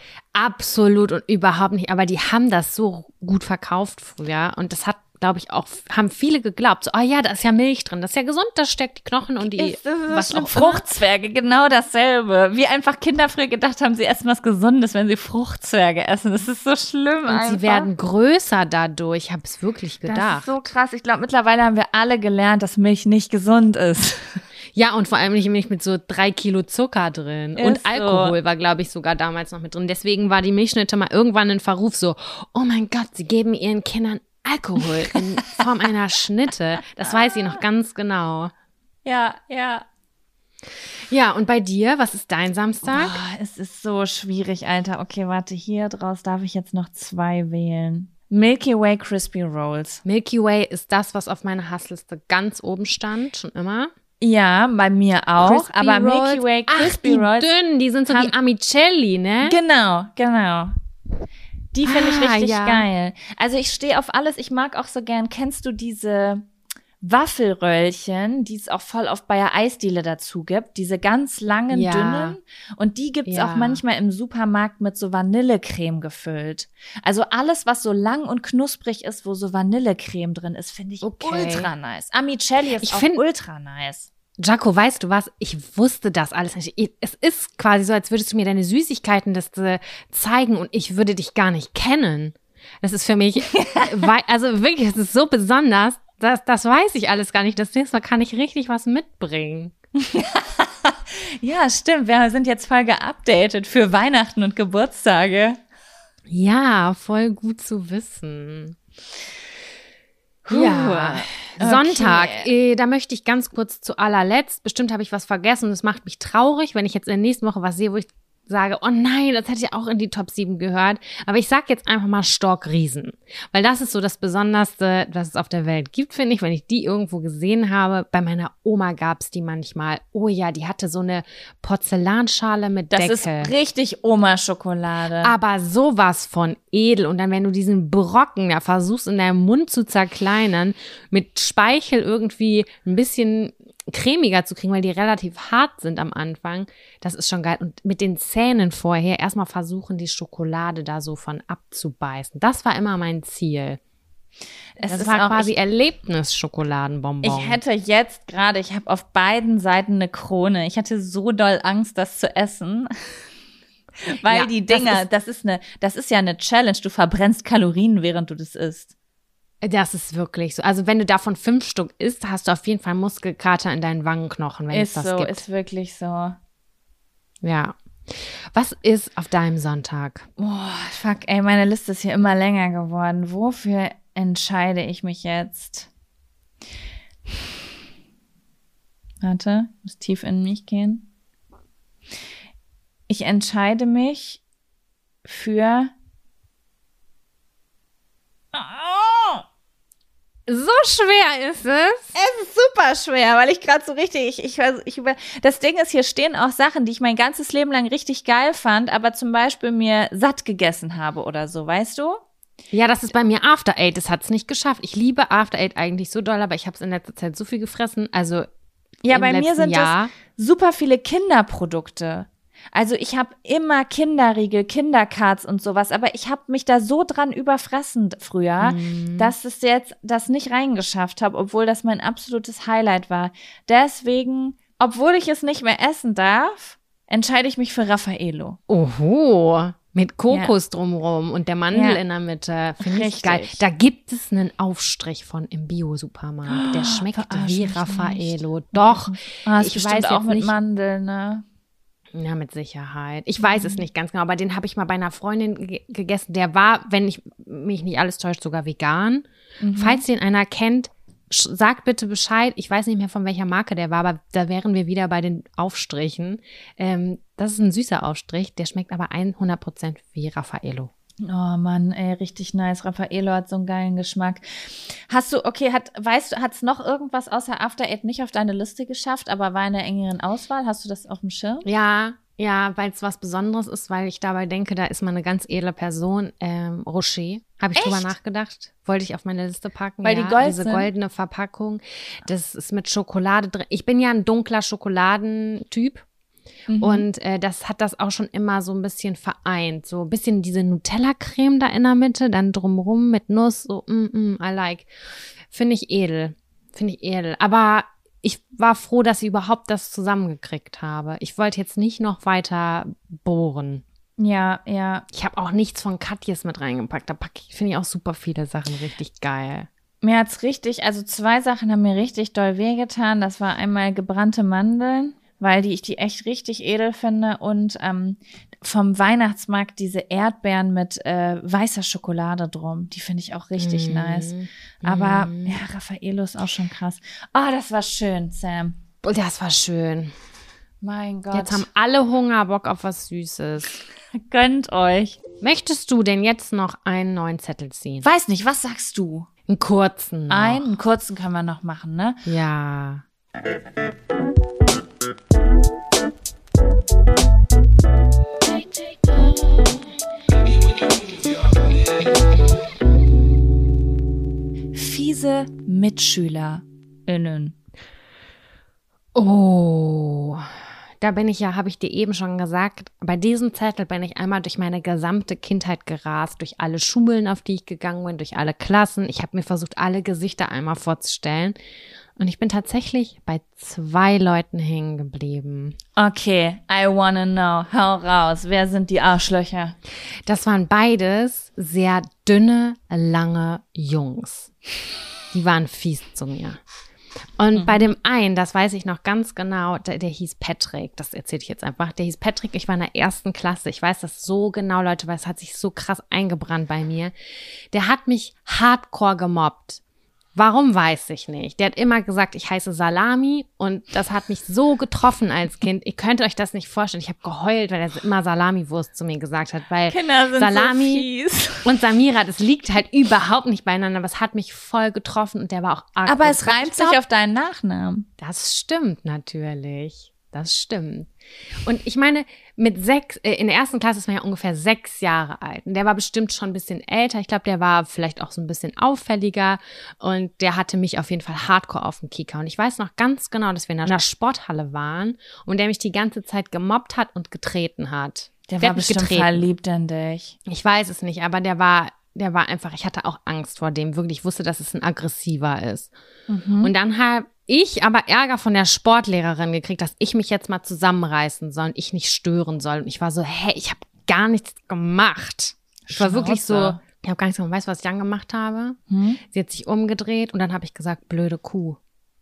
Absolut und überhaupt nicht. Aber die haben das so gut verkauft früher. Und das hat, glaube ich, auch, haben viele geglaubt. So, oh ja, da ist ja Milch drin. Das ist ja gesund, das stärkt die Knochen und die, Ist, das ist was schlimm. auch immer. Fruchtzwerge, genau dasselbe. Wie einfach Kinder früher gedacht haben, sie essen was Gesundes, wenn sie Fruchtzwerge essen. Das ist so schlimm Und einfach. sie werden größer dadurch. Ich habe es wirklich Das gedacht. ist so krass. Ich glaube, mittlerweile haben wir alle gelernt, dass Milch nicht gesund ist. Ja, und vor allem nicht Milch mit so drei Kilo Zucker drin. Und Ist so. Alkohol war, glaube ich, sogar damals noch mit drin. Deswegen war die Milchschnitte mal irgendwann in Verruf so, oh mein Gott, sie geben ihren Kindern Alkohol in Form einer Schnitte. Das weiß ich noch ganz genau. Ja, ja. Ja, und bei dir, was ist dein Samstag? Boah, es ist so schwierig, Alter. Okay, warte, hier draus darf ich jetzt noch zwei wählen. Milky Way Crispy Rolls. Milky Way ist das, was auf meiner Hassliste ganz oben stand, schon immer. Ja, bei mir auch. Crispy aber Milky Rolls. Way Crispy Ach, die Rolls. dünnen, die sind so haben- wie Amicelli, ne? Genau, genau. Die finde ich Ah, richtig ja. geil. Also ich stehe auf alles. Ich mag auch so gern, kennst du diese Waffelröllchen, die es auch voll oft bei der Eisdiele dazu gibt? Diese ganz langen, Ja. dünnen. Und die gibt's Ja. auch manchmal im Supermarkt mit so Vanillecreme gefüllt. Also alles, was so lang und knusprig ist, wo so Vanillecreme drin ist, finde ich Okay. ultra nice. Amicelli ist Ich auch find- ultra nice. Jaco, weißt du was? Ich wusste das alles nicht. Ich- Es ist quasi so, als würdest du mir deine Süßigkeiten das, äh, zeigen und ich würde dich gar nicht kennen. Das ist für mich, wei- also wirklich, es ist so besonders, das, das weiß ich alles gar nicht. Das nächste Mal kann ich richtig was mitbringen. Ja, stimmt. Wir sind jetzt voll geupdatet für Weihnachten und Geburtstage. Ja, voll gut zu wissen. Puh, Ja, okay. Sonntag, äh, da möchte ich ganz kurz zu allerletzt, bestimmt habe ich was vergessen und es macht mich traurig, wenn ich jetzt in der nächsten Woche was sehe, wo ich sage, oh nein, das hätte ich auch in die Top sieben gehört. Aber ich sag jetzt einfach mal Storkriesen. Weil das ist so das Besonderste, was es auf der Welt gibt, finde ich, wenn ich die irgendwo gesehen habe. Bei meiner Oma gab's die manchmal. Oh ja, die hatte so eine Porzellanschale mit Das Deckel. ist richtig Oma-Schokolade. Aber sowas von edel. Und dann, wenn du diesen Brocken da versuchst, in deinem Mund zu zerkleinern, mit Speichel irgendwie ein bisschen cremiger zu kriegen, weil die relativ hart sind am Anfang, das ist schon geil. Und mit den Zähnen vorher erstmal versuchen, die Schokolade da so von abzubeißen. Das war immer mein Ziel. Es Das ist war auch- quasi ich, Erlebnis-Schokoladenbonbon. ich hätte jetzt gerade, ich habe auf beiden Seiten eine Krone. Ich hatte so doll Angst, das zu essen. Weil Ja, die das Dinger, ist- das ist eine, das ist ja eine Challenge. Du verbrennst Kalorien, während du das isst. Das ist wirklich so. Also wenn du davon fünf Stück isst, hast du auf jeden Fall Muskelkater in deinen Wangenknochen, wenn Ist es das so, gibt. ist wirklich so. Ja. Was ist auf deinem Sonntag? Boah, fuck, ey, meine Liste ist hier immer länger geworden. Wofür entscheide ich mich jetzt? Warte, ich muss tief in mich gehen. Ich entscheide mich für. Oh, So schwer ist es. es ist super schwer, weil ich gerade so richtig, ich, ich, weiß- ich über, das Ding ist, hier stehen auch Sachen, die ich mein ganzes Leben lang richtig geil fand, aber zum Beispiel mir satt gegessen habe oder so, weißt du? Ja, das ist bei mir After Eight. Das hat's nicht geschafft. Ich liebe After Eight eigentlich so doll, aber ich habe es in letzter Zeit so viel gefressen. Also Ja, im bei mir letzten sind Jahr. das super viele Kinderprodukte. Also ich habe immer Kinderriegel, Kindercards und sowas, aber ich habe mich da so dran überfressen früher, Mhm. dass es jetzt das nicht reingeschafft habe, obwohl das mein absolutes Highlight war. Deswegen, obwohl ich es nicht mehr essen darf, entscheide ich mich für Raffaello. Oho. Mit Kokos drumrum und der Mandel Ja. in der Mitte. Finde ich Richtig. geil. Da gibt es einen Aufstrich von im Bio-Supermarkt. Der schmeckt verarsch wie mich Raffaello. Doch. Ah, ist ich bestimmt weiß auch jetzt mit nicht. Mandeln, ne? Ja, mit Sicherheit. Ich weiß es nicht ganz genau, aber den habe ich mal bei einer Freundin ge gegessen. Der war, wenn ich mich nicht alles täuscht, sogar vegan. Falls den einer kennt, sch- sagt bitte Bescheid. Ich weiß nicht mehr, von welcher Marke der war, aber da wären wir wieder bei den Aufstrichen. Ähm, das ist ein süßer Aufstrich, der schmeckt aber hundert Prozent wie Raffaello. Oh Mann, ey, richtig nice. Raffaello hat so einen geilen Geschmack. Hast du, okay, hat, weißt du, hat es noch irgendwas außer After Eight nicht auf deine Liste geschafft, aber war in der engeren Auswahl? Hast du das auf dem Schirm? Ja, ja, weil es was Besonderes ist, weil ich dabei denke, da ist mal eine ganz edle Person. Ähm, Rocher. Habe ich drüber nachgedacht. Wollte ich auf meine Liste packen. Weil ja, die gold diese sind? goldene Verpackung. Das ist mit Schokolade drin. Ich bin ja ein dunkler Schokoladentyp. Und äh, das hat das auch schon immer so ein bisschen vereint. So ein bisschen diese Nutella-Creme da in der Mitte, dann drumrum mit Nuss. So, mm, mm, I like. Finde ich edel. Finde ich edel. Aber ich war froh, dass ich überhaupt das zusammengekriegt habe. Ich wollte jetzt nicht noch weiter bohren. Ja, ja. Ich habe auch nichts von Katjes mit reingepackt. Da packe ich, finde ich auch super viele Sachen richtig geil. Mir hat's richtig, also zwei Sachen haben mir richtig doll wehgetan. Das war einmal gebrannte Mandeln, weil die ich die echt richtig edel finde, und ähm, vom Weihnachtsmarkt diese Erdbeeren mit äh, weißer Schokolade drum. Die finde ich auch richtig Mm. nice. Aber ja, Raffaello ist auch schon krass. Oh, das war schön, Sam. Und das war schön. Mein Gott. Jetzt haben alle Hunger, Bock auf was Süßes. Gönnt euch. Möchtest du denn jetzt noch einen neuen Zettel ziehen? Weiß nicht, was sagst du? Einen kurzen noch. Einen, einen kurzen können wir noch machen, ne? Ja. Fiese MitschülerInnen. Oh, da bin ich ja, habe ich dir eben schon gesagt, bei diesem Zettel bin ich einmal durch meine gesamte Kindheit gerast, durch alle Schulen, auf die ich gegangen bin, durch alle Klassen. Ich habe mir versucht, alle Gesichter einmal vorzustellen. Und ich bin tatsächlich bei zwei Leuten hängen geblieben. Okay, I wanna know. Hau raus. Wer sind die Arschlöcher? Das waren beides sehr dünne, lange Jungs. Die waren fies zu mir. Und mhm. bei dem einen, das weiß ich noch ganz genau, der, der hieß Patrick, das erzähle ich jetzt einfach. Der hieß Patrick, ich war in der ersten Klasse. Ich weiß das so genau, Leute, weil es hat sich so krass eingebrannt bei mir. Der hat mich hardcore gemobbt. Warum, weiß ich nicht. Der hat immer gesagt, ich heiße Salami, und das hat mich so getroffen als Kind. Ihr könnt euch das nicht vorstellen. Ich habe geheult, weil er immer Salamiwurst zu mir gesagt hat, weil Kinder sind Salami so fies. und Samira, das liegt halt überhaupt nicht beieinander, aber es hat mich voll getroffen und der war auch arg. Aber es gut. reimt Ich glaub, sich auf deinen Nachnamen. Das stimmt natürlich. Das stimmt. Und ich meine, mit sechs, äh, in der ersten Klasse ist man ja ungefähr sechs Jahre alt. Und der war bestimmt schon ein bisschen älter. Ich glaube, der war vielleicht auch so ein bisschen auffälliger. Und der hatte mich auf jeden Fall hardcore auf dem Kieker. Und ich weiß noch ganz genau, dass wir in einer Sporthalle waren und der mich die ganze Zeit gemobbt hat und getreten hat. Der, Der war hat mich bestimmt getreten. verliebt in dich. Ich weiß es nicht, aber der war, der war einfach, ich hatte auch Angst vor dem. Wirklich, ich wusste, dass es ein aggressiver ist. Mhm. Und dann habe ich aber Ärger von der Sportlehrerin gekriegt, dass ich mich jetzt mal zusammenreißen soll und ich nicht stören soll. Und ich war so, hä, ich habe gar nichts gemacht. Ich war wirklich so, Schnauze. ich habe gar nichts gemacht. Weißt du, was ich dann gemacht habe? Hm? Sie hat sich umgedreht und dann habe ich gesagt, blöde Kuh.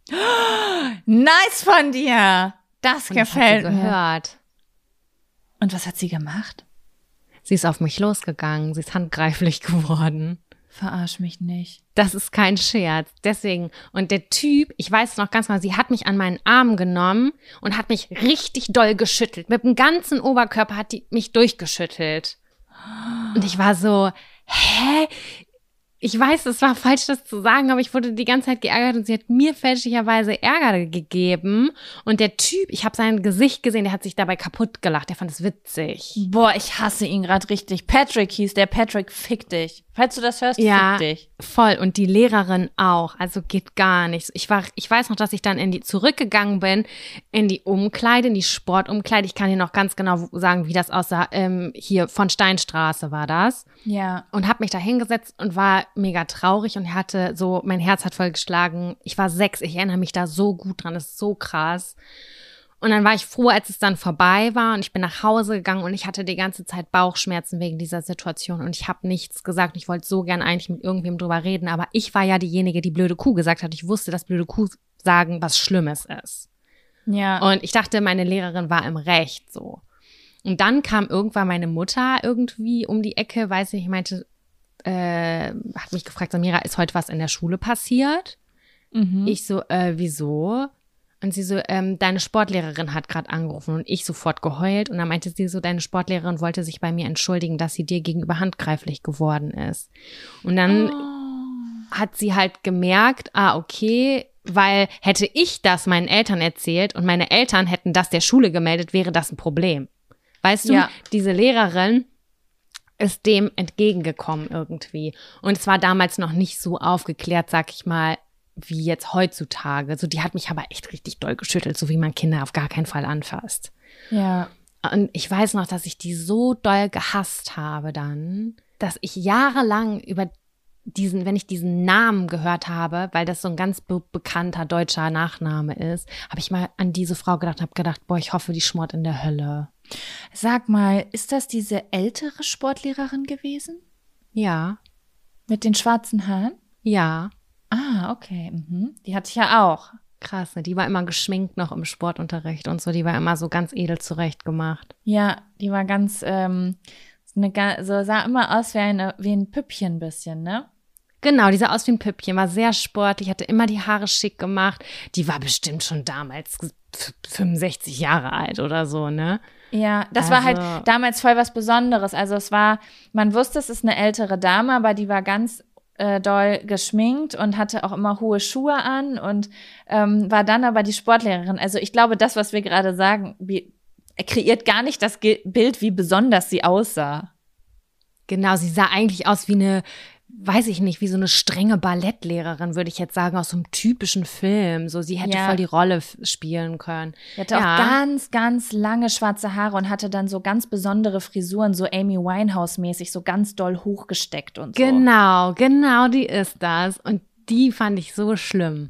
Nice von dir. Das Und das gefällt hat sie mir. gehört. Und was hat sie gemacht? Sie ist auf mich losgegangen. Sie ist handgreiflich geworden. Verarsch mich nicht. Das ist kein Scherz. Deswegen. Und der Typ, ich weiß noch ganz genau, sie hat mich an meinen Arm genommen und hat mich richtig doll geschüttelt. Mit dem ganzen Oberkörper hat die mich durchgeschüttelt. Und ich war so, hä? Ich weiß, es war falsch, das zu sagen, aber ich wurde die ganze Zeit geärgert und sie hat mir fälschlicherweise Ärger gegeben. Und der Typ, ich habe sein Gesicht gesehen, der hat sich dabei kaputt gelacht. Der fand es witzig. Boah, ich hasse ihn gerade richtig. Patrick hieß der. Patrick, fick dich. Falls du das hörst, Ja, fick dich. voll. Und die Lehrerin auch. Also geht gar nichts. Ich war, ich weiß noch, dass ich dann in die, zurückgegangen bin, in die Umkleide, in die Sportumkleide. Ich kann dir noch ganz genau sagen, wie das aussah. Ähm, hier von Steinstraße war das. Ja. Und habe mich da hingesetzt und war mega traurig und hatte so, mein Herz hat voll geschlagen. Ich war sechs, ich erinnere mich da so gut dran. Das ist so krass. Und dann war ich froh, als es dann vorbei war und ich bin nach Hause gegangen und ich hatte die ganze Zeit Bauchschmerzen wegen dieser Situation und ich habe nichts gesagt. Ich wollte so gern eigentlich mit irgendwem drüber reden, aber ich war ja diejenige, die blöde Kuh gesagt hat. Ich wusste, dass blöde Kuh sagen was Schlimmes ist. Ja. Und ich dachte, meine Lehrerin war im Recht so. Und dann kam irgendwann meine Mutter irgendwie um die Ecke, weiß nicht, ich meinte, äh, hat mich gefragt, Samira, ist heute was in der Schule passiert? Mhm. Ich so, äh, wieso? Und sie so, ähm, deine Sportlehrerin hat gerade angerufen und ich sofort geheult. Und dann meinte sie so, deine Sportlehrerin wollte sich bei mir entschuldigen, dass sie dir gegenüber handgreiflich geworden ist. Und dann Oh. hat sie halt gemerkt, ah, okay, weil hätte ich das meinen Eltern erzählt und meine Eltern hätten das der Schule gemeldet, wäre das ein Problem. Weißt du, Ja. diese Lehrerin ist dem entgegengekommen irgendwie. Und es war damals noch nicht so aufgeklärt, sag ich mal, wie jetzt heutzutage. So, die hat mich aber echt richtig doll geschüttelt, so wie man Kinder auf gar keinen Fall anfasst. Ja. Und ich weiß noch, dass ich die so doll gehasst habe dann, dass ich jahrelang über diesen, wenn ich diesen Namen gehört habe, weil das so ein ganz be- bekannter deutscher Nachname ist, habe ich mal an diese Frau gedacht, habe gedacht, boah, ich hoffe, die schmort in der Hölle. Sag mal, ist das diese ältere Sportlehrerin gewesen? Ja, Mit den schwarzen Haaren? ja, Ah, okay. Mhm. Die hatte ich ja auch. krass, ne? Die war immer geschminkt noch im Sportunterricht und so, die war immer so ganz edel zurechtgemacht. Ja, die war ganz, ähm, so, eine, ga- so sah immer aus wie, eine, wie ein Püppchen ein bisschen, ne? Genau, die sah aus wie ein Püppchen, war sehr sportlich, hatte immer die Haare schick gemacht. Die war bestimmt schon damals fünfundsechzig Jahre alt oder so, ne? Ja, das war Also- halt damals voll was Besonderes. Also es war, man wusste, es ist eine ältere Dame, aber die war ganz äh, doll geschminkt und hatte auch immer hohe Schuhe an und ähm, war dann aber die Sportlehrerin. Also ich glaube, das, was wir gerade sagen, wie, kreiert gar nicht das Ge- Bild, wie besonders sie aussah. Genau, sie sah eigentlich aus wie eine, weiß ich nicht, wie so eine strenge Ballettlehrerin, würde ich jetzt sagen, aus so einem typischen Film. So, sie hätte Ja. voll die Rolle f- spielen können. Die hatte Ja. auch ganz, ganz lange schwarze Haare und hatte dann so ganz besondere Frisuren, so Amy Winehouse-mäßig, so ganz doll hochgesteckt und so. Genau, genau, die ist das. Und die fand ich so schlimm.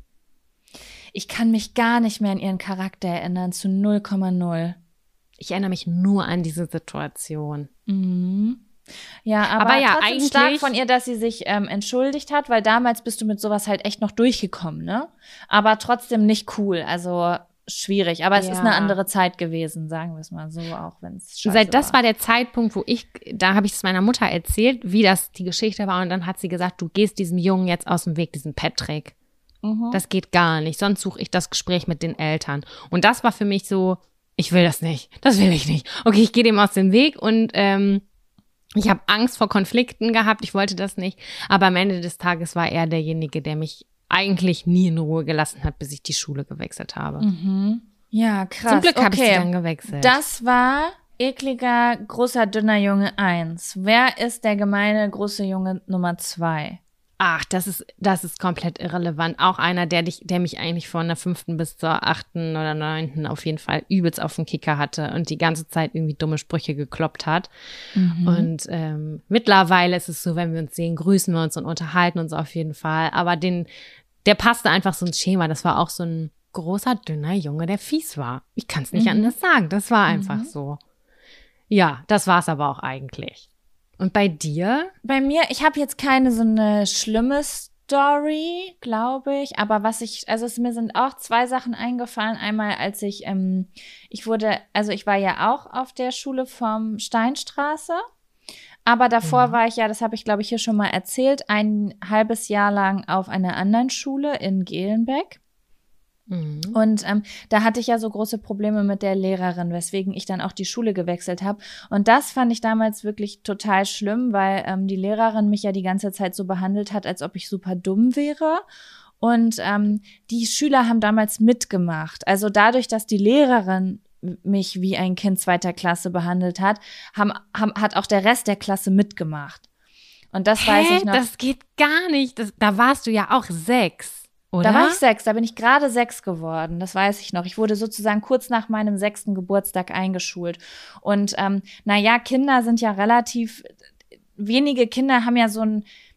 Ich kann mich gar nicht mehr an ihren Charakter erinnern, zu null Komma null. Ich erinnere mich nur an diese Situation. Mhm. Ja, aber, Aber ja, trotzdem eigentlich- stark von ihr, dass sie sich ähm, entschuldigt hat, weil damals bist du mit sowas halt echt noch durchgekommen, ne? Aber trotzdem nicht cool, also schwierig. Aber es Ja. ist eine andere Zeit gewesen, sagen wir es mal so, auch wenn es scheiße Seit das war. war der Zeitpunkt, wo ich, da habe ich es meiner Mutter erzählt, wie das die Geschichte war. Und dann hat sie gesagt, du gehst diesem Jungen jetzt aus dem Weg, diesem Patrick. Mhm. Das geht gar nicht. Sonst suche ich das Gespräch mit den Eltern. Und das war für mich so, ich will das nicht. Das will ich nicht. Okay, ich gehe dem aus dem Weg und ähm, ich habe Angst vor Konflikten gehabt. Ich wollte das nicht. Aber am Ende des Tages war er derjenige, der mich eigentlich nie in Ruhe gelassen hat, bis ich die Schule gewechselt habe. Mhm. Ja, krass. Zum Glück habe ich okay. sie dann gewechselt. Das war ekliger, großer, dünner Junge eins. Wer ist der gemeine, große Junge Nummer zwei? Ach, das ist, das ist komplett irrelevant. Auch einer, der dich, der mich eigentlich von der fünften bis zur achten oder neunten auf jeden Fall übelst auf den Kicker hatte und die ganze Zeit irgendwie dumme Sprüche gekloppt hat. Mhm. Und ähm, mittlerweile ist es so, wenn wir uns sehen, grüßen wir uns und unterhalten uns auf jeden Fall. Aber den, der passte einfach so ins Schema. Das war auch so ein großer, dünner Junge, der fies war. Ich kann es nicht Mhm. anders sagen. Das war einfach Mhm. so. Ja, das war es aber auch eigentlich. Und bei dir? Bei mir, ich habe jetzt keine so eine schlimme Story, glaube ich, aber was ich, also es, mir sind auch zwei Sachen eingefallen. Einmal, als ich, ähm, ich wurde, also ich war ja auch auf der Schule vom Steinstraße, aber davor Mhm. war ich ja, das habe ich glaube ich hier schon mal erzählt, ein halbes Jahr lang auf einer anderen Schule in Gelenbeck. Mhm. Und ähm, da hatte ich ja so große Probleme mit der Lehrerin, weswegen ich dann auch die Schule gewechselt habe. Und das fand ich damals wirklich total schlimm, weil ähm, die Lehrerin mich ja die ganze Zeit so behandelt hat, als ob ich super dumm wäre. Und ähm, die Schüler haben damals mitgemacht. Also dadurch, dass die Lehrerin mich wie ein Kind zweiter Klasse behandelt hat, haben, haben, hat auch der Rest der Klasse mitgemacht. Und das weiß Hä? ich noch. Das geht gar nicht. Das, da warst du ja auch sechs, oder? Da war ich sechs, da bin ich gerade sechs geworden, das weiß ich noch. Ich wurde sozusagen kurz nach meinem sechsten Geburtstag eingeschult. Und ähm, naja, Kinder sind ja relativ, wenige Kinder haben ja so ein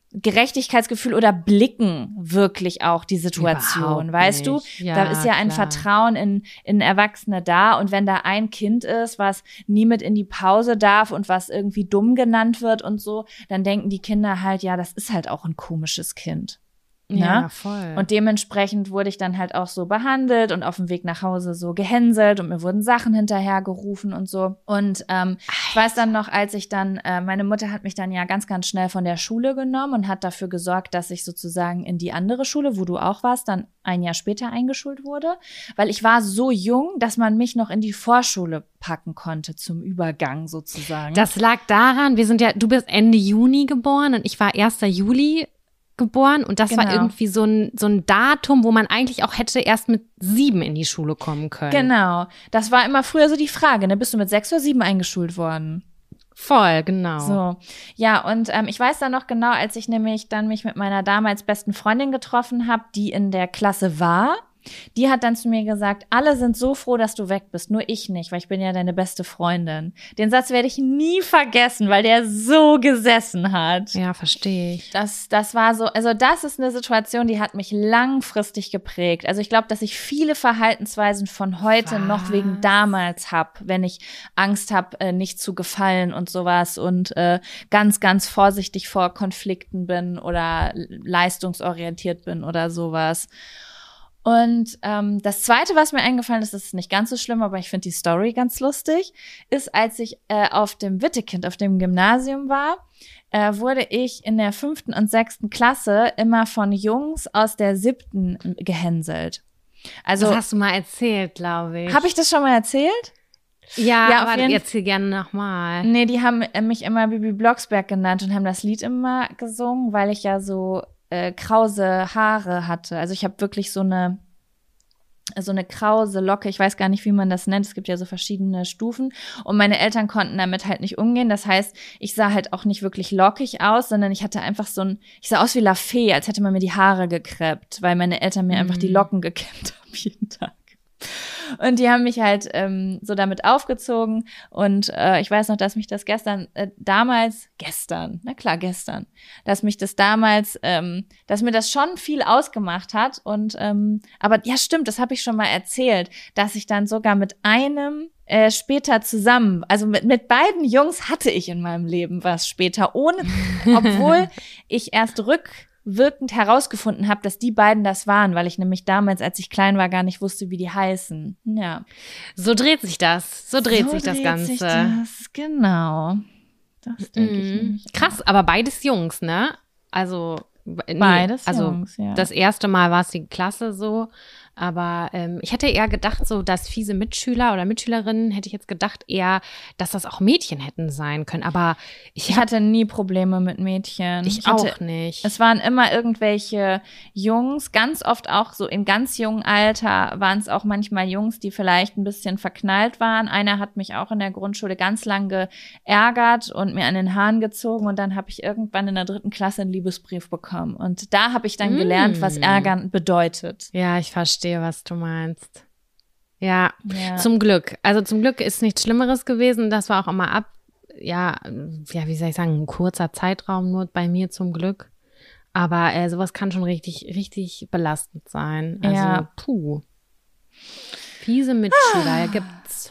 Gerechtigkeitsgefühl oder blicken wirklich auch die Situation, Überhaupt weißt du? nicht. Ja, Da ist ja ein klar. Vertrauen in, in Erwachsene da und wenn da ein Kind ist, was nie mit in die Pause darf und was irgendwie dumm genannt wird und so, dann denken die Kinder halt, ja, das ist halt auch ein komisches Kind. Ja, Ne? voll. Und dementsprechend wurde ich dann halt auch so behandelt und auf dem Weg nach Hause so gehänselt und mir wurden Sachen hinterhergerufen und so. Und ähm, ich weiß dann noch, als ich dann, äh, meine Mutter hat mich dann ja ganz, ganz schnell von der Schule genommen und hat dafür gesorgt, dass ich sozusagen in die andere Schule, wo du auch warst, dann ein Jahr später eingeschult wurde. Weil ich war so jung, dass man mich noch in die Vorschule packen konnte zum Übergang sozusagen. Das lag daran, wir sind ja, du bist Ende Juni geboren und ich war erster Juli geboren und das Genau. war irgendwie so ein, so ein Datum, wo man eigentlich auch hätte erst mit sieben in die Schule kommen können. Genau. Das war immer früher so die Frage, ne? Bist du mit sechs oder sieben eingeschult worden? Voll, genau. So, ja, und ähm, ich weiß dann noch genau, als ich nämlich dann mich mit meiner damals besten Freundin getroffen habe, die in der Klasse war, die hat dann zu mir gesagt, alle sind so froh, dass du weg bist, nur ich nicht, weil ich bin ja deine beste Freundin. Den Satz werde ich nie vergessen, weil der so gesessen hat. Ja, verstehe ich. Das, das war so, also das ist eine Situation, die hat mich langfristig geprägt. Also ich glaube, dass ich viele Verhaltensweisen von heute Was? noch wegen damals hab, wenn ich Angst habe, äh, nicht zu gefallen und sowas und äh, ganz, ganz vorsichtig vor Konflikten bin oder leistungsorientiert bin oder sowas. Und ähm, das Zweite, was mir eingefallen ist, das ist nicht ganz so schlimm, aber ich finde die Story ganz lustig, ist, als ich äh, auf dem Wittekind, auf dem Gymnasium war, äh, wurde ich in der fünften und sechsten Klasse immer von Jungs aus der siebten gehänselt. Also Das hast du mal erzählt, glaube ich. habe ich das schon mal erzählt? Ja, Ja, auf aber jeden- erzähl gerne nochmal. Nee, die haben äh, mich immer Bibi Blocksberg genannt und haben das Lied immer gesungen, weil ich ja so äh, krause Haare hatte. Also ich habe wirklich so eine so eine krause Locke, ich weiß gar nicht, wie man das nennt, es gibt ja so verschiedene Stufen und meine Eltern konnten damit halt nicht umgehen, das heißt, ich sah halt auch nicht wirklich lockig aus, sondern ich hatte einfach so ein, ich sah aus wie La Fee, als hätte man mir die Haare gekreppt, weil meine Eltern mir einfach die Locken gekämmt haben jeden Tag. Und die haben mich halt ähm, so damit aufgezogen und äh, ich weiß noch, dass mich das gestern, äh, damals, gestern, na klar, gestern, dass mich das damals, ähm, dass mir das schon viel ausgemacht hat und, ähm, aber ja stimmt, das habe ich schon mal erzählt, dass ich dann sogar mit einem äh, später zusammen, also mit, mit beiden Jungs hatte ich in meinem Leben was später, ohne, obwohl ich erst rück wirkend herausgefunden habe, dass die beiden das waren, weil ich nämlich damals, als ich klein war, gar nicht wusste, wie die heißen. Ja. So dreht sich das. So dreht so sich das dreht Ganze. Sich das, genau. Das denke ich Mhm. nämlich auch. Krass, aber beides Jungs, ne? Also nee, Beides also Jungs, ja. das erste Mal war es die Klasse so, aber ähm, ich hätte eher gedacht, so dass fiese Mitschüler oder Mitschülerinnen, hätte ich jetzt gedacht eher, dass das auch Mädchen hätten sein können, aber ich, Ich hab, hatte nie Probleme mit Mädchen. ich hatte, auch nicht. Es waren immer irgendwelche Jungs, ganz oft auch so im ganz jungen Alter waren es auch manchmal Jungs, die vielleicht ein bisschen verknallt waren. Einer hat mich auch in der Grundschule ganz lang geärgert und mir an den Haaren gezogen und dann habe ich irgendwann in der dritten Klasse einen Liebesbrief bekommen. Und da habe ich dann Mm. gelernt, was Ärgern bedeutet. Ja, ich verstehe, was du meinst. Ja, Ja. zum Glück. Also zum Glück ist nichts Schlimmeres gewesen. Das war auch immer ab, ja, ja, wie soll ich sagen, ein kurzer Zeitraum nur bei mir zum Glück. Aber äh, sowas kann schon richtig, richtig belastend sein. Also, Ja. puh. Fiese Mitschüler, ja, gibt's.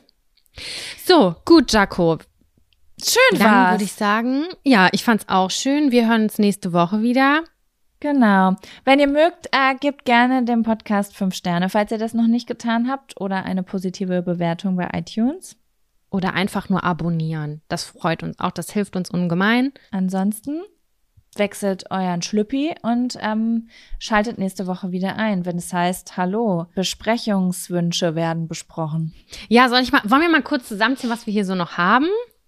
So, gut, Jakob. Schön Dann war's. würde ich sagen, ja, ich fand's auch schön. Wir hören uns nächste Woche wieder. Genau. Wenn ihr mögt, äh, gebt gerne dem Podcast fünf Sterne, falls ihr das noch nicht getan habt, oder eine positive Bewertung bei iTunes. Oder einfach nur abonnieren. Das freut uns auch, das hilft uns ungemein. Ansonsten wechselt euren Schlüppi und ähm, schaltet nächste Woche wieder ein, wenn es heißt, hallo, Besprechungswünsche werden besprochen. Ja, soll ich mal, wollen wir mal kurz zusammenziehen, was wir hier so noch haben?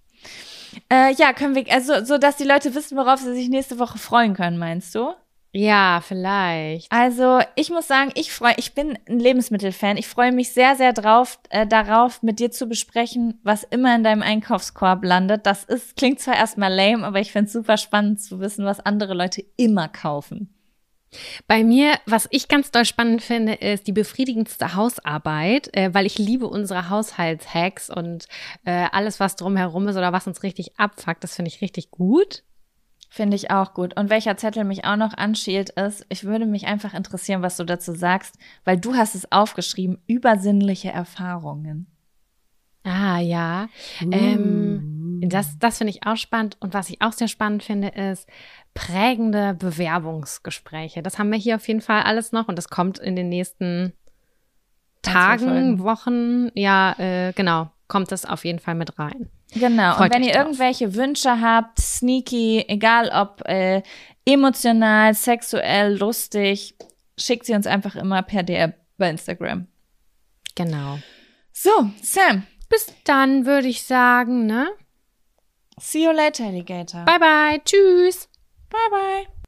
Äh, ja, können wir, also so, dass die Leute wissen, worauf sie sich nächste Woche freuen können, meinst du? Ja, vielleicht. Also ich muss sagen, ich freue, ich bin ein Lebensmittelfan. Ich freue mich sehr, sehr drauf, äh, darauf, mit dir zu besprechen, was immer in deinem Einkaufskorb landet. Das ist, klingt zwar erstmal lame, aber ich finde es super spannend zu wissen, was andere Leute immer kaufen. Bei mir, was ich ganz doll spannend finde, ist die befriedigendste Hausarbeit, äh, weil ich liebe unsere Haushaltshacks und äh, alles, was drumherum ist oder was uns richtig abfuckt, das finde ich richtig gut. Finde ich auch gut. Und welcher Zettel mich auch noch anschielt ist, ich würde mich einfach interessieren, was du dazu sagst, weil du hast es aufgeschrieben, übersinnliche Erfahrungen. Ah, ja. Uh. Ähm, das das finde ich auch spannend. Und was ich auch sehr spannend finde, ist prägende Bewerbungsgespräche. Das haben wir hier auf jeden Fall alles noch und das kommt in den nächsten Tagen, Wochen. Ja, äh, genau, kommt das auf jeden Fall mit rein. Genau, Freut und wenn euch ihr drauf. irgendwelche Wünsche habt, sneaky, egal ob äh, emotional, sexuell, lustig, schickt sie uns einfach immer per D M bei Instagram. Genau. So, Sam, Bis dann, würde ich sagen, ne? see you later, Alligator. Bye, bye. Tschüss. Bye, bye.